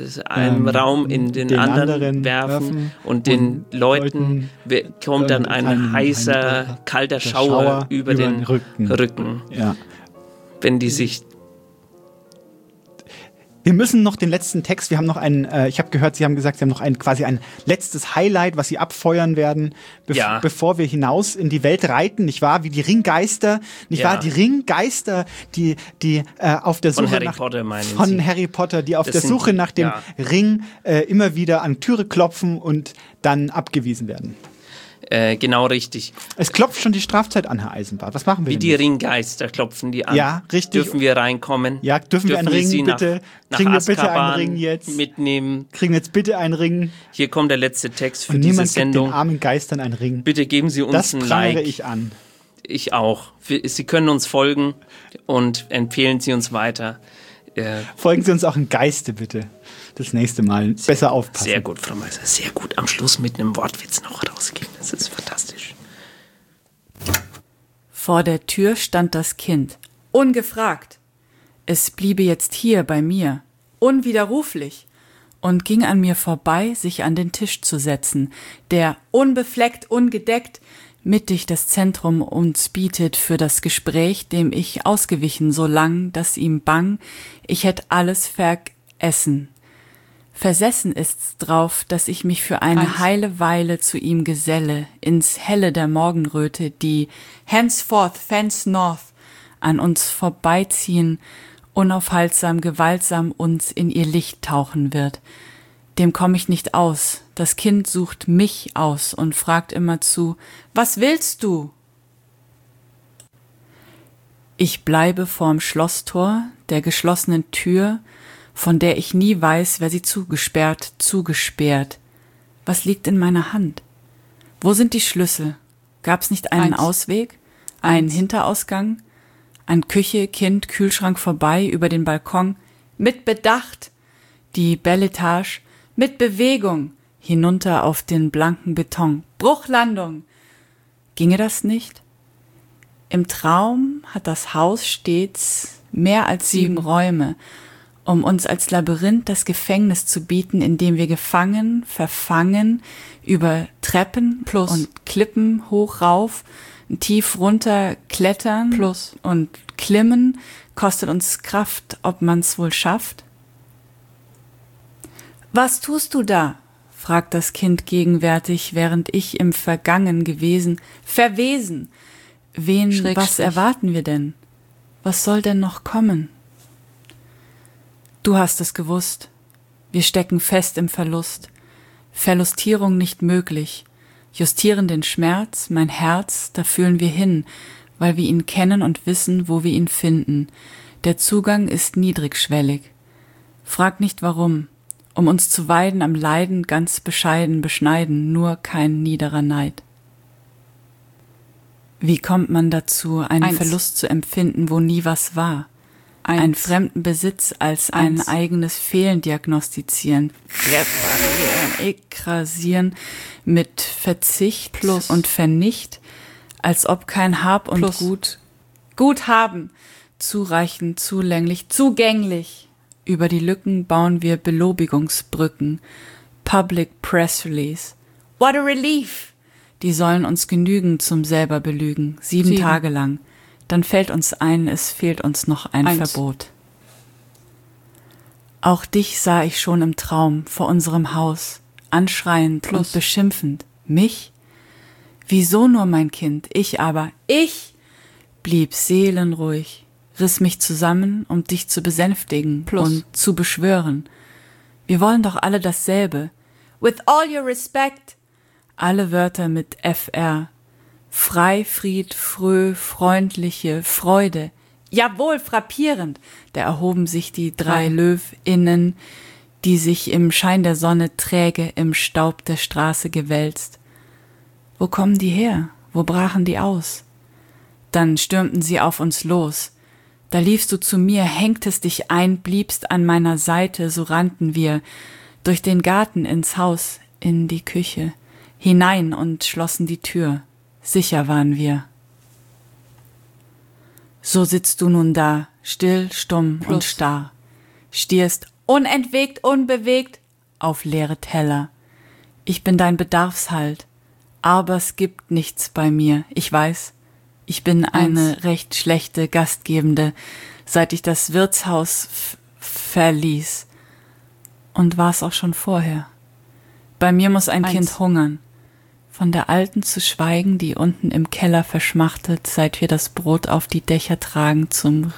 Raum in den anderen werfen und den Leuten kommt dann ein heißer, kalter Schauer über den Rücken. Ja. Wenn die sich... Wir müssen noch den letzten Text, wir haben noch ich habe gehört, Sie haben gesagt, Sie haben noch quasi ein letztes Highlight, was Sie abfeuern werden, bevor wir hinaus in die Welt reiten, nicht wahr? Wie die Ringgeister, nicht wahr? Die Ringgeister, die auf der Suche Harry Potter, die auf der Suche nach dem Ring immer wieder an Türe klopfen und dann abgewiesen werden. Genau richtig. Es klopft schon die Strafzeit an, Herr Eisenbart. Was machen wir Wie die Ringgeister klopfen die an. Ja, richtig. Dürfen wir reinkommen? Ja, dürfen wir einen Ring, bitte? Kriegen wir bitte einen Ring jetzt? Mitnehmen. Kriegen wir jetzt bitte einen Ring? Hier kommt der letzte Text für und diese Sendung. Niemand gibt den armen Geistern einen Ring. Bitte geben Sie uns ein Like. Das ich an. Ich auch. Sie können uns folgen und empfehlen Sie uns weiter. Folgen Sie uns auch in Geiste, bitte. Das nächste Mal besser aufpassen. Sehr gut, Frau Meiser. Sehr gut. Am Schluss mit einem Wortwitz noch rausgehen. Das ist fantastisch. Vor der Tür stand das Kind. Ungefragt. Es bliebe jetzt hier bei mir. Unwiderruflich. Und ging an mir vorbei, sich an den Tisch zu setzen, der unbefleckt, ungedeckt, mittig das Zentrum uns bietet für das Gespräch, dem ich ausgewichen so lang, dass ihm bang, ich hätt alles vergessen. Versessen ist's drauf, dass ich mich für eine heile Weile zu ihm geselle, ins Helle der Morgenröte, die henceforth fence north an uns vorbeiziehen, unaufhaltsam, gewaltsam uns in ihr Licht tauchen wird. Dem komm ich nicht aus. Das Kind sucht mich aus und fragt immerzu, was willst du? Ich bleibe vorm Schlosstor, der geschlossenen Tür, von der ich nie weiß, wer sie zugesperrt. Was liegt in meiner Hand? Wo sind die Schlüssel? Gab's nicht einen Ausweg? Einen Hinterausgang? An Küche, Kind, Kühlschrank vorbei, über den Balkon? Mit Bedacht! Die Belletage, mit Bewegung, hinunter auf den blanken Beton. Bruchlandung! Ginge das nicht? Im Traum hat das Haus stets mehr als 7 Räume, um uns als Labyrinth das Gefängnis zu bieten, in dem wir gefangen, verfangen, über Treppen und Klippen hoch rauf, tief runter klettern und klimmen, kostet uns Kraft, ob man's wohl schafft. Was tust du da? Fragt das Kind gegenwärtig, während ich im Vergangen gewesen, verwesen. Was erwarten wir denn? Was soll denn noch kommen? Du hast es gewusst. Wir stecken fest im Verlust. Verlustierung nicht möglich. Justieren den Schmerz, mein Herz, da fühlen wir hin, weil wir ihn kennen und wissen, wo wir ihn finden. Der Zugang ist niedrigschwellig. Frag nicht warum. Um uns zu weiden am Leiden, ganz bescheiden beschneiden, nur kein niederer Neid. Wie kommt man dazu, einen Verlust zu empfinden, wo nie was war? Einen fremden Besitz als ein eigenes Fehlen diagnostizieren, reparieren, ekrasieren mit Verzicht und Vernicht, als ob kein Hab und Gut haben, zureichend, zulänglich, zugänglich. Über die Lücken bauen wir Belobigungsbrücken, Public Press Release. What a relief! Die sollen uns genügen zum selber belügen, 7 Tage lang. Dann fällt uns ein, es fehlt uns noch ein Verbot. Auch dich sah ich schon im Traum vor unserem Haus, anschreiend und beschimpfend. Mich? Wieso nur, mein Kind? Ich blieb seelenruhig, riss mich zusammen, um dich zu besänftigen und zu beschwören. Wir wollen doch alle dasselbe. With all your respect. Alle Wörter mit FR. Frei, Fried, fröh, freundliche, Freude. Jawohl, frappierend. Da erhoben sich die 3 LöwInnen, die sich im Schein der Sonne träge im Staub der Straße gewälzt. Wo kommen die her? Wo brachen die aus? Dann stürmten sie auf uns los. Da liefst du zu mir, hängtest dich ein, bliebst an meiner Seite, so rannten wir durch den Garten ins Haus, in die Küche, hinein und schlossen die Tür. Sicher waren wir. So sitzt du nun da, still, stumm und starr, stierst unentwegt, unbewegt auf leere Teller. Ich bin dein Bedarfshalt, aber es gibt nichts bei mir. Ich weiß, ich bin eine recht schlechte Gastgebende, seit ich das Wirtshaus verließ. Und war es auch schon vorher. Bei mir muss ein Kind hungern. Von der Alten zu schweigen, die unten im Keller verschmachtet, seit wir das Brot auf die Dächer tragen zum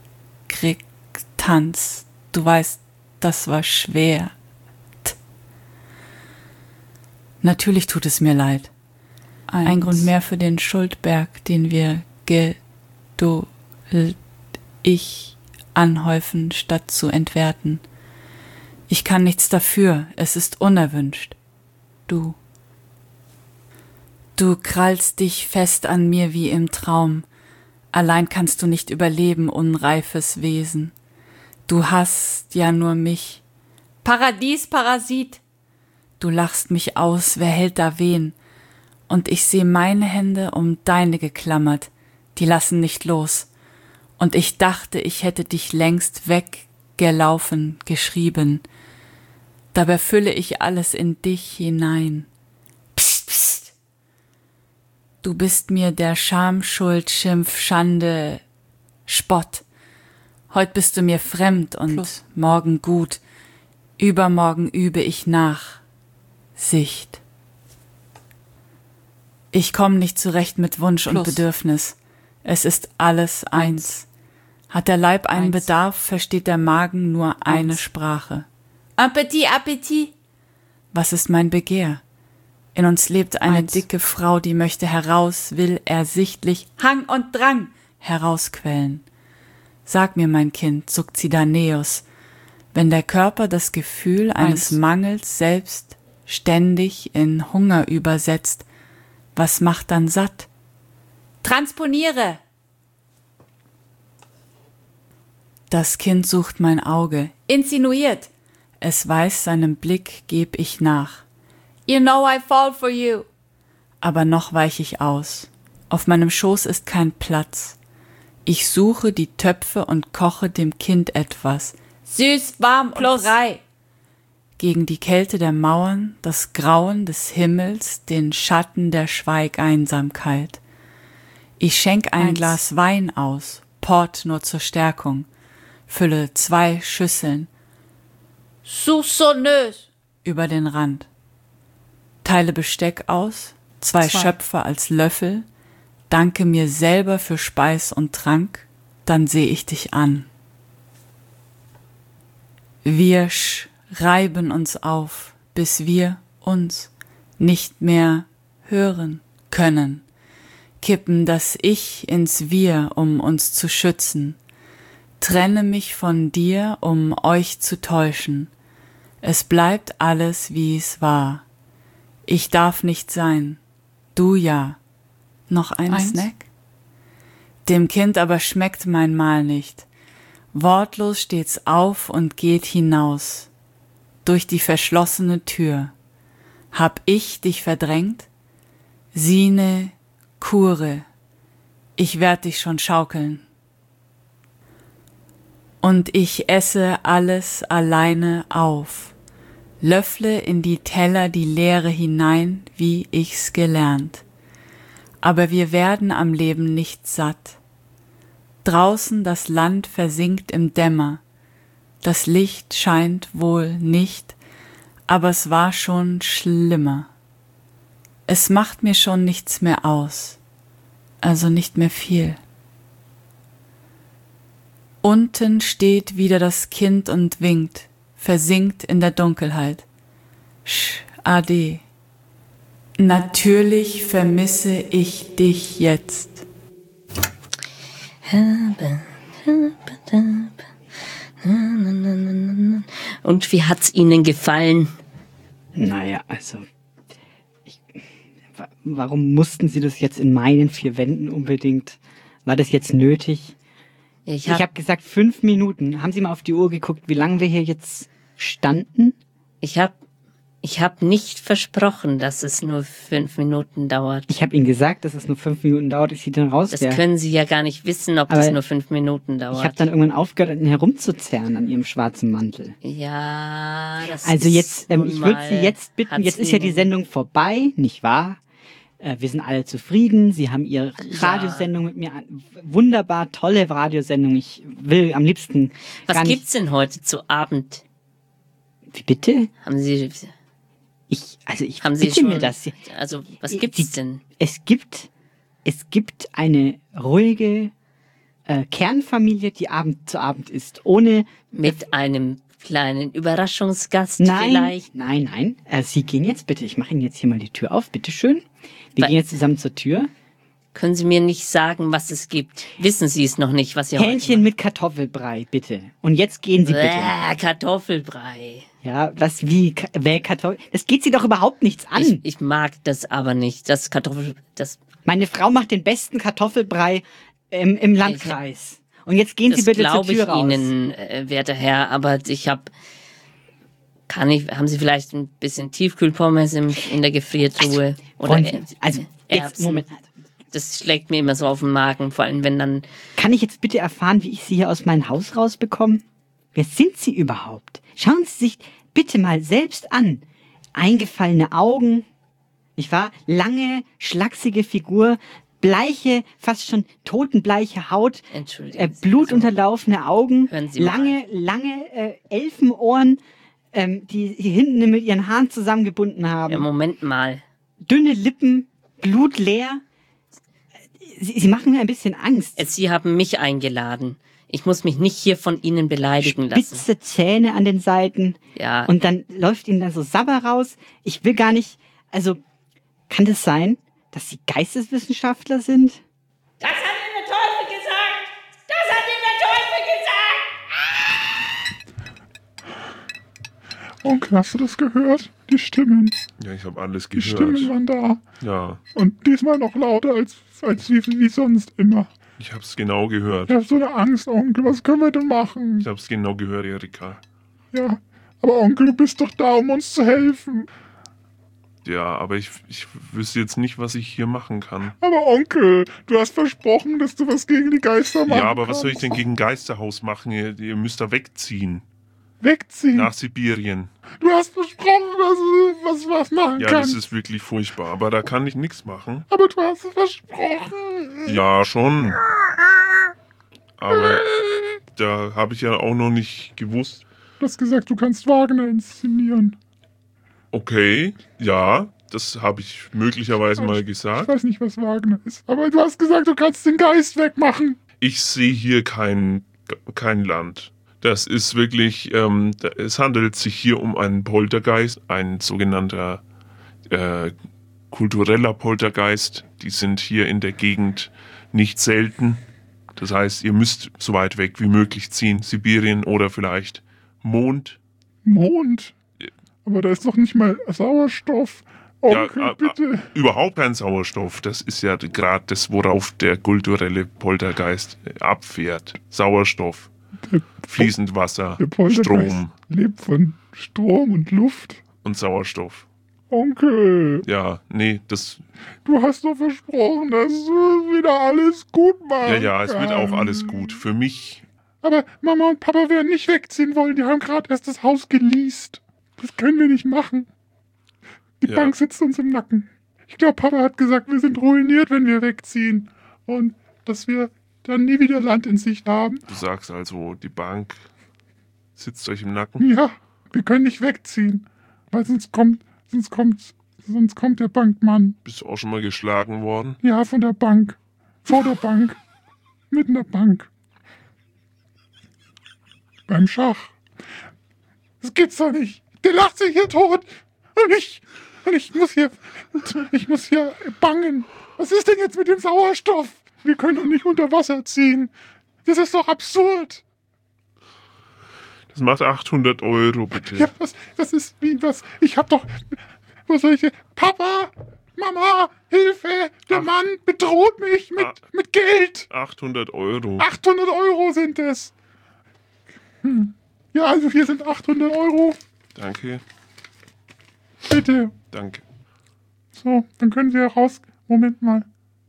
Tanz. Du weißt, das war schwer. Natürlich tut es mir leid. Ein Grund mehr für den Schuldberg, den wir anhäufen, statt zu entwerten. Ich kann nichts dafür, es ist unerwünscht. Du krallst dich fest an mir wie im Traum. Allein kannst du nicht überleben, unreifes Wesen. Du hast ja nur mich. Paradies, Parasit! Du lachst mich aus, wer hält da wen? Und ich seh meine Hände um deine geklammert, die lassen nicht los. Und ich dachte, ich hätte dich längst weggelaufen, geschrieben. Dabei fülle ich alles in dich hinein. Psst, psst! Du bist mir der Scham, Schuld, Schimpf, Schande, Spott. Heut bist du mir fremd und morgen gut. Übermorgen übe ich nach. Sicht. Ich komm nicht zurecht mit Wunsch und Bedürfnis. Es ist alles eins. Hat der Leib einen Bedarf, versteht der Magen nur eine Sprache. Appetit, Appetit! Was ist mein Begehr? In uns lebt eine dicke Frau, die möchte heraus, will ersichtlich Hang und Drang herausquellen. Sag mir, mein Kind, zuckt Sidaneus, Wenn der Körper das Gefühl eines Mangels selbst ständig in Hunger übersetzt, was macht dann satt? Transponiere! Das Kind sucht mein Auge. Insinuiert! Es weiß, seinem Blick geb ich nach. You know I fall for you! Aber noch weich ich aus. Auf meinem Schoß ist kein Platz. Ich suche die Töpfe und koche dem Kind etwas. Süß, warm und frei. Gegen die Kälte der Mauern, das Grauen des Himmels, den Schatten der Schweigeinsamkeit. Ich schenk ein Glas Wein aus, Port nur zur Stärkung, fülle 2 Schüsseln, soupçonneuse, über den Rand. Teile Besteck aus, 2 Schöpfer als Löffel, danke mir selber für Speis und Trank, dann seh ich dich an. Wir reiben uns auf, bis wir uns nicht mehr hören können, kippen das Ich ins Wir, um uns zu schützen, trenne mich von dir, um euch zu täuschen, es bleibt alles, wie es war, ich darf nicht sein, du ja, noch ein Snack? Dem Kind aber schmeckt mein Mahl nicht, wortlos steht's auf und geht hinaus, durch die verschlossene Tür. Hab ich dich verdrängt? Sine Kure, ich werd dich schon schaukeln. Und ich esse alles alleine auf, löffle in die Teller die Leere hinein, wie ich's gelernt. Aber wir werden am Leben nicht satt. Draußen das Land versinkt im Dämmer, das Licht scheint wohl nicht, aber es war schon schlimmer. Es macht mir schon nichts mehr aus, also nicht mehr viel. Unten steht wieder das Kind und winkt, versinkt in der Dunkelheit. Ade. Natürlich vermisse ich dich jetzt. Und wie hat's Ihnen gefallen? Naja, also, warum mussten Sie das jetzt in meinen 4 Wänden unbedingt? War das jetzt nötig? Ich hab gesagt 5 Minuten. Haben Sie mal auf die Uhr geguckt, wie lange wir hier jetzt standen? Ich hab nicht versprochen, dass es nur 5 Minuten dauert. Ich habe Ihnen gesagt, dass es nur 5 Minuten dauert, ich Sie dann raus. Das können Sie ja gar nicht wissen, ob das nur 5 Minuten dauert. Ich habe dann irgendwann aufgehört, herumzuzerren an Ihrem schwarzen Mantel. Ja, das also ist jetzt, ich würde Sie jetzt bitten, jetzt ist ja die Sendung vorbei, nicht wahr? Wir sind alle zufrieden. Sie haben Ihre Radiosendung mit mir an. Wunderbar, tolle Radiosendung. Ich will am liebsten. Was gibt's denn heute zu Abend? Wie bitte? Haben Sie bitte mir das. Also, was gibt's denn? Es gibt eine ruhige Kernfamilie, die zu Abend isst, ohne mit einem kleinen Überraschungsgast vielleicht? Nein. Sie gehen jetzt bitte. Ich mache Ihnen jetzt hier mal die Tür auf. Bitteschön. Wir gehen jetzt zusammen zur Tür. Können Sie mir nicht sagen, was es gibt? Wissen Sie es noch nicht, was Sie Hähnchen mit Kartoffelbrei, bitte. Und jetzt gehen Sie bitte. Kartoffelbrei. Ja, Kartoffel? Das geht Sie doch überhaupt nichts an. Ich mag das aber nicht. Meine Frau macht den besten Kartoffelbrei im Landkreis. Und jetzt gehen Sie bitte zur Tür raus. Das glaube ich Ihnen, werter Herr, aber haben Sie vielleicht ein bisschen Tiefkühlpommes in der Gefriertruhe? Moment. Das schlägt mir immer so auf den Magen, vor allem wenn dann... Kann ich jetzt bitte erfahren, wie ich Sie hier aus meinem Haus rausbekomme? Wer sind Sie überhaupt? Schauen Sie sich bitte mal selbst an. Eingefallene Augen, nicht wahr? Lange, schlachsige Figur, bleiche, fast schon totenbleiche Haut, blutunterlaufene Augen, lange Elfenohren, die hinten mit ihren Haaren zusammengebunden haben. Ja, Moment mal. Dünne Lippen, blutleer. Sie machen mir ein bisschen Angst. Sie haben mich eingeladen. Ich muss mich nicht hier von Ihnen beleidigen lassen. Spitze Zähne an den Seiten. Ja. Und dann läuft Ihnen dann so Sabber raus. Ich will gar nicht, also, kann das sein, dass Sie Geisteswissenschaftler sind? Das hat Ihnen der Teufel gesagt! Das hat Ihnen der Teufel gesagt! Onkel, hast du das gehört? Die Stimmen. Ja, ich habe alles Die gehört. Stimmen waren da. Ja, Und diesmal noch lauter als wie sonst immer. ich habe es genau gehört. Ich habe so eine Angst, Onkel. Was können wir denn machen? Ich habe es genau gehört, Erika. Ja, aber Onkel, du bist doch da, um uns zu helfen. Ja, aber ich wüsste jetzt nicht, was ich hier machen kann. Aber Onkel, du hast versprochen, dass du was gegen die Geister machst. Ja, aber was soll ich denn gegen Geisterhaus machen? Ihr müsst da wegziehen. Wegziehen? Nach Sibirien. Du hast versprochen, dass du was machen Ja, kannst. das ist wirklich furchtbar. Aber da kann ich nichts machen. Aber du hast es versprochen. Ja, schon. Aber da habe ich ja auch noch nicht gewusst. Du hast gesagt, du kannst Wagner inszenieren. Okay, ja, das habe ich möglicherweise mal Ich gesagt. weiß nicht, was Wagner ist. Aber du hast gesagt, du kannst den Geist wegmachen. Ich sehe hier kein Land. Das ist wirklich, es handelt sich hier um einen Poltergeist, ein sogenannter kultureller Poltergeist. Die sind hier in der Gegend nicht selten. Das heißt, ihr müsst so weit weg wie möglich ziehen. Sibirien oder vielleicht Mond. Mond? Aber da ist doch nicht mal Sauerstoff. Onkel, bitte. Überhaupt kein Sauerstoff. Das ist ja gerade das, worauf der kulturelle Poltergeist abfährt. Sauerstoff, fließend Wasser, Der Poltergeist Strom lebt von Strom und Luft. und Sauerstoff. Onkel, Ja, nee, das... du hast doch versprochen, dass du wieder alles gut machst. Ja, es wird auch alles gut. Für mich... Aber Mama und Papa werden nicht wegziehen wollen. Die haben gerade erst das Haus geleast. Das können wir nicht machen. Die Ja. Bank sitzt uns im Nacken. Ich glaube, Papa hat gesagt, wir sind ruiniert, wenn wir wegziehen. Und dass wir dann nie wieder Land in Sicht haben. Du sagst also, die Bank sitzt euch im Nacken? Ja, wir können nicht wegziehen. Weil sonst kommt der Bankmann. Bist du auch schon mal geschlagen worden? Ja, von der Bank. Vor der Bank. Mitten der Bank. Beim Schach. Das gibt's doch nicht. Der lacht sich hier tot. Und ich muss hier bangen. Was ist denn jetzt mit dem Sauerstoff? Wir können doch nicht unter Wasser ziehen. Das ist doch absurd. Das macht 800 Euro, bitte. Ja, was ist, was? Ich hab doch, was soll ich hier? Papa, Mama, Hilfe, der Mann bedroht mich mit Geld. 800 Euro. 800 Euro sind es. Ja, also hier sind 800 Euro. Danke. Bitte. Danke. So, dann können Sie raus. Moment mal.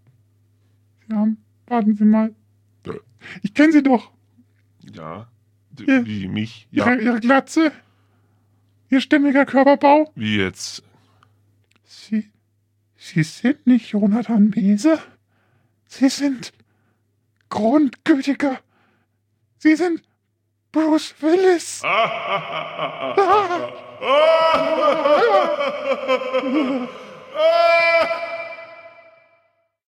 Warten Sie mal. Ja. Ich kenne Sie doch. Ja. Ihr- Wie, mich? Ja. Ihre Glatze. Ihr stämmiger Körperbau. Wie jetzt? Sie sind nicht Jonathan Mese. Sie sind grundgültiger. Sie sind Bruce Willis. Ah.